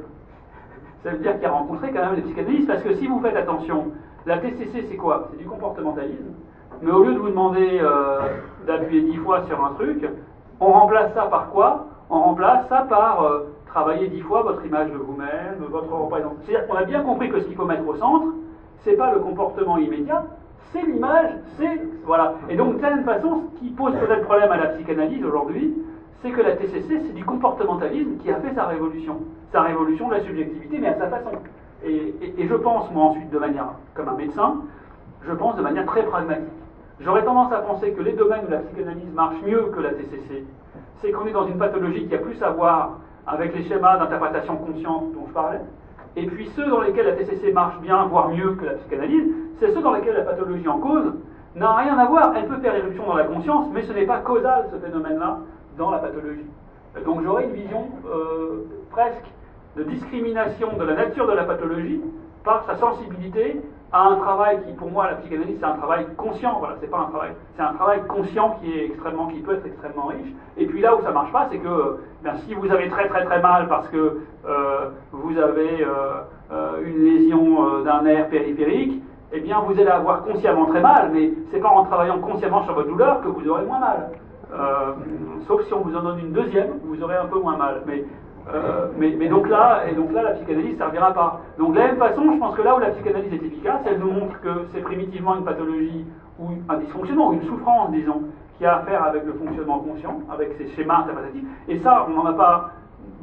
Ça veut dire qu'il a rencontré quand même les psychanalystes, parce que si vous faites attention, la T C C, c'est quoi? C'est du comportementalisme, mais au lieu de vous demander euh, d'appuyer dix fois sur un truc, on remplace ça par quoi? On remplace ça par... Euh, travailler dix fois votre image de vous-même, votre représentation. C'est-à-dire qu'on a bien compris que ce qu'il faut mettre au centre, c'est pas le comportement immédiat, c'est l'image, c'est... Voilà. Et donc, de certaine façon, ce qui pose peut-être problème à la psychanalyse aujourd'hui, c'est que la T C C, c'est du comportementalisme qui a fait sa révolution. Sa révolution de la subjectivité, mais à sa façon. Et, et, et je pense, moi, ensuite, de manière, comme un médecin, je pense de manière très pragmatique. J'aurais tendance à penser que les domaines où la psychanalyse marche mieux que la T C C, c'est qu'on est dans une pathologie qui a plus à voir avec les schémas d'interprétation consciente dont je parlais, et puis ceux dans lesquels la T C C marche bien, voire mieux que la psychanalyse, c'est ceux dans lesquels la pathologie en cause n'a rien à voir. Elle peut faire éruption dans la conscience, mais ce n'est pas causal, ce phénomène-là, dans la pathologie. Donc j'aurais une vision euh, presque de discrimination de la nature de la pathologie par sa sensibilité à un travail qui, pour moi, la psychanalyse, c'est un travail conscient. Voilà, c'est pas un travail, c'est un travail conscient qui est extrêmement, qui peut être extrêmement riche. Et puis là où ça marche pas, c'est que ben, si vous avez très très très mal parce que euh, vous avez euh, euh, une lésion euh, d'un nerf périphérique, eh bien vous allez avoir consciemment très mal, mais c'est pas en travaillant consciemment sur votre douleur que vous aurez moins mal. Euh, sauf si on vous en donne une deuxième, vous aurez un peu moins mal. Mais Euh, mais, mais donc là, et donc là, la psychanalyse ne servira pas. Donc de la même façon, je pense que là où la psychanalyse est efficace, elle nous montre que c'est primitivement une pathologie ou un dysfonctionnement, ou une souffrance, disons, qui a à faire avec le fonctionnement conscient, avec ces schémas interprétatifs. Et ça, on n'en a pas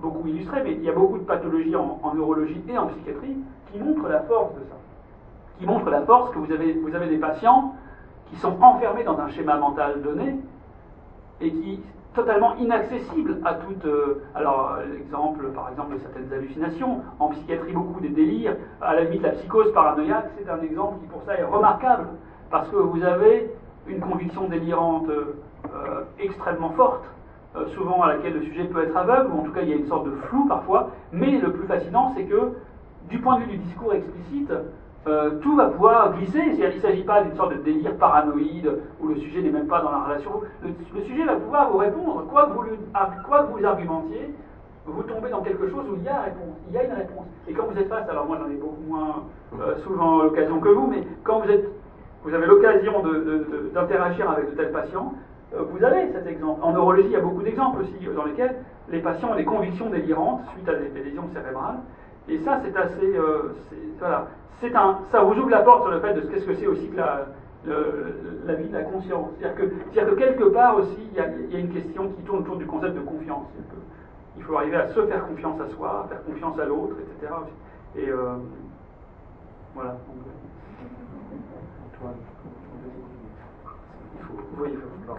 beaucoup illustré, mais il y a beaucoup de pathologies en, en neurologie et en psychiatrie qui montrent la force de ça. Qui montrent la force que vous avez, vous avez des patients qui sont enfermés dans un schéma mental donné et qui totalement inaccessible à toute... Euh, alors, l'exemple, par exemple, de certaines hallucinations. En psychiatrie, beaucoup des délires. À la limite, la psychose paranoïaque, c'est un exemple qui, pour ça, est remarquable. Parce que vous avez une conviction délirante euh, extrêmement forte, euh, souvent à laquelle le sujet peut être aveugle, ou en tout cas, il y a une sorte de flou parfois. Mais le plus fascinant, c'est que, du point de vue du discours explicite, Euh, tout va pouvoir glisser. C'est-à-dire, il ne s'agit pas d'une sorte de délire paranoïde où le sujet n'est même pas dans la relation. Le, le sujet va pouvoir vous répondre. Quoi que vous, quoi que vous argumentiez, vous tombez dans quelque chose où il y a réponse. Il y a une réponse. Et quand vous êtes face, alors moi j'en ai beaucoup moins euh, souvent l'occasion que vous, mais quand vous, êtes, vous avez l'occasion de, de, de, d'interagir avec de tels patients, euh, vous avez cet exemple. En neurologie, il y a beaucoup d'exemples aussi dans lesquels les patients ont des convictions délirantes suite à des, des lésions cérébrales. Et ça, c'est assez... Euh, c'est, voilà. C'est un, ça vous ouvre la porte sur le fait de qu'est-ce que c'est aussi que la, le, la vie de la conscience. C'est-à-dire que, c'est-à-dire que quelque part aussi, il y, a, il y a une question qui tourne autour du concept de confiance. Il faut arriver à se faire confiance à soi, à faire confiance à l'autre, et cetera. Et euh, voilà. Antoine, il faut, oui, il faut.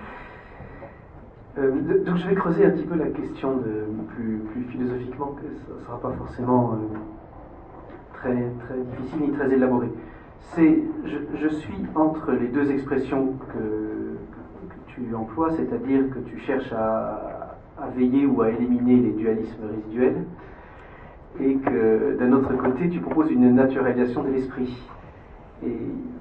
Euh, donc je vais creuser un petit peu la question de, plus, plus philosophiquement, que ça ne sera pas forcément euh, très, très difficile ni très élaboré. C'est, je, je suis entre les deux expressions que, que tu emploies, c'est-à-dire que tu cherches à, à veiller ou à éliminer les dualismes résiduels, et que d'un autre côté tu proposes une naturalisation de l'esprit. Et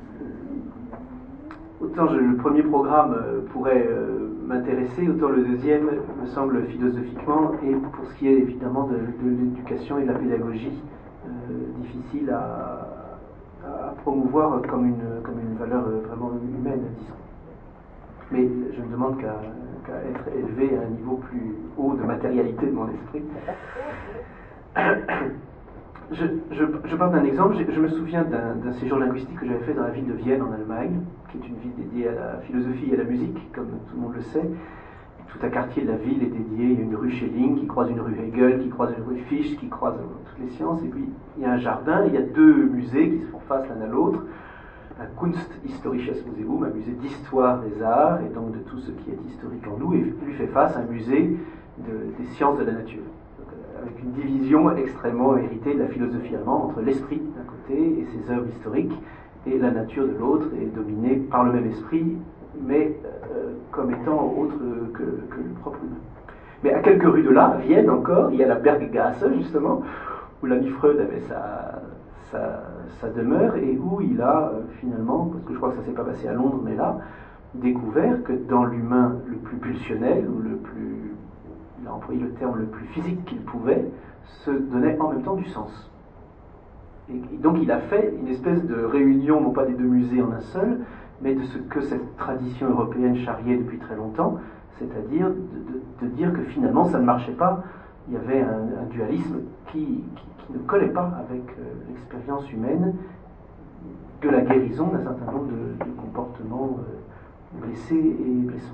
autant je, le premier programme pourrait euh, m'intéresser, autant le deuxième me semble philosophiquement, et pour ce qui est évidemment de, de l'éducation et de la pédagogie, euh, difficile à, à promouvoir comme une, comme une valeur vraiment humaine, disons. Mais je ne demande qu'à, qu'à être élevé à un niveau plus haut de matérialité de mon esprit. Je, je, je parle d'un exemple. Je, je me souviens d'un, d'un séjour linguistique que j'avais fait dans la ville de Vienne, en Allemagne, qui est une ville dédiée à la philosophie et à la musique, comme tout le monde le sait. Tout un quartier de la ville est dédié. Il y a une rue Schelling qui croise une rue Hegel, qui croise une rue Fichte, qui croise toutes les sciences. Et puis, il y a un jardin, il y a deux musées qui se font face l'un à l'autre. Un Kunsthistorisches Museum, un musée d'histoire des arts, et donc de tout ce qui est historique en nous, et lui fait face à un musée de, des sciences de la nature. Avec une division extrêmement héritée de la philosophie allemande entre l'esprit d'un côté et ses œuvres historiques, et la nature de l'autre, et dominée par le même esprit, mais euh, comme étant autre que, que le propre humain. Mais à quelques rues de là, à Vienne encore, il y a la Berggasse, justement, où l'ami Freud avait sa, sa, sa demeure, et où il a euh, finalement, parce que je crois que ça ne s'est pas passé à Londres, mais là, découvert que dans l'humain le plus pulsionnel, ou le plus... il a employé le terme le plus physique qu'il pouvait, se donnait en même temps du sens. Et donc il a fait une espèce de réunion, non pas des deux musées en un seul, mais de ce que cette tradition européenne charriait depuis très longtemps, c'est-à-dire de, de, de dire que finalement ça ne marchait pas, il y avait un, un dualisme qui, qui, qui ne collait pas avec euh, l'expérience humaine de la guérison d'un certain nombre de, de comportements euh, blessés et blessants.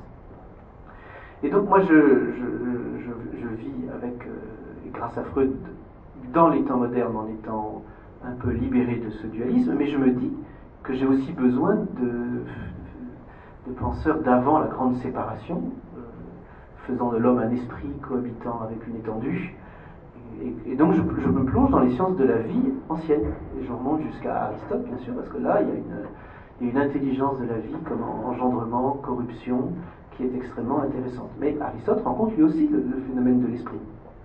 Et donc moi je, je, je, je vis avec, euh, grâce à Freud, dans les temps modernes, en étant un peu libéré de ce dualisme, mais je me dis que j'ai aussi besoin de, de penseurs d'avant la grande séparation, euh, faisant de l'homme un esprit cohabitant avec une étendue. Et, et donc je, je me plonge dans les sciences de la vie ancienne, et je remonte jusqu'à Aristote, bien sûr, parce que là il y a une, il y a une intelligence de la vie comme engendrement, corruption, qui est extrêmement intéressante. Mais Aristote rencontre lui aussi le, le phénomène de l'esprit.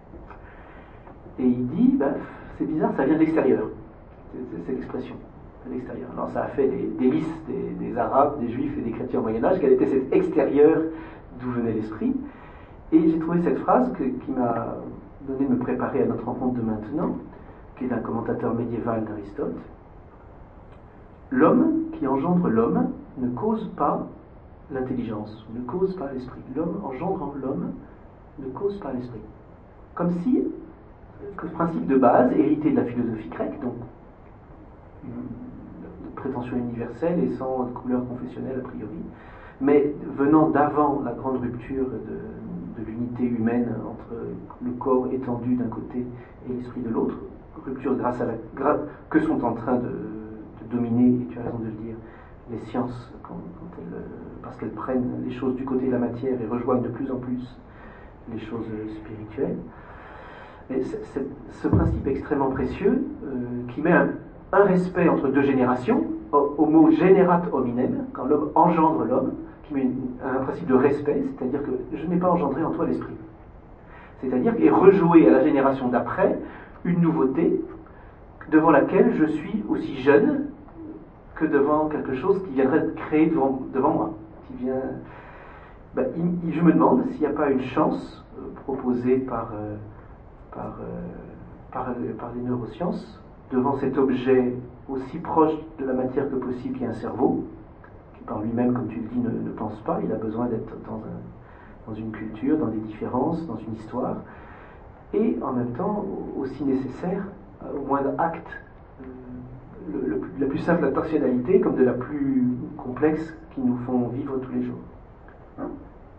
Et il dit, ben, c'est bizarre, ça vient de l'extérieur. C'est, c'est, c'est l'expression, de l'extérieur. Alors ça a fait des délices des, des Arabes, des Juifs et des chrétiens au Moyen-Âge, quel était cet extérieur d'où venait l'esprit. Et j'ai trouvé cette phrase que, qui m'a donné de me préparer à notre rencontre de maintenant, qui est d'un commentateur médiéval d'Aristote. L'homme qui engendre l'homme ne cause pas l'intelligence, ne cause pas l'esprit. L'homme engendrant l'homme ne cause pas l'esprit. Comme si, que ce principe de base, hérité de la philosophie grecque, donc de prétention universelle et sans couleur confessionnelle a priori, mais venant d'avant la grande rupture de, de l'unité humaine entre le corps étendu d'un côté et l'esprit de l'autre, rupture grâce à la grâce que sont en train de, de dominer, et tu as raison de le dire, les sciences, quand, quand elles, parce qu'elles prennent les choses du côté de la matière et rejoignent de plus en plus les choses spirituelles. Et c'est, c'est, ce principe extrêmement précieux euh, qui met un, un respect entre deux générations, au, au mot generat hominem, quand l'homme engendre l'homme, qui met une, un principe de respect, c'est-à-dire que je n'ai pas engendré en toi l'esprit. C'est-à-dire qu'il est rejoué à la génération d'après une nouveauté devant laquelle je suis aussi jeune que devant quelque chose qui viendrait de créer devant, devant moi. Qui vient, ben, il, je me demande s'il n'y a pas une chance euh, proposée par, euh, par, euh, par, euh, par les neurosciences devant cet objet aussi proche de la matière que possible, qui est un cerveau, qui par lui-même, comme tu le dis, ne, ne pense pas, il a besoin d'être dans, un, dans une culture, dans des différences, dans une histoire, et en même temps aussi nécessaire au moindre acte, le, le, la plus simple intentionnalité comme de la plus complexe qui nous font vivre tous les jours. Hein?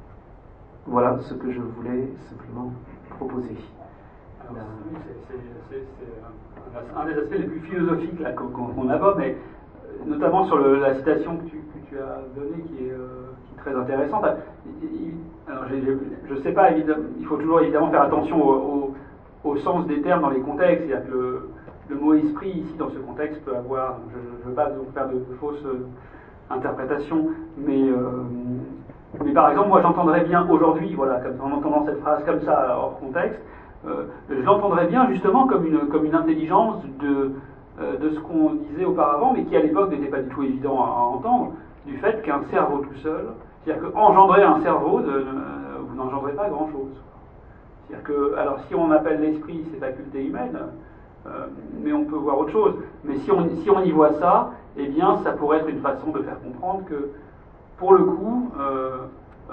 Voilà ce que je voulais simplement proposer. Alors, c'est, c'est, c'est, c'est un, un des aspects les plus philosophiques là, qu'on, qu'on aborde, mais notamment sur le, la citation que tu, que tu as donnée qui est, euh, qui est très intéressante. Alors, j'ai, j'ai, je ne sais pas, évidemment, il faut toujours évidemment faire attention au, au, au sens des termes dans les contextes. C'est-à-dire que le, le mot esprit, ici, dans ce contexte, peut avoir, je ne veux pas donc faire de, de fausses euh, interprétations, mais, euh, mais par exemple, moi j'entendrais bien aujourd'hui, voilà, comme, en entendant cette phrase comme ça, hors contexte, euh, je l'entendrais bien justement comme une, comme une intelligence de, euh, de ce qu'on disait auparavant, mais qui à l'époque n'était pas du tout évident à, à entendre, du fait qu'un cerveau tout seul, c'est-à-dire qu'engendrer un cerveau, de, de, vous n'engendrez pas grand-chose. C'est-à-dire que, alors si on appelle l'esprit ces facultés humaines, euh, mais on peut voir autre chose. Mais si on, si on y voit ça, eh bien ça pourrait être une façon de faire comprendre que, pour le coup, euh, euh,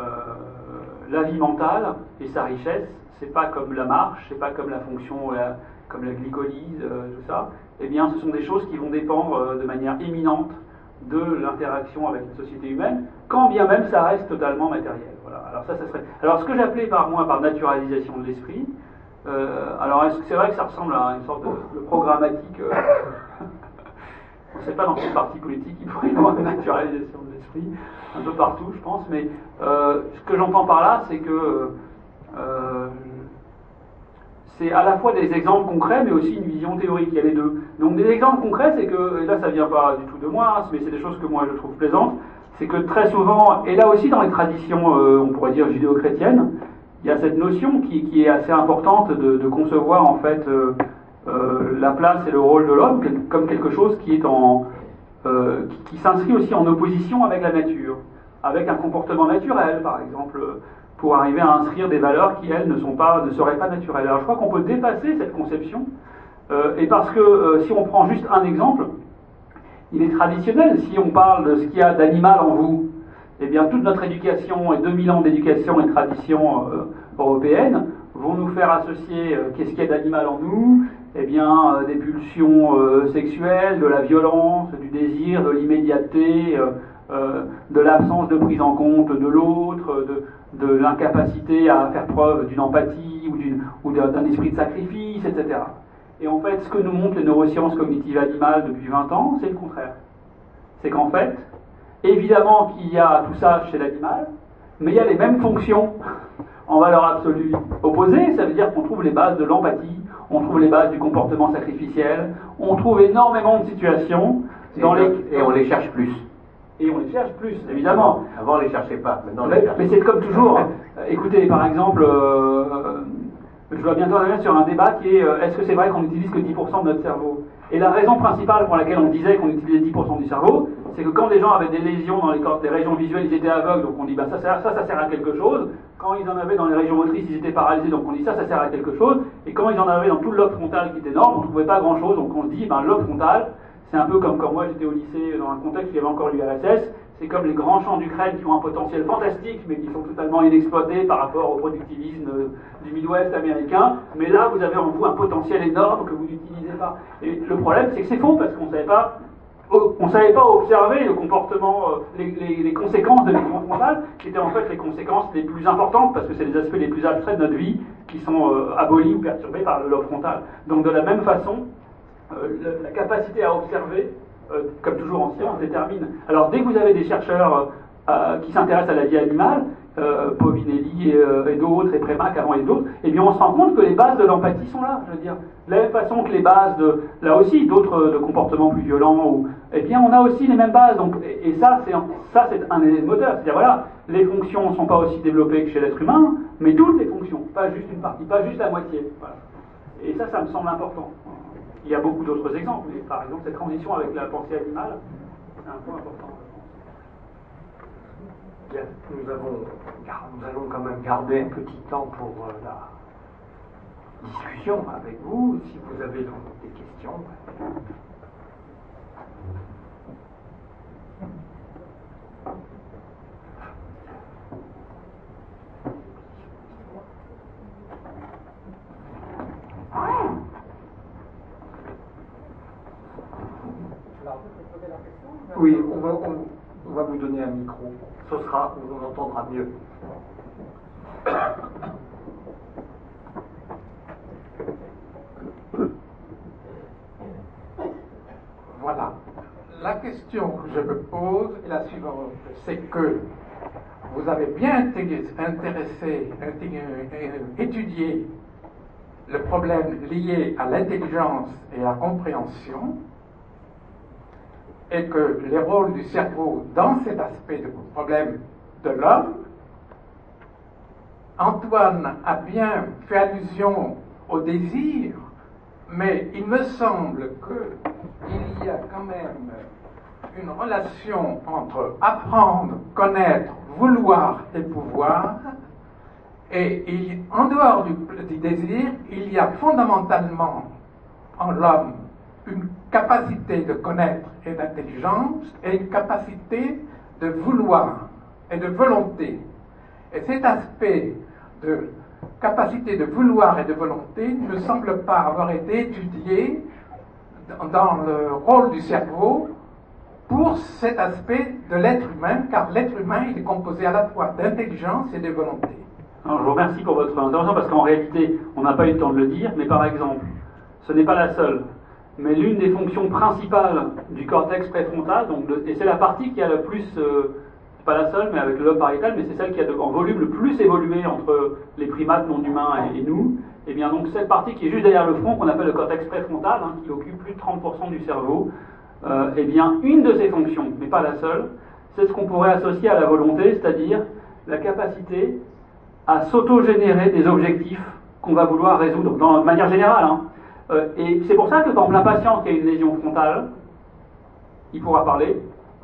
la vie mentale et sa richesse, c'est pas comme la marche, c'est pas comme la fonction, la, comme la glycolyse, euh, tout ça. Eh bien, ce sont des choses qui vont dépendre euh, de manière éminente de l'interaction avec la société humaine, quand bien même ça reste totalement matériel. Voilà. Alors ça, ça serait. Alors ce que j'appelais par moi par naturalisation de l'esprit. Euh, alors est-ce que c'est vrai que ça ressemble à une sorte de, de programmatique. Euh, on ne sait pas dans quel parti politique il pourrait y avoir une naturalisation de l'esprit, un peu partout, je pense. Mais euh, ce que j'entends par là, c'est que euh, c'est à la fois des exemples concrets, mais aussi une vision théorique. Il y a les deux. Donc des exemples concrets, c'est que, et là ça vient pas du tout de moi, hein, mais c'est des choses que moi je trouve plaisantes, c'est que très souvent, et là aussi dans les traditions, euh, on pourrait dire judéo-chrétiennes, il y a cette notion qui, qui est assez importante de, de concevoir en fait euh, euh, la place et le rôle de l'homme comme quelque chose qui est en, euh, qui, qui s'inscrit aussi en opposition avec la nature, avec un comportement naturel, par exemple, pour arriver à inscrire des valeurs qui, elles, ne sont pas, ne seraient pas naturelles. Alors je crois qu'on peut dépasser cette conception, euh, et parce que euh, si on prend juste un exemple, il est traditionnel, si on parle de ce qu'il y a d'animal en vous, eh bien toute notre éducation et deux mille ans d'éducation et tradition euh, européenne vont nous faire associer euh, qu'est-ce qu'il y a d'animal en nous, eh bien euh, des pulsions euh, sexuelles, de la violence, du désir, de l'immédiateté, euh, euh, de l'absence de prise en compte de l'autre, de, de l'incapacité à faire preuve d'une empathie ou, d'une, ou d'un esprit de sacrifice, et cetera. Et en fait, ce que nous montrent les neurosciences cognitives animales depuis vingt ans, c'est le contraire. C'est qu'en fait, évidemment qu'il y a tout ça chez l'animal, mais il y a les mêmes fonctions en valeur absolue opposée. Ça veut dire qu'on trouve les bases de l'empathie, on trouve les bases du comportement sacrificiel, on trouve énormément de situations dans et, les... et on les cherche plus. Et on les cherche plus, évidemment. Avant, on ne les cherchait pas, maintenant on mais, les cherche. Mais c'est comme toujours. Écoutez, par exemple, euh, je dois bientôt arriver sur un débat qui est euh, est-ce que c'est vrai qu'on n'utilise que dix pour cent de notre cerveau? Et la raison principale pour laquelle on disait qu'on utilisait dix pour cent du cerveau, c'est que quand des gens avaient des lésions dans les, corps, des régions visuelles, ils étaient aveugles, donc on dit bah ça, ça, ça, ça sert à quelque chose. Quand ils en avaient dans les régions motrices, ils étaient paralysés, donc on dit ça, ça sert à quelque chose. Et quand ils en avaient dans tout le lobe frontal qui était énorme, on ne trouvait pas grand-chose, donc on se dit, ben le lobe frontal, c'est un peu comme quand moi j'étais au lycée, dans un contexte où il y avait encore l'U R S S, c'est comme les grands champs d'Ukraine qui ont un potentiel fantastique, mais qui sont totalement inexploités par rapport au productivisme du Midwest américain. Mais là, vous avez en vous un potentiel énorme que vous n'utilisez pas. Et le problème, c'est que c'est faux, parce qu'on ne savait pas on ne savait pas observer le comportement, les, les, les conséquences de l'écran frontal, qui étaient en fait les conséquences les plus importantes, parce que c'est les aspects les plus abstraits de notre vie qui sont euh, abolis ou perturbés par le lobe frontal. Donc de la même façon, euh, le, la capacité à observer, euh, comme toujours en science, détermine. Alors dès que vous avez des chercheurs euh, qui s'intéressent à la vie animale, euh, Povinelli et, euh, et d'autres, et Prémac avant et d'autres, eh bien on se rend compte que les bases de l'empathie sont là, je veux dire. De la même façon que les bases de, là aussi, d'autres de comportements plus violents, ou, eh bien on a aussi les mêmes bases. Donc, et, et ça, c'est ça, c'est un des moteurs. C'est-à-dire, voilà, les fonctions ne sont pas aussi développées que chez l'être humain, mais toutes les fonctions, pas juste une partie, pas juste la moitié. Voilà. Et ça, ça me semble important. Il y a beaucoup d'autres exemples, mais par exemple, cette transition avec la pensée animale, c'est un point important. Bien, nous, avons, nous allons quand même garder un petit temps pour euh, la discussion avec vous. Si vous avez donc des questions. Oui, on va, on, on va vous donner un micro. Ce sera, on vous entendra mieux. Voilà. La question que je me pose est la suivante. C'est que vous avez bien intéressé, étudié le problème lié à l'intelligence et à la compréhension, et que les rôles du cerveau dans cet aspect de problème de l'homme, Antoine a bien fait allusion au désir, mais il me semble qu'il y a quand même une relation entre apprendre, connaître, vouloir et pouvoir, et il, en dehors du, du désir, il y a fondamentalement en l'homme une capacité de connaître et d'intelligence et une capacité de vouloir et de volonté. Et cet aspect de capacité de vouloir et de volonté ne me semble pas avoir été étudié dans le rôle du cerveau pour cet aspect de l'être humain, car l'être humain il est composé à la fois d'intelligence et de volonté. Alors, je vous remercie pour votre intervention, parce qu'en réalité, on n'a pas eu le temps de le dire, mais par exemple, ce n'est pas la seule, mais l'une des fonctions principales du cortex préfrontal, donc de, et c'est la partie qui a le plus, euh, c'est pas la seule, mais avec le lobe pariétal, mais c'est celle qui a de, en volume le plus évolué entre les primates non humains et, et nous, et bien donc cette partie qui est juste derrière le front, qu'on appelle le cortex préfrontal, hein, qui occupe plus de trente pour cent du cerveau, euh, et bien une de ces fonctions, mais pas la seule, c'est ce qu'on pourrait associer à la volonté, c'est-à-dire la capacité à s'auto-générer des objectifs qu'on va vouloir résoudre, dans, de manière générale, hein. Euh, et c'est pour ça que, par exemple, un patient qui a une lésion frontale, il pourra parler,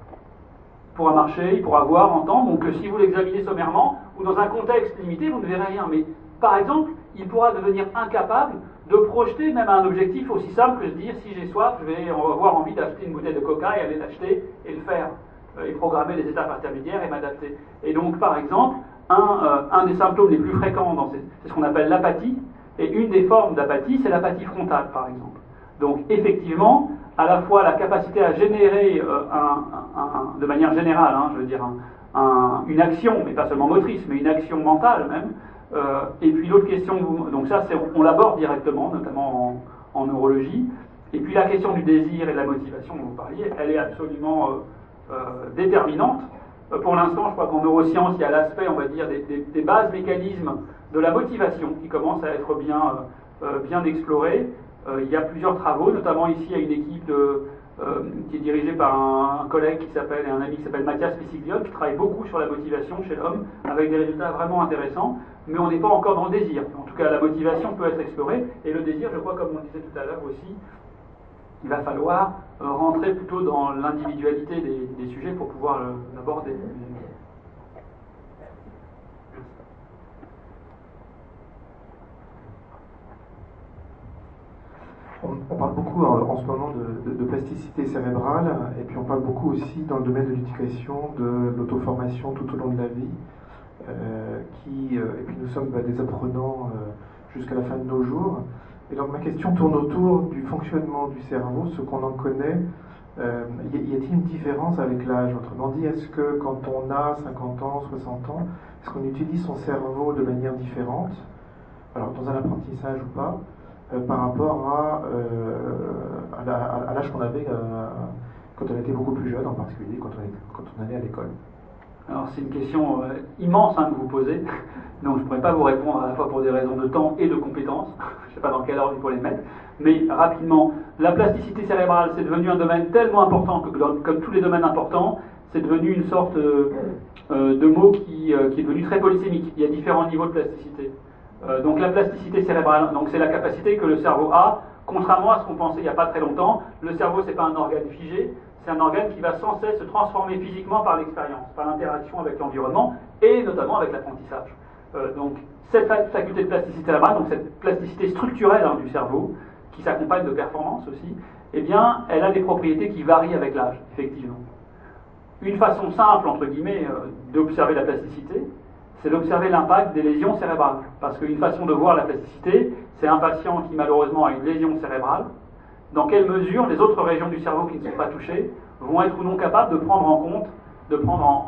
il pourra marcher, il pourra voir, entendre. Donc, si vous l'examinez sommairement, ou dans un contexte limité, vous ne verrez rien. Mais, par exemple, il pourra devenir incapable de projeter même un objectif aussi simple que de dire, si j'ai soif, je vais avoir envie d'acheter une bouteille de coca et aller l'acheter et le faire. Euh, et programmer les étapes intermédiaires et m'adapter. Et donc, par exemple, un, euh, un des symptômes les plus fréquents, dans ces, c'est ce qu'on appelle l'apathie. Et une des formes d'apathie, c'est l'apathie frontale, par exemple. Donc, effectivement, à la fois la capacité à générer, euh, un, un, un, de manière générale, hein, je veux dire, un, un, une action, mais pas seulement motrice, mais une action mentale même. Euh, et puis l'autre question, donc ça, c'est, on l'aborde directement, notamment en, en neurologie. Et puis la question du désir et de la motivation dont vous parliez, elle est absolument euh, euh, déterminante. Euh, pour l'instant, je crois qu'en neurosciences, il y a l'aspect, on va dire, des, des, des bases mécanismes de la motivation qui commence à être bien, euh, bien explorée. Euh, il y a plusieurs travaux, notamment ici il y a une équipe de, euh, qui est dirigée par un, un collègue qui s'appelle, et un ami qui s'appelle Mathias Pisiglione, qui travaille beaucoup sur la motivation chez l'homme, avec des résultats vraiment intéressants, mais on n'est pas encore dans le désir. En tout cas, la motivation peut être explorée, et le désir, je crois, comme on disait tout à l'heure aussi, il va falloir euh, rentrer plutôt dans l'individualité des, des sujets pour pouvoir euh, l'aborder. On, on parle beaucoup en, en ce moment de, de, de plasticité cérébrale, et puis on parle beaucoup aussi dans le domaine de l'éducation, de l'auto-formation tout au long de la vie, euh, qui, euh, et puis nous sommes bah, des apprenants euh, jusqu'à la fin de nos jours. Et donc ma question tourne autour du fonctionnement du cerveau, ce qu'on en connaît Euh, y y a-t-il une différence avec l'âge? Autrement dit, est-ce que quand on a cinquante ans, soixante ans, est-ce qu'on utilise son cerveau de manière différente, alors dans un apprentissage ou pas, euh, par rapport à, euh, à, la, à l'âge qu'on avait euh, quand on était beaucoup plus jeune, en particulier quand on, est, quand on allait à l'école? Alors c'est une question euh, immense hein, que vous posez, donc je ne pourrais pas vous répondre à la fois pour des raisons de temps et de compétences, je ne sais pas dans quel ordre il faut les mettre, mais rapidement, la plasticité cérébrale c'est devenu un domaine tellement important que dans, comme tous les domaines importants, c'est devenu une sorte euh, euh, de mot qui, euh, qui est devenu très polysémique. Il y a différents niveaux de plasticité. Euh, donc la plasticité cérébrale, donc c'est la capacité que le cerveau a, contrairement à ce qu'on pensait il n'y a pas très longtemps, le cerveau c'est pas un organe figé, c'est un organe qui va sans cesse se transformer physiquement par l'expérience, par l'interaction avec l'environnement et notamment avec l'apprentissage. Euh, donc cette faculté de plasticité cérébrale, donc cette plasticité structurelle hein, du cerveau, qui s'accompagne de performance aussi, eh bien elle a des propriétés qui varient avec l'âge, effectivement. Une façon simple, entre guillemets, euh, d'observer la plasticité, c'est d'observer l'impact des lésions cérébrales. Parce qu'une façon de voir la plasticité, c'est un patient qui malheureusement a une lésion cérébrale. Dans quelle mesure les autres régions du cerveau qui ne sont pas touchées vont être ou non capables de prendre en compte, de prendre en,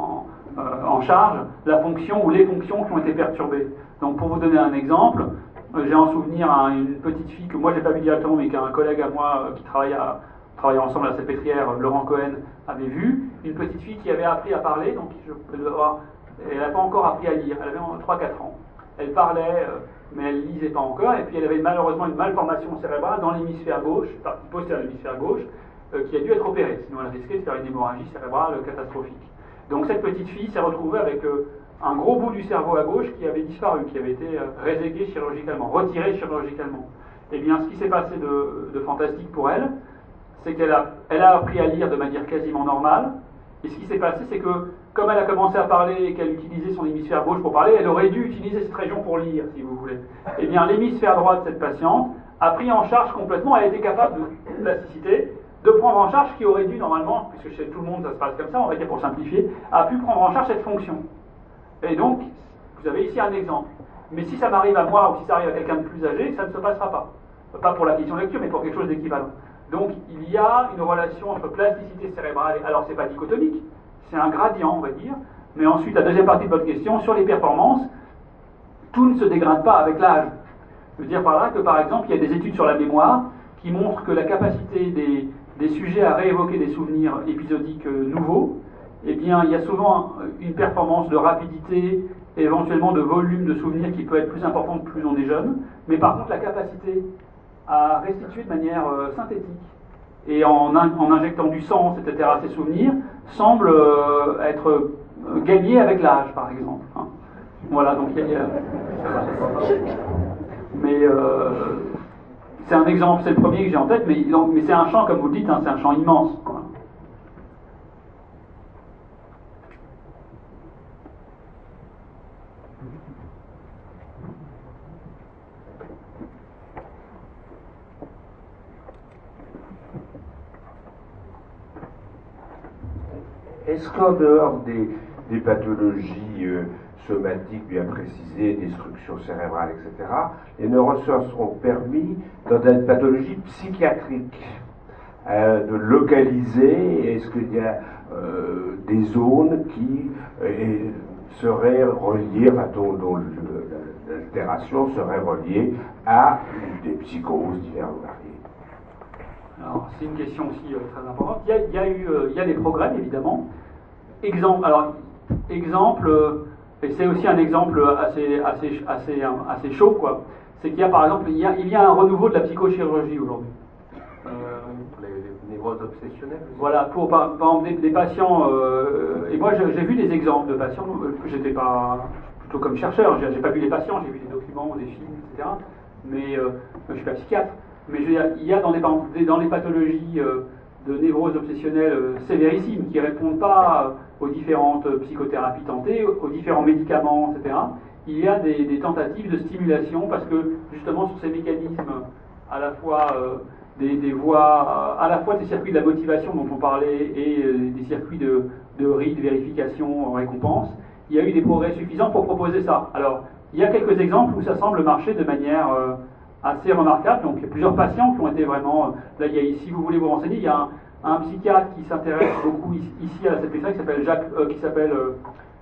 en, euh, en charge la fonction ou les fonctions qui ont été perturbées. Donc pour vous donner un exemple, euh, j'ai en souvenir hein, une petite fille que moi j'ai pas vu directement mais qu'un collègue à moi euh, qui travaille à, travaillait ensemble à la Salpêtrière, euh, Laurent Cohen, avait vu, une petite fille qui avait appris à parler, donc je peux le voir. Elle n'a pas encore appris à lire, elle avait trois quatre ans. Elle parlait, euh, mais elle ne lisait pas encore, et puis elle avait malheureusement une malformation cérébrale dans l'hémisphère gauche, enfin postérieur à l'hémisphère gauche, euh, qui a dû être opérée, sinon elle risquait de faire une hémorragie cérébrale euh, catastrophique. Donc cette petite fille s'est retrouvée avec euh, un gros bout du cerveau à gauche qui avait disparu, qui avait été euh, réséqué chirurgicalement, retiré chirurgicalement. Et bien ce qui s'est passé de, de fantastique pour elle, c'est qu'elle a, elle a appris à lire de manière quasiment normale, et ce qui s'est passé, c'est que comme elle a commencé à parler et qu'elle utilisait son hémisphère gauche pour parler, elle aurait dû utiliser cette région pour lire, si vous voulez. Eh bien, l'hémisphère droit de cette patiente a pris en charge complètement, elle a été capable de plasticité, de prendre en charge ce qui aurait dû normalement, puisque chez tout le monde ça se passe comme ça, on va dire pour simplifier, a pu prendre en charge cette fonction. Et donc, vous avez ici un exemple. Mais si ça m'arrive à moi ou si ça arrive à quelqu'un de plus âgé, ça ne se passera pas. Pas pour l'acquisition de lecture, mais pour quelque chose d'équivalent. Donc, il y a une relation entre plasticité cérébrale et... Alors, c'est pas dichotomique, c'est un gradient, on va dire. Mais ensuite, la deuxième partie de votre question, sur les performances, tout ne se dégrade pas avec l'âge. Je veux dire par là que, par exemple, il y a des études sur la mémoire qui montrent que la capacité des, des sujets à réévoquer des souvenirs épisodiques nouveaux, eh bien, il y a souvent une performance de rapidité, éventuellement de volume de souvenirs qui peut être plus importante plus on est jeune. Mais par contre, la capacité à restituer de manière euh, synthétique et en, in, en injectant du sens, et cetera, ces souvenirs, semble euh, être euh, gagné avec l'âge, par exemple. Hein. Voilà, donc il y a... Mais euh, c'est un exemple, c'est le premier que j'ai en tête, mais, donc, mais c'est un champ, comme vous le dites, hein, c'est un champ immense. Voilà. Est-ce qu'en dehors des, des pathologies euh, somatiques bien précisées, destruction cérébrale, et cetera, les neurosciences ont permis, dans des pathologies psychiatriques, euh, de localiser, est-ce qu'il y a euh, des zones qui euh, seraient reliées, enfin, dont, dont l'altération serait reliée à des psychoses diverses ou variées? Alors, c'est une question aussi euh, très importante. Il y a, il y a eu, euh, il y a des progrès, évidemment. Exemple, alors, exemple, euh, et c'est aussi un exemple assez, assez, assez, assez chaud, quoi. C'est qu'il y a, par exemple, il y a, il y a un renouveau de la psychochirurgie aujourd'hui. Euh, les, les névroses obsessionnelles. Voilà, pour par, par exemple des, des patients, euh, et moi j'ai, j'ai vu des exemples de patients, euh, j'étais pas plutôt comme chercheur, j'ai, j'ai pas vu les patients, j'ai vu des documents, des films, et cetera. Mais euh, je suis pas psychiatre. Mais je veux dire, il y a dans les, dans les pathologies euh, de névrose obsessionnelle euh, sévérissimes qui ne répondent pas euh, aux différentes psychothérapies tentées, aux différents médicaments, et cetera. Il y a des, des tentatives de stimulation parce que justement sur ces mécanismes à la fois euh, des, des voies, à la fois des circuits de la motivation dont on parlait et euh, des circuits de, de R I, de vérification en récompense, il y a eu des progrès suffisants pour proposer ça. Alors, il y a quelques exemples où ça semble marcher de manière euh, assez remarquable. Donc, il y a plusieurs patients qui ont été vraiment... Là, il y a, si vous voulez vous renseigner, il y a un, un psychiatre qui s'intéresse beaucoup ici à cette question, qui s'appelle Jacques, euh, qui s'appelle euh,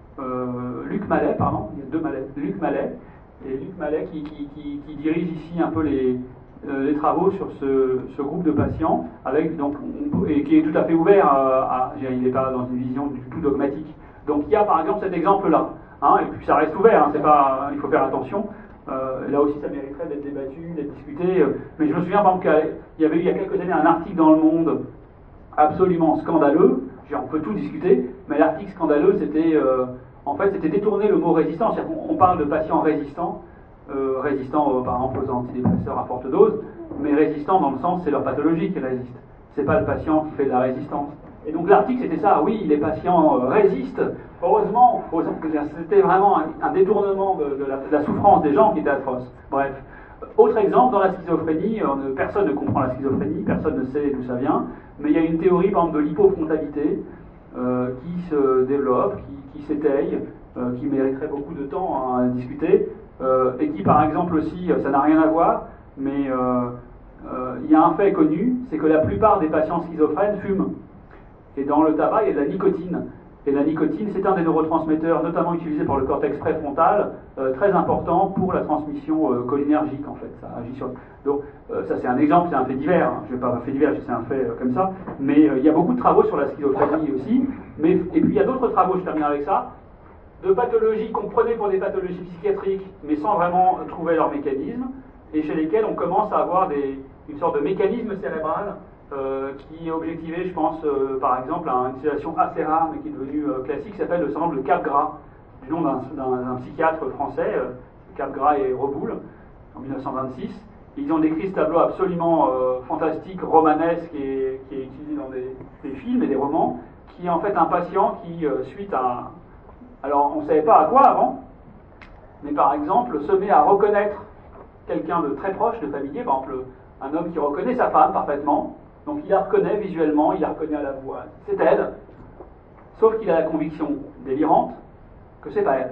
euh, Luc Mallet, pardon, il y a deux Mallet, Luc Mallet, et Luc Mallet qui, qui, qui, qui dirige ici un peu les, euh, les travaux sur ce, ce groupe de patients, avec donc on, et qui est tout à fait ouvert à, à il n'est pas dans une vision du tout dogmatique. Donc il y a par exemple cet exemple-là, hein, et puis ça reste ouvert, hein, c'est pas, il faut faire attention. Euh, là aussi, ça mériterait d'être débattu, d'être discuté. Euh, mais je me souviens, par exemple, qu'il y avait eu il y a quelques années un article dans Le Monde absolument scandaleux. On peut tout discuter, mais l'article scandaleux, c'était euh, en fait, c'était détourner le mot résistant. C'est-à-dire qu'on on parle de patients résistants, euh, résistants euh, par exemple aux antidépresseurs à forte dose, mais résistants dans le sens, c'est leur pathologie qui résiste. C'est pas le patient qui fait de la résistance. Et donc l'article c'était ça, oui, les patients euh, résistent, heureusement, c'était vraiment un, un détournement de, de, la, de la souffrance des gens qui était atroce. Bref. Autre exemple, dans la schizophrénie, euh, personne ne comprend la schizophrénie, personne ne sait d'où ça vient, mais il y a une théorie par exemple de l'hypofrontalité euh, qui se développe, qui, qui s'étaye, euh, qui mériterait beaucoup de temps à discuter, euh, et qui par exemple aussi, ça n'a rien à voir, mais euh, euh, il y a un fait connu, c'est que la plupart des patients schizophrènes fument. Et dans le tabac, il y a de la nicotine. Et la nicotine, c'est un des neurotransmetteurs, notamment utilisé par le cortex préfrontal, euh, très important pour la transmission euh, cholinergique, en fait. Ça agit sur... Donc, euh, ça c'est un exemple, c'est un fait divers. Hein. Je ne vais pas un fait divers, c'est un fait euh, comme ça. Mais euh, il y a beaucoup de travaux sur la schizophrénie aussi. Mais, et puis il y a d'autres travaux, je termine avec ça, de pathologies qu'on prenait pour des pathologies psychiatriques, mais sans vraiment trouver leur mécanisme, et chez lesquelles on commence à avoir des, une sorte de mécanisme cérébral Euh, qui est objectivé, je pense, euh, par exemple, à une situation assez rare, mais qui est devenue euh, classique, qui s'appelle le syndrome de Capgras, du nom d'un psychiatre français, euh, Capgras et Reboul, en mille neuf cent vingt-six. Ils ont décrit ce tableau absolument euh, fantastique, romanesque, et qui est utilisé dans des, des films et des romans, qui est en fait un patient qui, euh, suite à... Alors, on ne savait pas à quoi avant, mais par exemple, se met à reconnaître quelqu'un de très proche, de familier, par exemple, un homme qui reconnaît sa femme parfaitement. Donc il la reconnaît visuellement, il la reconnaît à la voix. C'est elle, sauf qu'il a la conviction délirante que c'est pas elle.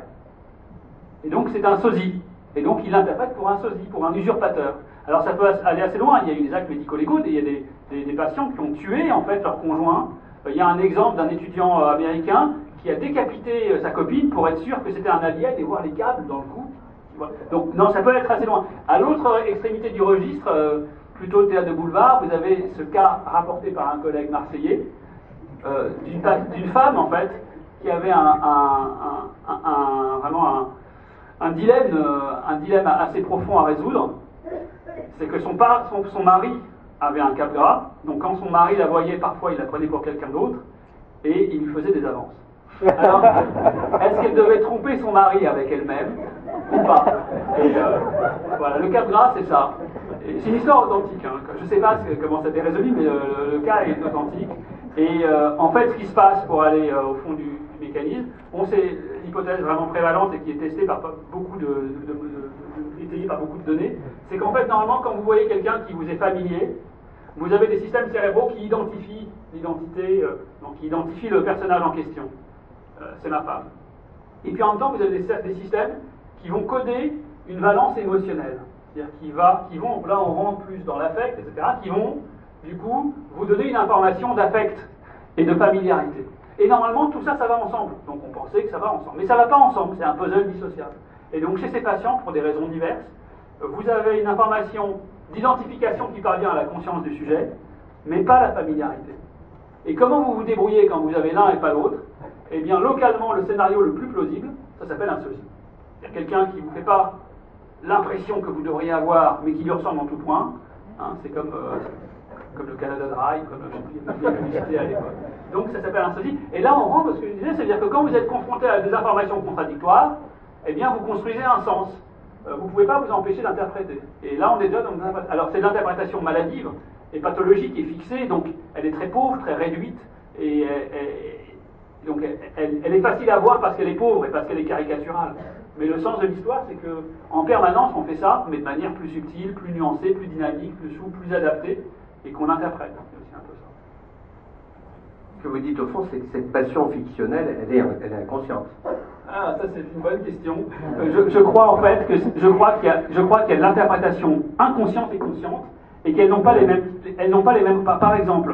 Et donc c'est un sosie. Et donc il l'interprète pour un sosie, pour un usurpateur. Alors ça peut aller assez loin, il y a eu des actes médico-légaux, il y a des, des, des patients qui ont tué en fait leur conjoint. Il y a un exemple d'un étudiant américain qui a décapité sa copine pour être sûr que c'était un alien et voir les câbles dans le cou. Donc non, ça peut être assez loin. À l'autre extrémité du registre, euh, plutôt le théâtre de boulevard, vous avez ce cas rapporté par un collègue marseillais euh, d'une, d'une femme en fait qui avait un, un, un, un, un vraiment un, un dilemme, euh, un dilemme assez profond à résoudre. C'est que son, par, son, son mari avait un Capgras, donc quand son mari la voyait, parfois il la prenait pour quelqu'un d'autre et il lui faisait des avances. Alors, est-ce qu'elle devait tromper son mari avec elle-même ou pas? Et euh, voilà, le Capgras, c'est ça. Et c'est une histoire authentique. Hein. Je ne sais pas comment ça a été résolu, mais le, le cas est authentique. Et euh, en fait, ce qui se passe pour aller euh, au fond du, du mécanisme, on sait l'hypothèse vraiment prévalente et qui est testée par beaucoup de, de, de, de, de étayée par beaucoup de données, c'est qu'en fait, normalement, quand vous voyez quelqu'un qui vous est familier, vous avez des systèmes cérébraux qui identifient l'identité, euh, donc qui identifient le personnage en question. Euh, c'est ma femme. Et puis en même temps, vous avez des, des systèmes qui vont coder une valence émotionnelle. C'est-à-dire qui, va, qui vont, là on rentre plus dans l'affect, et cetera, qui vont, du coup, vous donner une information d'affect et de familiarité. Et normalement, tout ça, ça va ensemble. Donc on pensait que ça va ensemble. Mais ça ne va pas ensemble, c'est un puzzle dissociable. Et donc chez ces patients, pour des raisons diverses, vous avez une information d'identification qui parvient à la conscience du sujet, mais pas la familiarité. Et comment vous vous débrouillez quand vous avez l'un et pas l'autre? Eh bien, localement, le scénario le plus plausible, ça s'appelle un sosie. Il y a quelqu'un qui ne vous fait pas l'impression que vous devriez avoir, mais qui lui ressemble en tout point. Hein, c'est comme, euh, comme le Canada Dry, comme la publicité à l'époque. Donc, ça s'appelle un sosie. Et là, on rentre dans ce que je disais, c'est-à-dire que quand vous êtes confronté à des informations contradictoires, eh bien, vous construisez un sens. Euh, vous ne pouvez pas vous empêcher d'interpréter. Et là, on est déjà dans une... Alors, c'est l'interprétation maladive et pathologique et fixée, donc elle est très pauvre, très réduite, et... et, et donc elle, elle est facile à voir parce qu'elle est pauvre et parce qu'elle est caricaturale. Mais le sens de l'histoire, c'est que en permanence, on fait ça, mais de manière plus subtile, plus nuancée, plus dynamique, plus souple, plus adaptée, et qu'on interprète. C'est aussi un peu ça. Ce que vous dites au fond, c'est que cette passion fictionnelle, elle est, elle est inconsciente. Ah, ça c'est une bonne question. Euh, je, je crois en fait que je crois qu'il y a, je crois qu'il y a de l'interprétation inconsciente et consciente, et qu'elles n'ont pas les mêmes, elles n'ont pas les mêmes. Par exemple,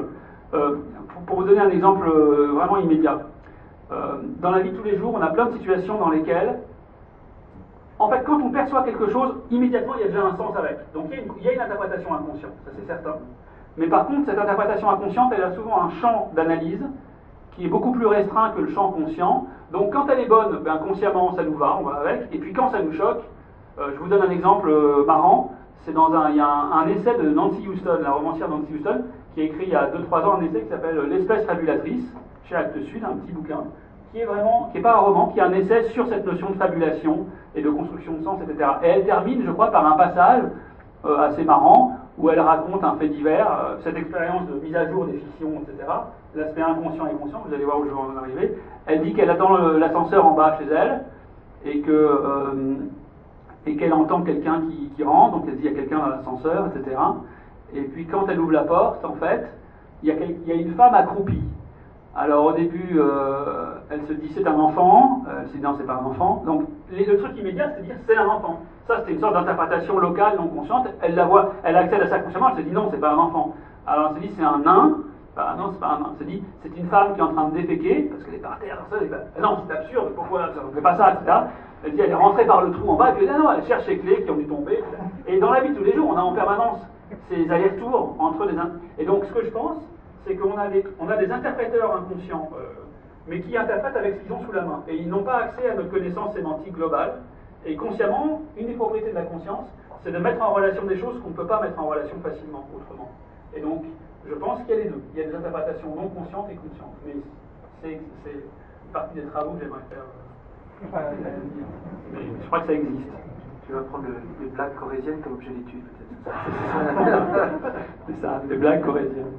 Euh, pour, pour vous donner un exemple euh, vraiment immédiat, euh, dans la vie de tous les jours, on a plein de situations dans lesquelles, en fait, quand on perçoit quelque chose, immédiatement, il y a déjà un sens avec. Donc il y a une, il y a une interprétation inconsciente, ça c'est certain. Mais par contre, cette interprétation inconsciente, elle a souvent un champ d'analyse qui est beaucoup plus restreint que le champ conscient. Donc quand elle est bonne, ben, consciemment, ça nous va, on va avec. Et puis quand ça nous choque, euh, je vous donne un exemple euh, marrant. C'est dans un, il y a un, un essai de Nancy Houston, la romancière Nancy Houston, qui a écrit il y a deux trois ans un essai qui s'appelle L'espèce fabulatrice, chez Actes Sud, un petit bouquin, qui est vraiment, qui n'est pas un roman, qui est un essai sur cette notion de fabulation et de construction de sens, et cetera. Et elle termine, je crois, par un passage euh, assez marrant, où elle raconte un fait divers, euh, cette expérience de mise à jour des fictions, et cetera, l'aspect inconscient et conscient, vous allez voir où je vais en arriver. Elle dit qu'elle attend le, l'ascenseur en bas chez elle, et que... Euh, et qu'elle entend quelqu'un qui, qui rentre, donc elle dit il y a quelqu'un dans l'ascenseur, et cetera. Et puis quand elle ouvre la porte, en fait, il y a, quel, il y a une femme accroupie. Alors au début, euh, elle se dit c'est un enfant, euh, elle se dit non c'est pas un enfant. Donc les, le truc immédiat c'est de dire c'est un enfant. Ça c'était une sorte d'interprétation locale, non consciente. Elle la voit, elle accède à ça consciemment, elle se dit non c'est pas un enfant. Alors elle se dit c'est un nain. Bah, non, c'est pas un nain. Elle se dit c'est une femme qui est en train de déféquer, parce qu'elle est par terre. Ça, bah, non, c'est absurde, pourquoi on ne fait pas ça, et cetera. Elle dit elle est rentrée par le trou en bas, et puis non, non, elle cherche les clés qui ont dû tomber. Et dans la vie de tous les jours, on a en permanence ces allers-retours entre les... Et donc ce que je pense, c'est qu'on a des, on a des interpréteurs inconscients, euh, mais qui interprètent avec ce qu'ils ont sous la main. Et ils n'ont pas accès à notre connaissance sémantique globale. Et consciemment, une des propriétés de la conscience, c'est de mettre en relation des choses qu'on ne peut pas mettre en relation facilement, autrement. Et donc, je pense qu'il y a les deux. Il y a des interprétations non conscientes et conscientes. Mais c'est, c'est une partie des travaux que j'aimerais faire. Mais je crois que ça existe. Tu vas prendre le, les blagues corésiennes comme objet d'étude, peut-être. C'est ça, les blagues corésiennes.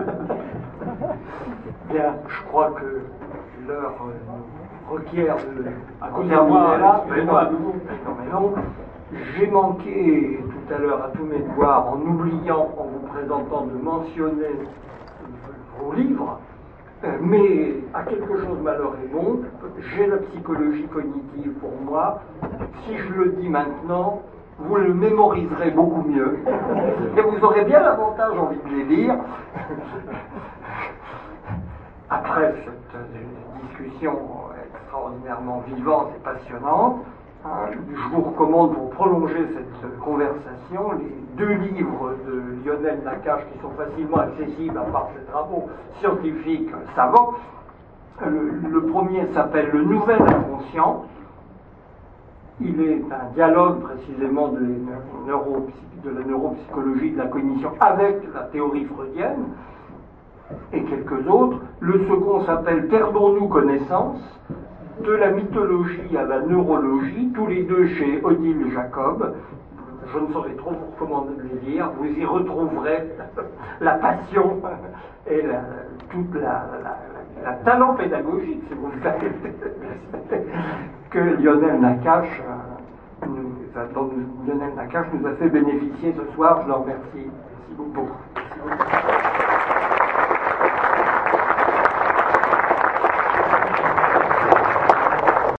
Bien, je crois que l'heure euh, requiert de à cause de terminer moi, là. mais non, non, mais non. J'ai manqué tout à l'heure à tous mes devoirs en oubliant, en vous présentant, de mentionner vos livres. Mais à quelque chose malheur est bon, j'ai la psychologie cognitive pour moi. Si je le dis maintenant, vous le mémoriserez beaucoup mieux. Et vous aurez bien l'avantage, envie de les lire. Après cette discussion extraordinairement vivante et passionnante, je vous recommande, pour prolonger cette conversation, les deux livres de Lionel Nakache qui sont facilement accessibles à part ses travaux scientifiques savants. Le, le premier s'appelle Le Nouvel Inconscient. Il est un dialogue précisément de, neuro, de la neuropsychologie de la cognition avec la théorie freudienne et quelques autres. Le second s'appelle Perdons-nous connaissance, de la mythologie à la neurologie, tous les deux chez Odile Jacob. Je ne saurais trop vous recommander de les lire, vous y retrouverez la passion et la, toute la, la, la, la talent pédagogique, si vous le savez, que Lionel Nakache, euh, nous, dont Lionel Nakache nous a fait bénéficier ce soir. Je le remercie. Merci beaucoup. Merci beaucoup.